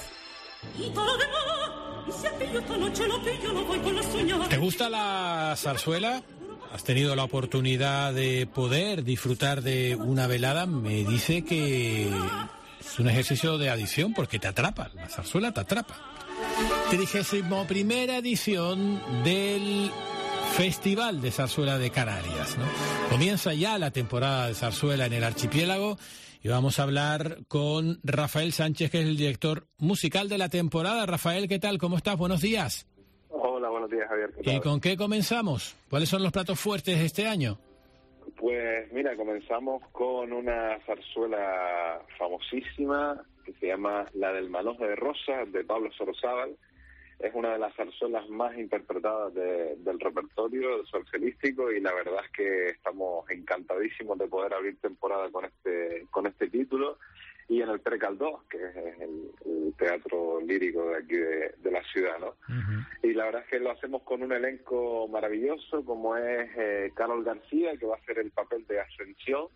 Speaker 15: ¿Te gusta la zarzuela? ¿Has tenido la oportunidad de poder disfrutar de una velada? Me dice que es un ejercicio de adicción porque te atrapa, la zarzuela te atrapa. trigésima primera edición del Festival de Zarzuela de Canarias, ¿no? Comienza ya la temporada de zarzuela en el archipiélago. Y vamos a hablar con Rafael Sánchez, que es el director musical de la temporada. Rafael, ¿qué tal? ¿Cómo estás? Buenos días.
Speaker 20: Hola, buenos días, Javier. ¿Qué tal?
Speaker 15: ¿Y con qué comenzamos? ¿Cuáles son los platos fuertes de este año?
Speaker 20: Pues mira, comenzamos con una zarzuela famosísima que se llama La del Manojo de Rosa, de Pablo Sorozábal. Es una de las zarzuelas más interpretadas de, del repertorio zarzuelístico y la verdad es que estamos encantadísimos de poder abrir temporada con este con este título y en el Pere Caldós, que es el, el teatro lírico de aquí de, de la ciudad, ¿no? Uh-huh. Y la verdad es que lo hacemos con un elenco maravilloso como es eh, Carol García, que va a hacer el papel de Ascensión.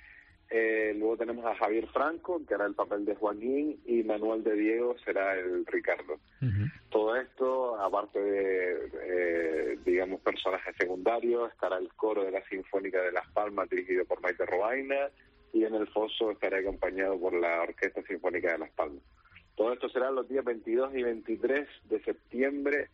Speaker 20: Eh, luego tenemos a Javier Franco, que hará el papel de Joaquín, y Manuel de Diego será el Ricardo. Uh-huh. Todo esto, aparte de, eh, digamos, personajes secundarios, estará el coro de la Sinfónica de Las Palmas, dirigido por Maite Robaina, y en el foso estará acompañado por la Orquesta Sinfónica de Las Palmas. Todo esto será los días veintidós y veintitrés de septiembre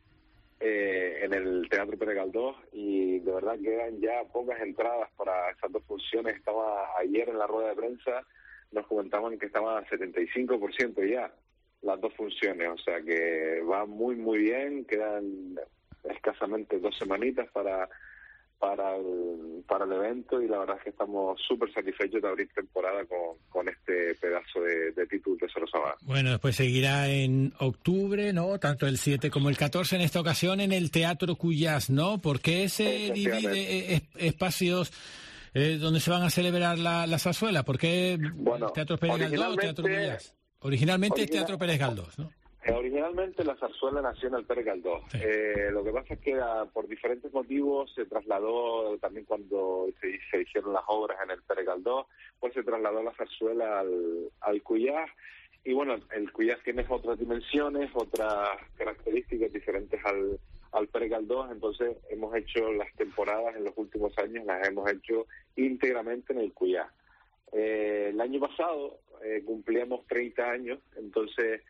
Speaker 20: eh, en el Teatro Pere Caldós, y de verdad quedan ya pocas entradas para esas dos funciones. Estaba ayer en la rueda de prensa, nos comentaban que estaba a setenta y cinco por ciento ya las dos funciones, o sea que va muy muy bien. Quedan escasamente dos semanitas para para el, para el evento y la verdad es que estamos súper satisfechos de abrir temporada con, con este pedazo de, de título de Sorozábal.
Speaker 15: Bueno, después seguirá en octubre, ¿no? Tanto el siete como el catorce, en esta ocasión en el Teatro Cuyás, ¿no? ¿Por qué se divide es, espacios eh, donde se van a celebrar la, la zarzuela? ¿Por qué
Speaker 20: bueno,
Speaker 15: Teatro Pérez Galdós, Teatro Cuyás? Originalmente es Teatro Pérez Galdós, ¿no?
Speaker 20: Originalmente la zarzuela nació en el Pere Caldós. Sí. Eh, lo que pasa es que a, por diferentes motivos se trasladó, también cuando se, se hicieron las obras en el Pere Caldós, pues se trasladó la zarzuela al, al Cuyás. Y bueno, el Cuyás tiene otras dimensiones, otras características diferentes al, al Pere Caldós. Entonces hemos hecho las temporadas en los últimos años, las hemos hecho íntegramente en el Cuyás. Eh, el año pasado eh, cumplíamos treinta años, entonces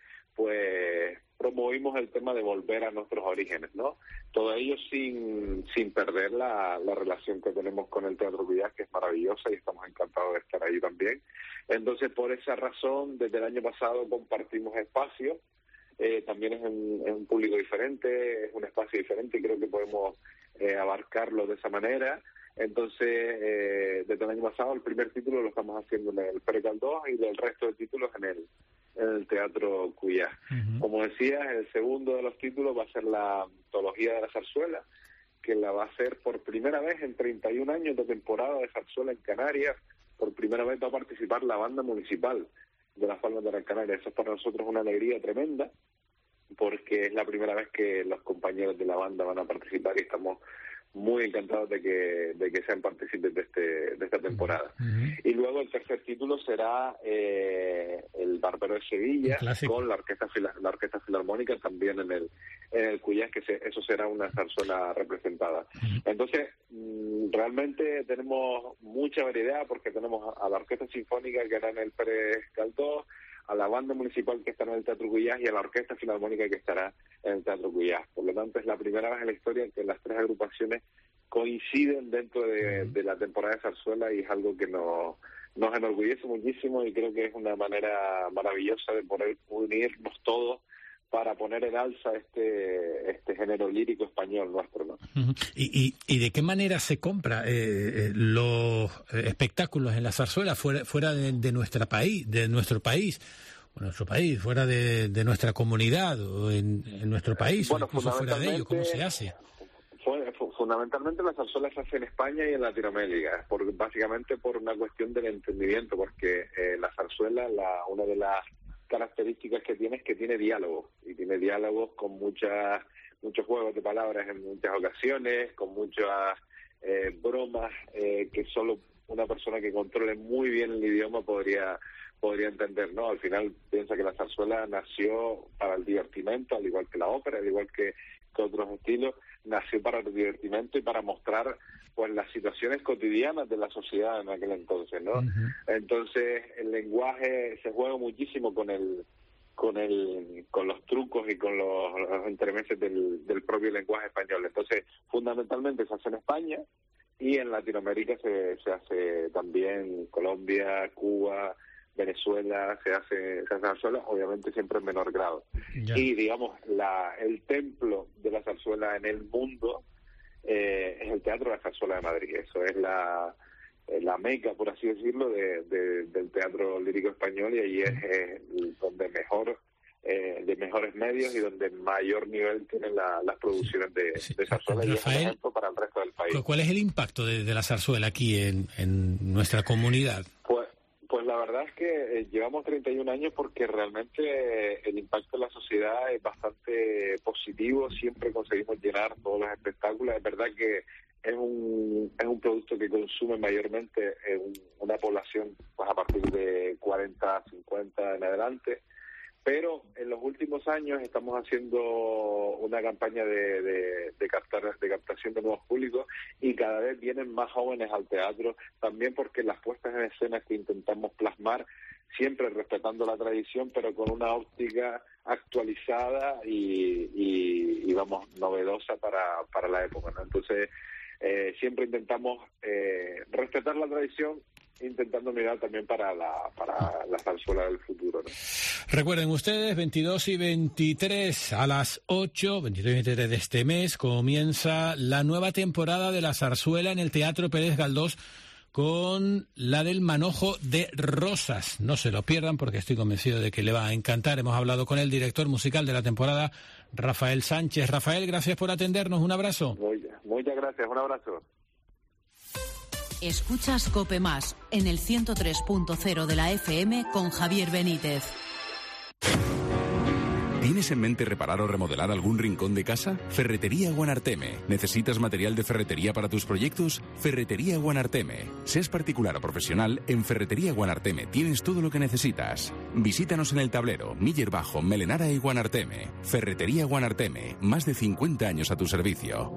Speaker 20: pues promovimos el tema de volver a nuestros orígenes, ¿no? Todo ello sin sin perder la, la relación que tenemos con el Teatro Cuyás, que es maravillosa y estamos encantados de estar ahí también. Entonces, por esa razón, desde el año pasado compartimos espacios. Eh, también es un, es un público diferente, es un espacio diferente y creo que podemos eh, abarcarlo de esa manera. Entonces, eh, desde el año pasado, el primer título lo estamos haciendo en el Pere Caldós y el resto de títulos en el en el Teatro Cuyás. Uh-huh. Como decía, el segundo de los títulos va a ser la antología de la zarzuela, que la va a hacer por primera vez en treinta y un años de temporada de zarzuela en Canarias. Por primera vez va a participar la banda municipal de Las Palmas de Gran Canaria. Eso es para nosotros una alegría tremenda, porque es la primera vez que los compañeros de la banda van a participar y estamos muy encantados de que de que sean partícipes de este de esta temporada. Uh-huh. Y luego el tercer título será eh, el Bárbaro de Sevilla, con la orquesta la orquesta filarmónica también en el en el Cuyás, que se, eso será una zarzuela representada. Uh-huh. Entonces mmm, realmente tenemos mucha variedad, porque tenemos a, a la orquesta sinfónica que hará en el Pere Caldós, a la banda municipal que estará en el Teatro Cuyás y a la orquesta filarmónica que estará en el Teatro Cuyás. Por lo tanto, es la primera vez en la historia en que las tres agrupaciones coinciden dentro de, de la temporada de zarzuela y es algo que nos nos enorgullece muchísimo y creo que es una manera maravillosa de poder unirnos todos para poner en alza este este género lírico español nuestro, ¿no?
Speaker 15: ¿Y, y, y de qué manera se compra eh, eh, los espectáculos en la zarzuela fuera fuera de, de nuestra país, de nuestro país, o nuestro país, fuera de, de nuestra comunidad o en, en nuestro país,
Speaker 20: bueno,
Speaker 15: o incluso fuera de ello? ¿Cómo se hace?
Speaker 20: Fundamentalmente la zarzuela se hace en España y en Latinoamérica, por, básicamente por una cuestión del entendimiento, porque eh, la zarzuela, la, una de las características que tiene es que tiene diálogos, y tiene diálogos con muchas muchos juegos de palabras en muchas ocasiones, con muchas eh, bromas eh, que solo una persona que controle muy bien el idioma podría podría entender, ¿no? Al final piensa que la zarzuela nació para el divertimento, al igual que la ópera, al igual que, que otros estilos, nació para el divertimento y para mostrar pues las situaciones cotidianas de la sociedad en aquel entonces, ¿no? Uh-huh. Entonces el lenguaje se juega muchísimo con el con el con los trucos y con los, los entremeses del, del propio lenguaje español. Entonces fundamentalmente se hace en España y en Latinoamérica se, se hace también Colombia, Cuba, Venezuela, se hace se hace zarzuela, obviamente siempre en menor grado. Ya. Y digamos la el templo de la zarzuela en el mundo eh, es el Teatro de la Zarzuela de Madrid. Eso es la la meca, por así decirlo, de, de, del teatro lírico español, y allí es eh, donde mejor eh, de mejores medios y donde mayor nivel tienen la, las producciones de, sí. de zarzuela, y es un ejemplo para el resto del país.
Speaker 15: ¿Cuál es el impacto de, de la zarzuela aquí en, en nuestra comunidad?
Speaker 20: Pues Pues la verdad es que eh, llevamos treinta y un años porque realmente eh, el impacto en la sociedad es bastante positivo, siempre conseguimos llenar todos los espectáculos. Es verdad que es un es un producto que consume mayormente eh, un, una población pues a partir de cuarenta, cincuenta en adelante, pero en los últimos años estamos haciendo una campaña de, de, de captar de captación de nuevos públicos, y cada vez vienen más jóvenes al teatro, también porque las puestas en escena que intentamos plasmar, siempre respetando la tradición, pero con una óptica actualizada y, y, y vamos, novedosa para, para la época, ¿no? Entonces, eh, siempre intentamos eh, respetar la tradición, intentando mirar también para la para la zarzuela del futuro, ¿no?
Speaker 15: Recuerden ustedes, veintidós y veintitrés a las ocho, veintidós y veintitrés de este mes, comienza la nueva temporada de la zarzuela en el Teatro Pérez Galdós, con la del Manojo de Rosas. No se lo pierdan porque estoy convencido de que le va a encantar. Hemos hablado con el director musical de la temporada, Rafael Sánchez. Rafael, gracias por atendernos. Un abrazo.
Speaker 20: Muy, muchas gracias. Un abrazo.
Speaker 6: Escuchas COPE Más en el ciento tres punto cero de la F M con Javier Benítez.
Speaker 17: ¿Tienes en mente reparar o remodelar algún rincón de casa? Ferretería Guanarteme. ¿Necesitas material de ferretería para tus proyectos? Ferretería Guanarteme. Seas particular o profesional, en Ferretería Guanarteme tienes todo lo que necesitas. Visítanos en El Tablero, Miller Bajo, Melenara y Guanarteme. Ferretería Guanarteme. Más de cincuenta años a tu servicio.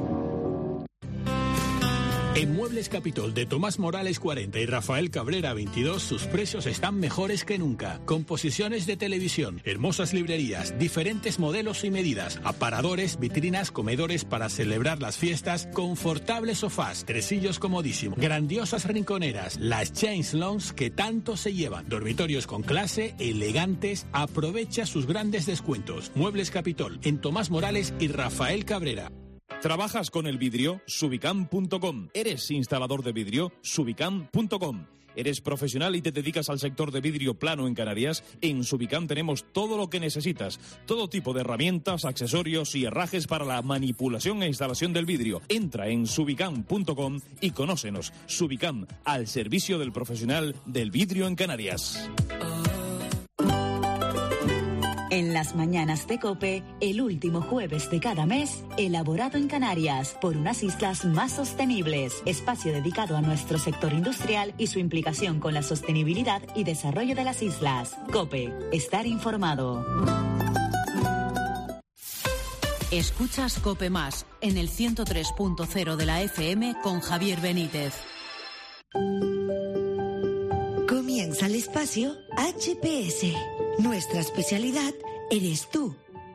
Speaker 15: En Muebles Capitol de Tomás Morales cuarenta y Rafael Cabrera veintidós, sus precios están mejores que nunca. Composiciones de televisión, hermosas librerías, diferentes modelos y medidas, aparadores, vitrinas, comedores para celebrar las fiestas, confortables sofás, tresillos comodísimos, grandiosas rinconeras, las Chains Lounge que tanto se llevan, dormitorios con clase, elegantes. Aprovecha sus grandes descuentos. Muebles Capitol en Tomás Morales y Rafael Cabrera.
Speaker 3: ¿Trabajas con el vidrio? Subicam punto com. ¿Eres instalador de vidrio? Subicam punto com. ¿Eres profesional y te dedicas al sector de vidrio plano en Canarias? En Subicam tenemos todo lo que necesitas. Todo tipo de herramientas, accesorios y herrajes para la manipulación e instalación del vidrio. Entra en subicam punto com y conócenos. Subicam, al servicio del profesional del vidrio en Canarias.
Speaker 5: En las mañanas de COPE, el último jueves de cada mes, elaborado en Canarias por unas islas más sostenibles. Espacio dedicado a nuestro sector industrial y su implicación con la sostenibilidad y desarrollo de las islas. COPE, estar informado.
Speaker 6: Escuchas COPE Más en el ciento tres punto cero de la F M con Javier Benítez.
Speaker 5: Comienza el espacio H P S. Nuestra especialidad eres tú.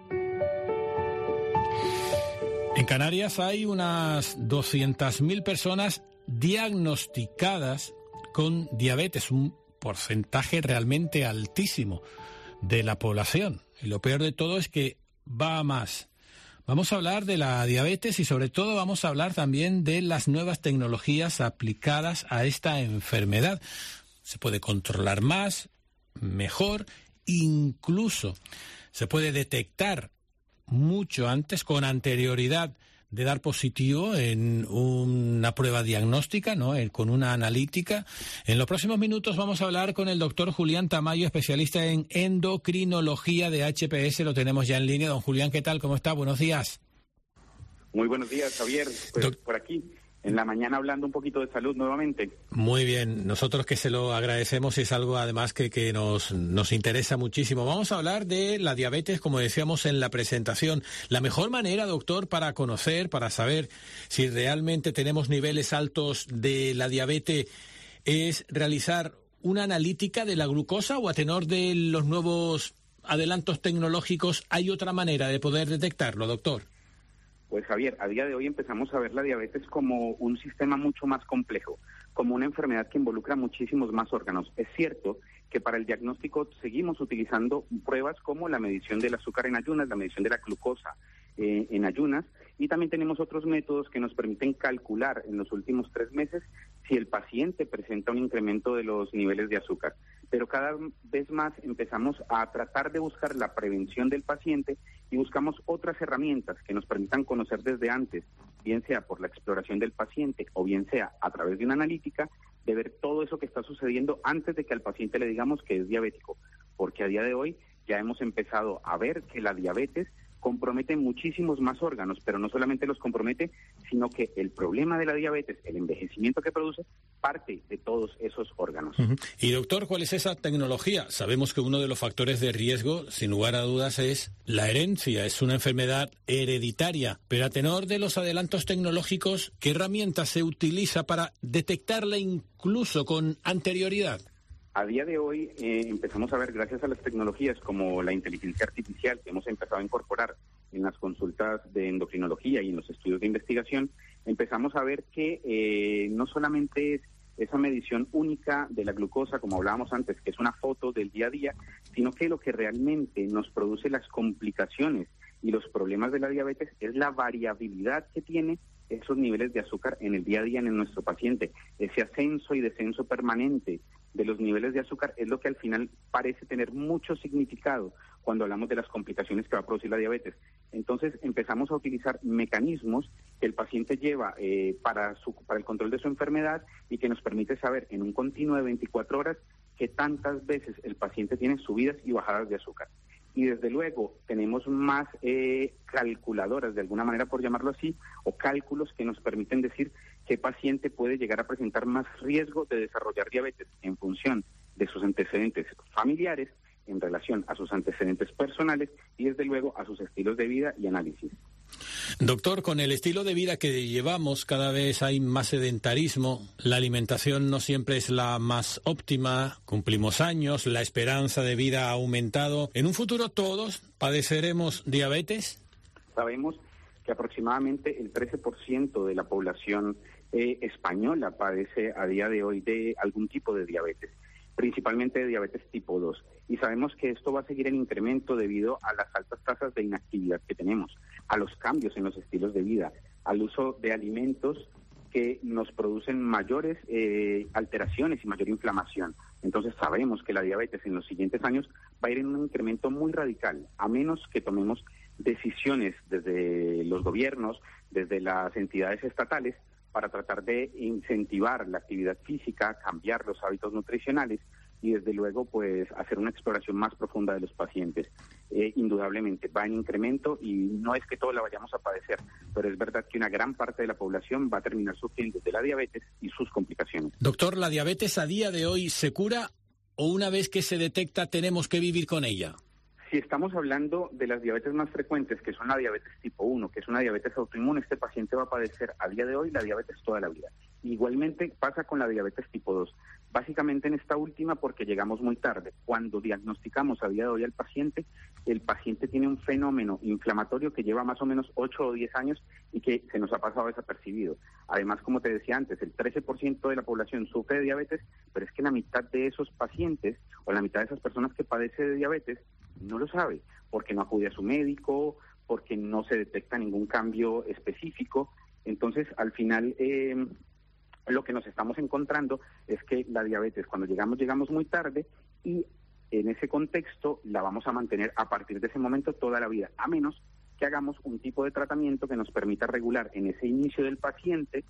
Speaker 15: En Canarias hay unas doscientas mil personas diagnosticadas con diabetes, un porcentaje realmente altísimo de la población. Y lo peor de todo es que va a más. Vamos a hablar de la diabetes y sobre todo vamos a hablar también de las nuevas tecnologías aplicadas a esta enfermedad. Se puede controlar más, mejor, incluso se puede detectar mucho antes, con anterioridad de dar positivo en una prueba diagnóstica, ¿no? Con una analítica. En los próximos minutos vamos a hablar con el doctor Julián Tamayo, especialista en endocrinología de H P S. Lo tenemos ya en línea. Don Julián, ¿qué tal? ¿Cómo está? Buenos días.
Speaker 4: Muy buenos días, Javier. Pues Doc- por aquí, en la mañana hablando un poquito de salud nuevamente.
Speaker 15: Muy bien, nosotros que se lo agradecemos y es algo además que, que nos, nos interesa muchísimo. Vamos a hablar de la diabetes, como decíamos en la presentación. La mejor manera, doctor, para conocer, para saber si realmente tenemos niveles altos de la diabetes es realizar una analítica de la glucosa, o a tenor de los nuevos adelantos tecnológicos hay otra manera de poder detectarlo, doctor.
Speaker 4: Pues Javier, a día de hoy empezamos a ver la diabetes como un sistema mucho más complejo, como una enfermedad que involucra muchísimos más órganos. Es cierto que para el diagnóstico seguimos utilizando pruebas como la medición del azúcar en ayunas, la medición de la glucosa eh, en ayunas, y también tenemos otros métodos que nos permiten calcular en los últimos tres meses si el paciente presenta un incremento de los niveles de azúcar. Pero cada vez más empezamos a tratar de buscar la prevención del paciente y buscamos otras herramientas que nos permitan conocer desde antes, bien sea por la exploración del paciente o bien sea a través de una analítica, de ver todo eso que está sucediendo antes de que al paciente le digamos que es diabético. Porque a día de hoy ya hemos empezado a ver que la diabetes compromete muchísimos más órganos, pero no solamente los compromete, sino que el problema de la diabetes, el envejecimiento que produce, parte de todos esos órganos.
Speaker 15: Uh-huh. Y doctor, ¿cuál es esa tecnología? Sabemos que uno de los factores de riesgo, sin lugar a dudas, es la herencia, es una enfermedad hereditaria, pero a tenor de los adelantos tecnológicos, ¿qué herramienta se utiliza para detectarla incluso con anterioridad?
Speaker 4: A día de hoy eh, empezamos a ver, gracias a las tecnologías como la inteligencia artificial que hemos empezado a incorporar en las consultas de endocrinología y en los estudios de investigación, empezamos a ver que eh, no solamente es esa medición única de la glucosa, como hablábamos antes, que es una foto del día a día, sino que lo que realmente nos produce las complicaciones y los problemas de la diabetes es la variabilidad que tiene esos niveles de azúcar en el día a día en nuestro paciente. Ese ascenso y descenso permanente de los niveles de azúcar es lo que al final parece tener mucho significado cuando hablamos de las complicaciones que va a producir la diabetes. Entonces empezamos a utilizar mecanismos que el paciente lleva eh, para, su, para el control de su enfermedad y que nos permite saber en un continuo de veinticuatro horas qué tantas veces el paciente tiene subidas y bajadas de azúcar. Y desde luego tenemos más eh, calculadoras, de alguna manera por llamarlo así, o cálculos que nos permiten decir qué paciente puede llegar a presentar más riesgo de desarrollar diabetes en función de sus antecedentes familiares, en relación a sus antecedentes personales y desde luego a sus estilos de vida y análisis.
Speaker 15: Doctor, con el estilo de vida que llevamos, cada vez hay más sedentarismo, la alimentación no siempre es la más óptima, cumplimos años, la esperanza de vida ha aumentado. ¿En un futuro todos padeceremos diabetes?
Speaker 4: Sabemos que aproximadamente el trece por ciento de la población eh, española padece a día de hoy de algún tipo de diabetes, principalmente de diabetes tipo dos. Y sabemos que esto va a seguir en incremento debido a las altas tasas de inactividad que tenemos, a los cambios en los estilos de vida, al uso de alimentos que nos producen mayores eh, alteraciones y mayor inflamación. Entonces sabemos que la diabetes en los siguientes años va a ir en un incremento muy radical, a menos que tomemos decisiones desde los gobiernos, desde las entidades estatales, para tratar de incentivar la actividad física, cambiar los hábitos nutricionales y desde luego pues hacer una exploración más profunda de los pacientes. Eh, indudablemente va en incremento y no es que todos la vayamos a padecer, pero es verdad que una gran parte de la población va a terminar sufriendo de la diabetes y sus complicaciones.
Speaker 15: Doctor, ¿la diabetes a día de hoy se cura o una vez que se detecta tenemos que vivir con ella?
Speaker 4: Si estamos hablando de las diabetes más frecuentes, que son la diabetes tipo uno, que es una diabetes autoinmune, este paciente va a padecer a día de hoy la diabetes toda la vida. Igualmente pasa con la diabetes tipo dos. Básicamente en esta última porque llegamos muy tarde. Cuando diagnosticamos a día de hoy al paciente, el paciente tiene un fenómeno inflamatorio que lleva más o menos ocho o diez años y que se nos ha pasado desapercibido. Además, como te decía antes, el trece por ciento de la población sufre de diabetes, pero es que la mitad de esos pacientes o la mitad de esas personas que padece de diabetes no lo sabe, porque no acude a su médico, porque no se detecta ningún cambio específico. Entonces, al final, eh, lo que nos estamos encontrando es que la diabetes, cuando llegamos, llegamos muy tarde y en ese contexto la vamos a mantener a partir de ese momento toda la vida, a menos que hagamos un tipo de tratamiento que nos permita regular en ese inicio del paciente,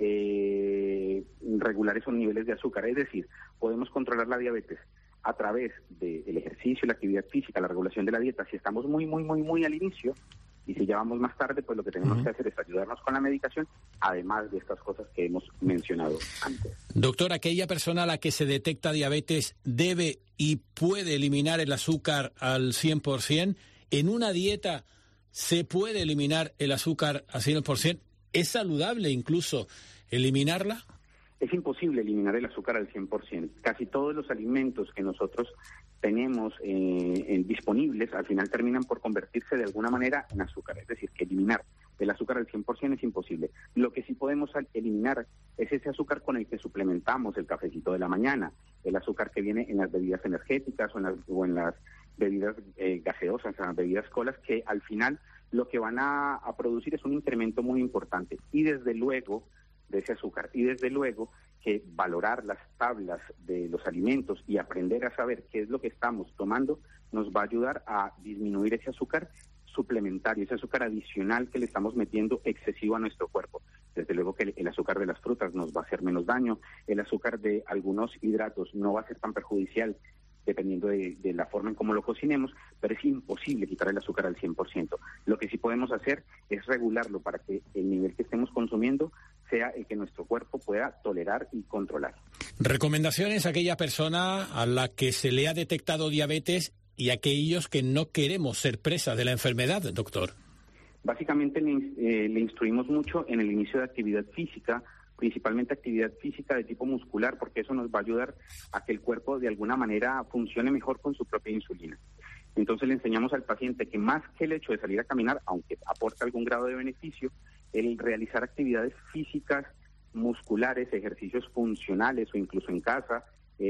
Speaker 4: eh, regular esos niveles de azúcar. Es decir, podemos controlar la diabetes a través del ejercicio, la actividad física, la regulación de la dieta, si estamos muy, muy, muy, muy al inicio. Y si ya vamos más tarde, pues lo que tenemos uh-huh. que hacer es ayudarnos con la medicación, además de estas cosas que hemos mencionado antes.
Speaker 15: Doctor, aquella persona a la que se detecta diabetes debe y puede eliminar el azúcar al cien por ciento. ¿En una dieta se puede eliminar el azúcar al cien por ciento? ¿Es saludable incluso eliminarla?
Speaker 4: Es imposible eliminar el azúcar al cien por ciento. Casi todos los alimentos que nosotros tenemos eh, en disponibles, al final terminan por convertirse de alguna manera en azúcar. Es decir, que eliminar el azúcar al cien por ciento es imposible. Lo que sí podemos eliminar es ese azúcar con el que suplementamos el cafecito de la mañana, el azúcar que viene en las bebidas energéticas o en las, o en las bebidas eh, gaseosas, en las bebidas colas, que al final lo que van a, a producir es un incremento muy importante. Y desde luego, de ese azúcar. Y desde luego que valorar las tablas de los alimentos y aprender a saber qué es lo que estamos tomando nos va a ayudar a disminuir ese azúcar suplementario, ese azúcar adicional que le estamos metiendo excesivo a nuestro cuerpo. Desde luego que el, el azúcar de las frutas nos va a hacer menos daño, el azúcar de algunos hidratos no va a ser tan perjudicial dependiendo de, de la forma en cómo lo cocinemos, pero es imposible quitar el azúcar al cien por ciento. Lo que sí podemos hacer es regularlo para que el nivel que estemos consumiendo sea el que nuestro cuerpo pueda tolerar y controlar.
Speaker 15: Recomendaciones a aquella persona a la que se le ha detectado diabetes y a aquellos que no queremos ser presas de la enfermedad, doctor.
Speaker 4: Básicamente le, eh, le instruimos mucho en el inicio de actividad física, principalmente actividad física de tipo muscular, porque eso nos va a ayudar a que el cuerpo de alguna manera funcione mejor con su propia insulina. Entonces le enseñamos al paciente que más que el hecho de salir a caminar, aunque aporta algún grado de beneficio, el realizar actividades físicas, musculares, ejercicios funcionales o incluso en casa,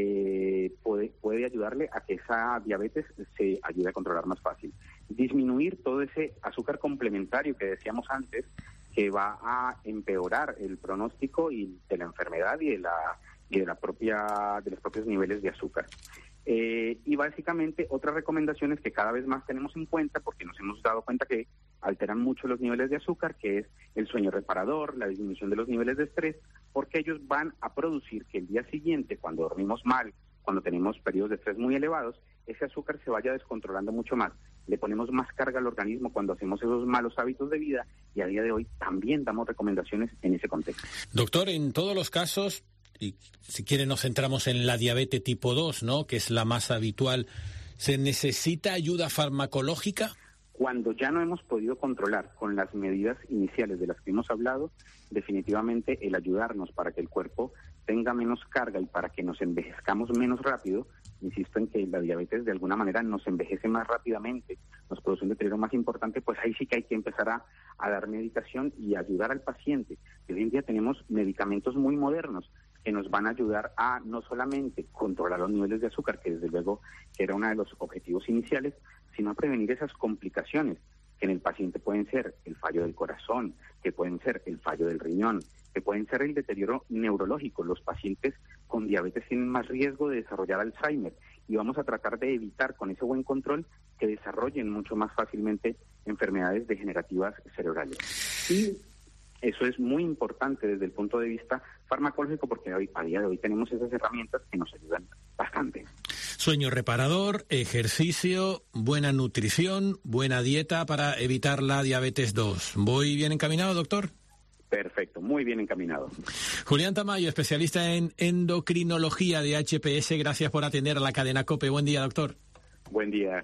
Speaker 4: eh, puede, puede ayudarle a que esa diabetes se ayude a controlar más fácil. Disminuir todo ese azúcar complementario que decíamos antes, que va a empeorar el pronóstico y de la enfermedad y de la y de la propia de los propios niveles de azúcar. Eh, y básicamente otras recomendaciones que cada vez más tenemos en cuenta, porque nos hemos dado cuenta que alteran mucho los niveles de azúcar, que es el sueño reparador, la disminución de los niveles de estrés, porque ellos van a producir que el día siguiente, cuando dormimos mal, cuando tenemos periodos de estrés muy elevados, ese azúcar se vaya descontrolando mucho más. Le ponemos más carga al organismo cuando hacemos esos malos hábitos de vida y a día de hoy también damos recomendaciones en ese contexto.
Speaker 15: Doctor, en todos los casos, y si quiere nos centramos en la diabetes tipo dos, ¿no?, que es la más habitual, ¿se necesita ayuda farmacológica?
Speaker 4: Cuando ya no hemos podido controlar con las medidas iniciales de las que hemos hablado, definitivamente el ayudarnos para que el cuerpo tenga menos carga y para que nos envejezcamos menos rápido, insisto en que la diabetes de alguna manera nos envejece más rápidamente, nos produce un deterioro más importante, pues ahí sí que hay que empezar a, a dar medicación y ayudar al paciente. Hoy en día tenemos medicamentos muy modernos que nos van a ayudar a no solamente controlar los niveles de azúcar, que desde luego que era uno de los objetivos iniciales, sino a prevenir esas complicaciones que en el paciente pueden ser el fallo del corazón, que pueden ser el fallo del riñón, que pueden ser el deterioro neurológico. Los pacientes con diabetes tienen más riesgo de desarrollar Alzheimer y vamos a tratar de evitar con ese buen control que desarrollen mucho más fácilmente enfermedades degenerativas cerebrales. Y eso es muy importante desde el punto de vista farmacológico porque hoy, a día de hoy tenemos esas herramientas que nos ayudan bastante.
Speaker 15: Sueño reparador, ejercicio, buena nutrición, buena dieta para evitar la diabetes dos. ¿Voy bien encaminado, doctor?
Speaker 4: Perfecto, muy bien encaminado.
Speaker 15: Julián Tamayo, especialista en endocrinología de H P S, gracias por atender a la cadena COPE. Buen día, doctor.
Speaker 4: Buen día.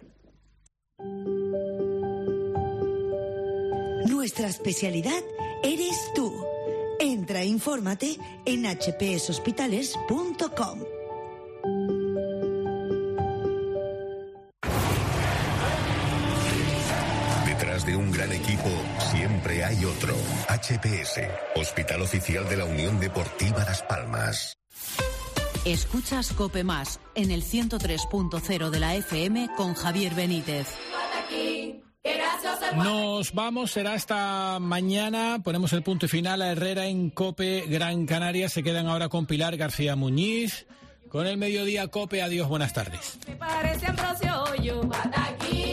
Speaker 5: Nuestra especialidad eres tú. Entra e infórmate en h p s hospitales punto com.
Speaker 9: Detrás de un gran equipo siempre hay otro. H P S, Hospital Oficial de la Unión Deportiva Las Palmas.
Speaker 6: Escuchas COPE Más en el ciento tres punto cero de la F M con Javier Benítez.
Speaker 15: Nos vamos, será hasta mañana. Ponemos el punto final a Herrera en COPE Gran Canaria. Se quedan ahora con Pilar García Muñiz. Con el Mediodía COPE, adiós, buenas tardes.
Speaker 21: Me parece Ambrosio, yo,